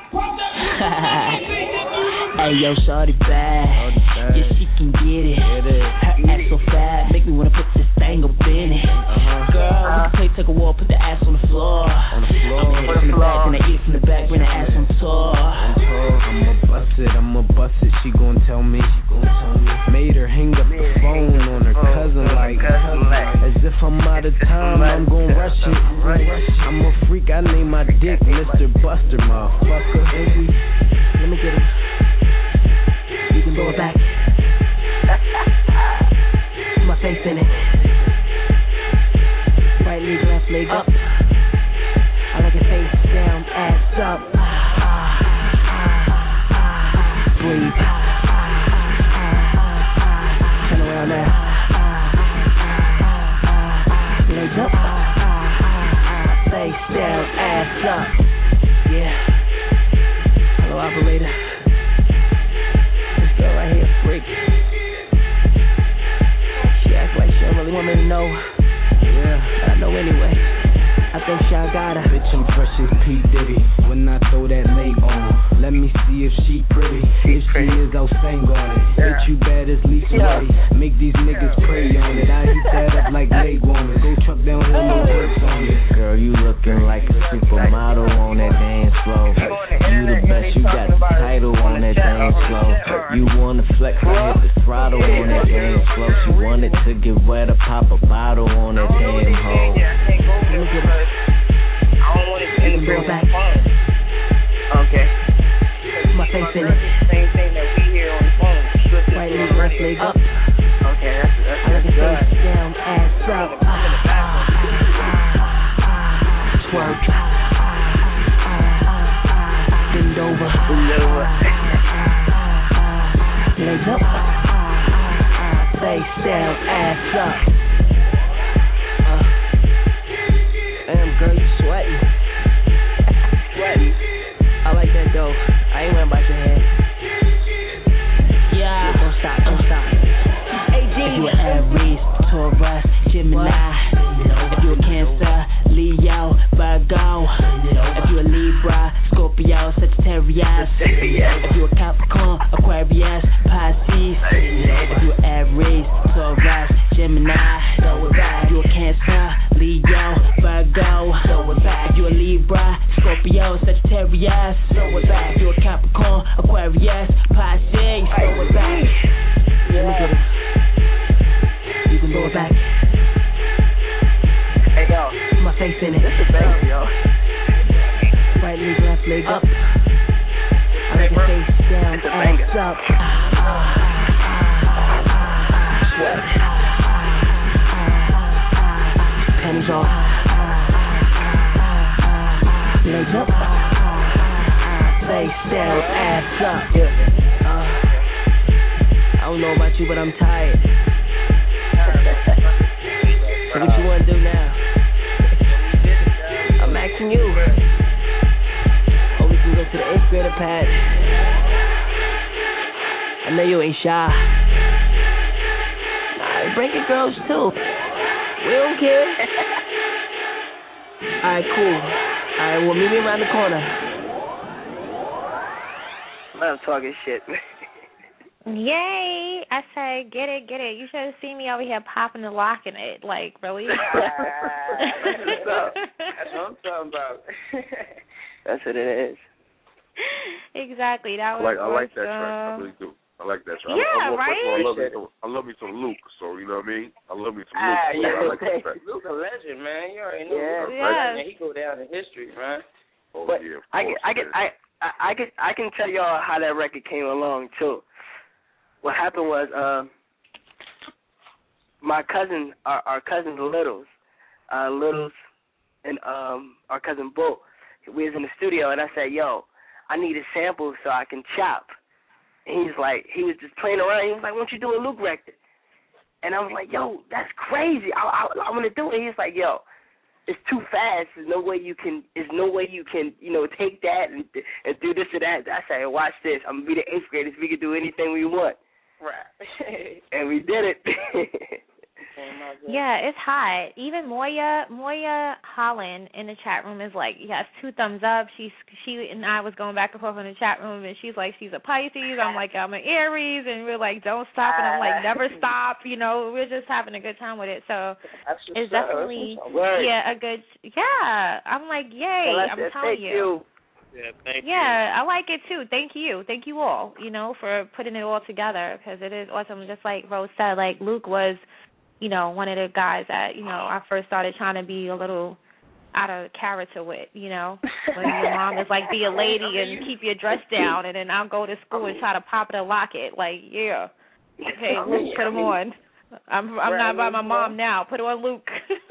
Hey, yo, shawty bad. Yeah, she can get it. Her ass so fat, make me wanna put this thing up in it. Girl, we can play take a walk, put the ass on the floor. I'm hit it from the back and I eat it from the back, bring the ass on tour. I'ma bust it, I'ma bust it. She gon' tell me. Made her hang up the phone on her cousin like, as if I'm out of time, I'm gon' rush it. I'm a freak, I name my dick Mister Buster, motherfucker. Let me get it. You can throw it back. My face in it. Right leg, left leg up. I like it face down, ass up. Breathe. Turn around now. Legs up. Face down, ass up. Yeah. Hello, operator. This girl right here, freak. She acts like she don't really want me to know. Yeah, but I know anyway. I think y'all got her. Bitch, I'm fresh as P. Diddy. When I throw that late on, let me see if she pretty. If she is, I'll sing on it. Bitch, you bad as Lisa Ready. Make these niggas pray on it. I heat that up like leg warmers. Go truck downhill, no brakes on it. Girl, you looking like a supermodel on that dance floor. You the best, you got the title on that dance floor. You wanna flex, I hit the throttle on that dance floor. She wanted to get wet, or pop a bottle on that damn hole. I don't want it to end up back. Okay. My face in it. Same thing that we hear on the phone. Right leg, left leg up. Okay, that's that's I like it good. face down, ass up. Twerk. Bend over. Bend over. Legs up. Face down, ass up. Uh. Damn, girl, you sweating. Sweating. I like that though. I ain't worrying about your head. Yeah. Don't stop, don't stop. If you an Aries, Taurus, Gemini. If you a Cancer, Leo, Virgo. If you a Libra, Scorpio, Sagittarius. If you a Capricorn, Aquarius, Pisces. If you an Aries, Taurus, Gemini. If you a Cancer, Leo, Virgo. If you a Libra, Scorpio, Sagittarius. If you a Capricorn, Aquarius, Pisces. Let me get it. You can throw it back. Hey yo, my face in it. This is bass, yo. Right leg, left leg up. I like it face down, ass up. Sweat. Panties off. Legs up. Face down, ass up. Yeah. Uh, I don't know about you, but I'm tired. So what you wanna do now? I'm asking you. Or we can go to the eighth grader pad. I know you ain't shy. Nah, break it girls too. We don't care. All right, cool. All right, well, meet me around the corner. I'm talking shit. Yay! I say, get it, get it. You should have seen me over here popping and locking it. Like, really? That's what I'm talking about. That's what it is. Exactly. That was I like, I like awesome. that track. I really do. I like that track. Yeah, I, I, right? I love, me some, I love me some Luke, so you know what I mean? I love me some Luke. Ah, So yeah, I like that track. Luke a legend, man. You already know. Yeah. Luke a Yes. legend, man. He go down in history, man. Oh, But yeah, of I can, course, I can, man. I, I, I can, I can tell y'all how that record came along too. What happened was, uh, my cousin, our, our cousin Littles, uh, Littles, and um, our cousin Bo, we was in the studio, and I said, "Yo, I need a sample so I can chop." And he's like, he was just playing around. He was like, "Why don't you do a Luke record?" And I was like, "Yo, that's crazy. I, I, I want to do it." He's like, "Yo, it's too fast. There's no way you can. There's no way you can, you know, take that and and do this or that." I said, "Watch this. I'm gonna be the eighth graders. We can do anything we want." Right. And we did it. Yeah, it's hot. Even Moya, Moya Holland in the chat room is like, yes, two thumbs up. She's she and I was going back and forth in the chat room, and she's like, she's a Pisces. I'm like, I'm an Aries, and we're like, don't stop, and I'm like, never stop. You know, we're just having a good time with it. So it's definitely yeah a good yeah. I'm like, yay! Well, I'm said, telling thank you. Yeah, thank you. Yeah, I like it too. Thank you. Thank you all, you know, for putting it all together because it is awesome. Just like Rose said, like Luke was, you know, one of the guys that, you know, I first started trying to be a little out of character with, you know. When your mom is like, be a lady and keep your dress down, and then I'll go to school and try to pop it and lock it. Like, yeah. Okay, Luke, put him on. I'm I'm not by my mom now. Put it on Luke.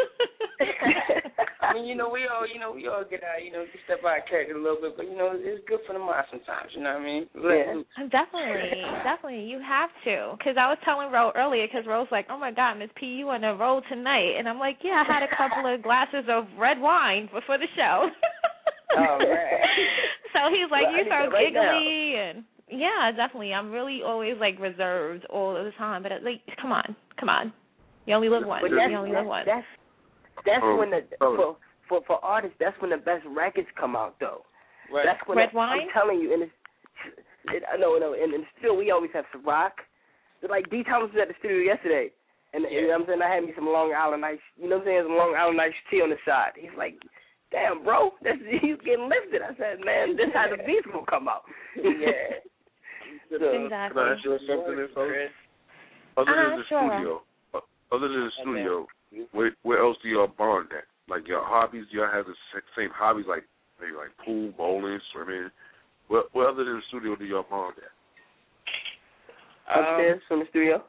I mean, you know, we all, you know, we all get out, you know, we step out of character a little bit, but you know, it's good for the mind sometimes. You know what I mean? Yeah. Definitely, definitely, you have to. Because I was telling Ro earlier, because Ro's like, "Oh my God, Miss P, you on the road tonight?" And I'm like, "Yeah, I had a couple of glasses of red wine before the show." Oh man. So he's like, Well, "You so right giggly," and yeah, definitely. I'm really always like reserved all the time, but like, come on, come on, you only live once. But You that's, only live once. That's that's Um, when the um, for, for for artists. That's when the best records come out, though. Right. That's when Red the, wine? I'm telling you, and it's it, I know, no, and, and still we always have some rock. Like D. Thomas was at the studio yesterday, and Yeah. you know what I'm saying, I had me some Long Island ice. You know what I'm saying, some Long Island iced tea on the side. He's like, "Damn, bro, that's, he's getting lifted." I said, "Man, this is how the beats gonna come out." Yeah. So, Exactly. Can I ask you something, then, fellas? Other Uh-huh, than the sure. studio, uh, other than the studio, where, where else do y'all bond at? Like your hobbies, do y'all have the sa- same hobbies, like maybe like pool, bowling, swimming? Where, where other than the studio do y'all bond at? Upstairs from the studio.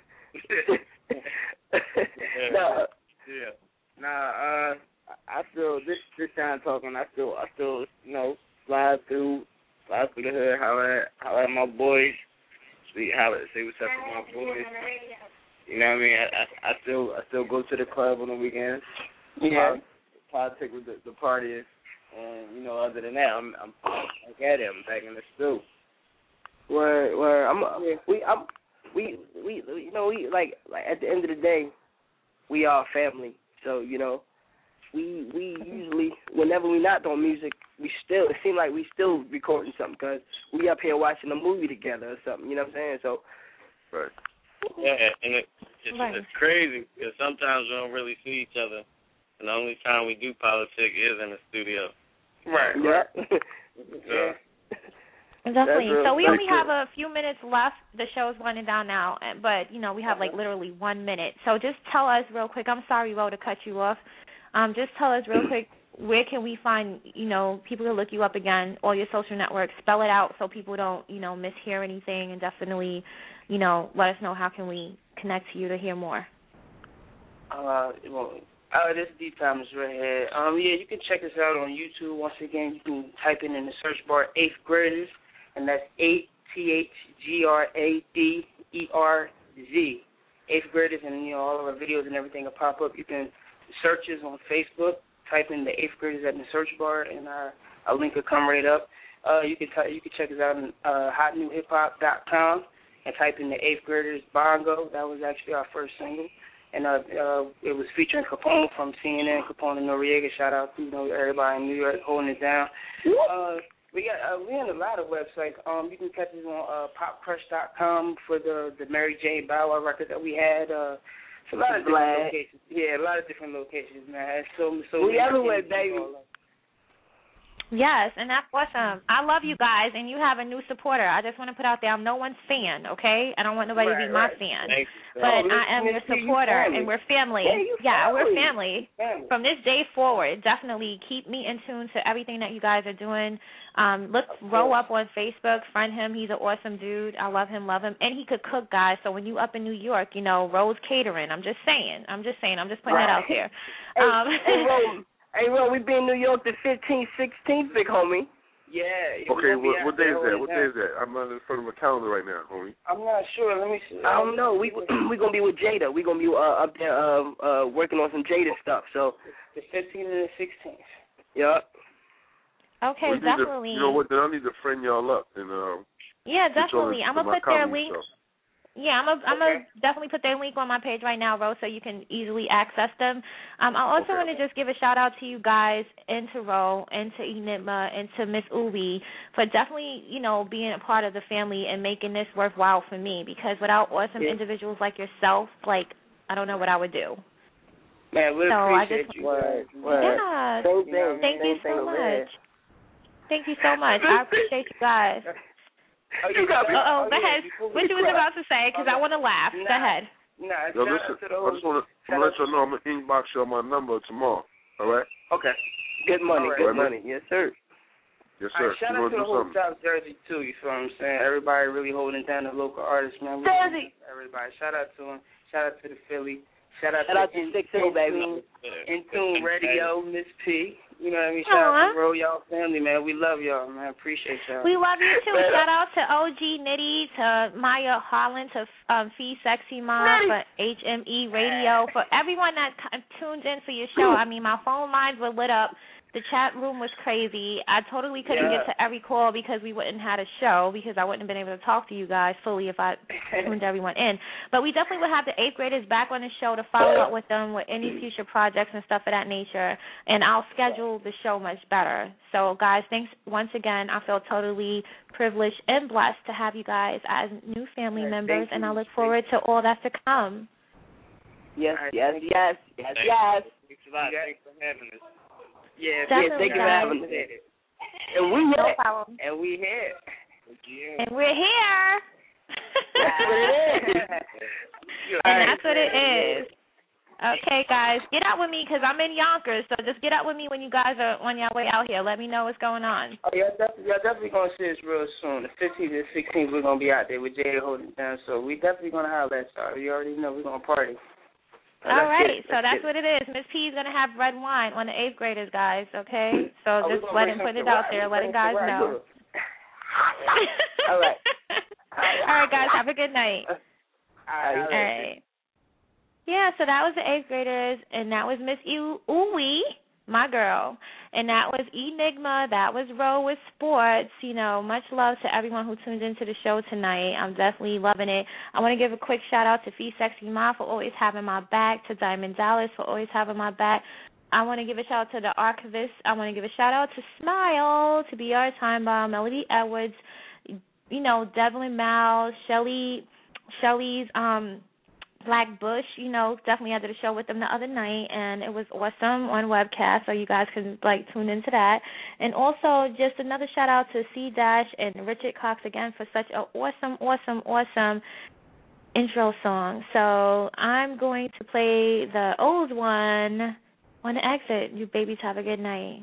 no. Yeah. Nah, uh, I still this this time talking. I still I still you know slide through slide through the hood. Holler at holler at my boys. See holler see what's up with my boys. You know what I mean? I, I I still I still go to the club on the weekends. Yeah. Politic with the, the parties, and you know other than that, I'm I'm back at it. I'm back in the stew. Where where I'm we I'm we we you know we like like at the end of the day, we are family. So you know, we we usually whenever we not doing music, we still it seems like we still recording something because we up here watching a movie together or something. You know what I'm saying? So. Right. Yeah, and it, it's, Right. it's crazy because sometimes we don't really see each other, and the only time we do politic is in the studio. Right. Yeah. So, Definitely. real- So we that's only have real. a few minutes left. The show's winding down now, and- but you know we have like literally one minute. So just tell us real quick. I'm sorry, Ro, to cut you off. Um, just tell us real quick where can we find you know people to look you up again, all your social networks. Spell it out so people don't you know mishear anything, and definitely you know let us know how can we connect to you to hear more. Uh, well, uh, this is D. Thomas right here. Um, yeah, you can check us out on YouTube. Once again, you can type in in the search bar eighth graders, and that's eight T H G R A D E R Z. Eighth graders, and you know all of our videos and everything will pop up. You can search us on Facebook. Type in the eighth graders at the search bar, and our, our link will come right up. Uh, you can t- you can check us out on uh, hot new hip hop dot com and type in the eighth graders bongo. That was actually our first single. and uh, uh, it was featuring Capone from C N N, Capone and Noriega. Shout out to you know everybody in New York holding it down. Uh, we got uh, we on a lot of websites. Um, you can catch us on uh, pop crush dot com for the the Mary J. Bow Wow record that we had. Uh, it's a lot of different Black. locations. Yeah, a lot of different locations, man. So so We many everywhere, things baby. all over. Yes, and that's awesome. I love you guys, and you have a new supporter. I just want to put out there, I'm no one's fan, okay? I don't want nobody Right, to be my right. fan. Thank you. But Oh, I am Miss your P, you supporter, family. and we're family. Yeah, you yeah, we're family. family. Family. From this day forward, definitely keep me in tune to everything that you guys are doing. Um, look Ro up on Facebook, friend him. He's an awesome dude. I love him, love him. And he could cook, guys. So when you up in New York, you know, Ro's Catering. I'm just saying. I'm just saying. I'm just putting that out there. Hey, Um, hey, Ro, hey, Ro, we be in New York the fifteenth, sixteenth, big homie. Yeah. Okay, we'll be what, out what day is there that? holding What it day down. is that? I'm not in front of my calendar right now, homie. I'm not sure. Let me see. I don't know. We we gonna be with Jada. We gonna be uh, up there um, uh, working on some Jada stuff. So The fifteenth and the sixteenth. yeah. okay, We need to- definitely. you know what? Then I need to friend y'all up and um. Yeah, get y'all definitely. into I'm gonna my put their comedy link. stuff. Yeah, I'm gonna I'm gonna definitely put their link on my page right now, Ro, so you can easily access them. Um, I also Okay. want to just give a shout out to you guys, and to Ro, and to Enigma, and to Miss Ubi for definitely, you know, being a part of the family and making this worthwhile for me. Because without awesome Yeah. individuals like yourself, like I don't know what I would do. Man, we So I appreciate just- you. Word, guys. word. Yeah. Same You know, thing. Thank same you thing so over there. much. Thank you so much. I appreciate you guys. Oh, you got me. Uh oh, Oh, go yeah, ahead. before we What you was close. about to say? Because I want to laugh. Go Nah. ahead. Nah, Yo, shout listen. out to the I whole. just want to shout let out- y'all know I'm gonna inbox y'all my number tomorrow. All right? Okay. Good money, All right. good All right, money. Yes, sir. Yes, All sir. right, shout You out want to to the do whole something? South Jersey too. You feel what I'm saying? Everybody really holding down the local artists, man. We- Jersey. Everybody, shout out to them. Shout out to the Philly. Shout out Shout to out to In- Six Hill, In baby. Tune- In Tune Radio, Miss P. You know what I mean? Shout out Aw. to Ro, y'all family, man. We love y'all, man. Appreciate y'all. We love you too. But, uh, Shout out to O G Nitty, to Maya Holland, to um, Fee Sexy Mom, for H M E Radio, for everyone that t- tuned in for your show. I mean, my phone lines were lit up. The chat room was crazy. I totally couldn't Yeah. get to every call because we wouldn't have a show, because I wouldn't have been able to talk to you guys fully if I tuned everyone in. But we definitely would have the eighth graders back on the show to follow up with them with any future projects and stuff of that nature. And I'll schedule the show much better. So, guys, thanks once again. I feel totally privileged and blessed to have you guys as new family Right, members, thank and you. I look forward to all that's to come. Yes, All right, yes, thank you. yes, yes, Thank yes. Thanks a lot. Thanks for having us. Yeah, Definitely, thank you for guys. having us. And we No here. problem. And we here. Yeah. And we're here. That's what it is. And that's what it is. Okay, guys, get out with me because I'm in Yonkers. So just get out with me when you guys are on your way out here. Let me know what's going on. Oh, y'all definitely, y'all definitely gonna see us real soon. The fifteenth and sixteenth, we're gonna be out there with Jada holding it down. So we definitely gonna have that y'all. You already know we're gonna party. Uh, All let's right, get it. so Let's that's get what it is. Miss P is going to have red wine on the eighth graders, guys, okay? So Oh, we just gonna let bring him put some it out Ciroc. there, We letting bring guys Ciroc. know. All right. All right, guys, have a good night. All right. All right. Yeah, so that was the eighth graders, and that was Miss Uwe, my girl. And that was Enigma. That was Ro with Sports. You know, much love to everyone who tuned into the show tonight. I'm definitely loving it. I want to give a quick shout-out to Fee Sexy Ma for always having my back, to Diamond Dallas for always having my back. I want to give a shout-out to the archivist. I want to give a shout-out to Smile, to B R Time Bomb, Melody Edwards, you know, Devlin Mal, Shelly, Shelly's, um, Black Bush, you know, definitely I did a show with them the other night, and it was awesome on webcast, so you guys can, like, tune into that. And also just another shout-out to C Dash and Richard Cox again for such an awesome, awesome, awesome intro song. So I'm going to play the old one on the exit. You babies have a good night.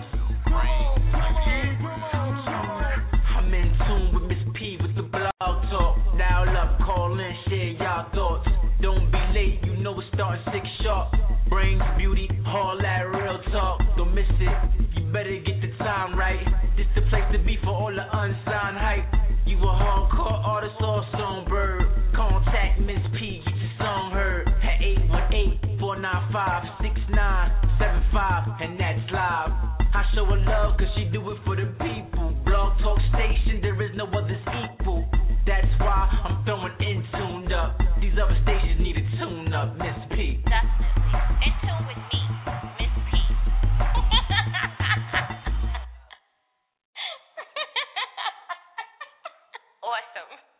Talk. it. You better get the time right. This the place to be for all the unsigned hype. You a hardcore artist or songbird. Contact Miss P, get your song heard. At eight one eight, four nine five, six nine seven five, and that's live. I show her love cause she do it for the people. Blog Talk Station, there is no others equal. That's why I'm throwing in tuned up. These other stations need a tune up, Miss P. That's in tune with me, Miss P. Awesome.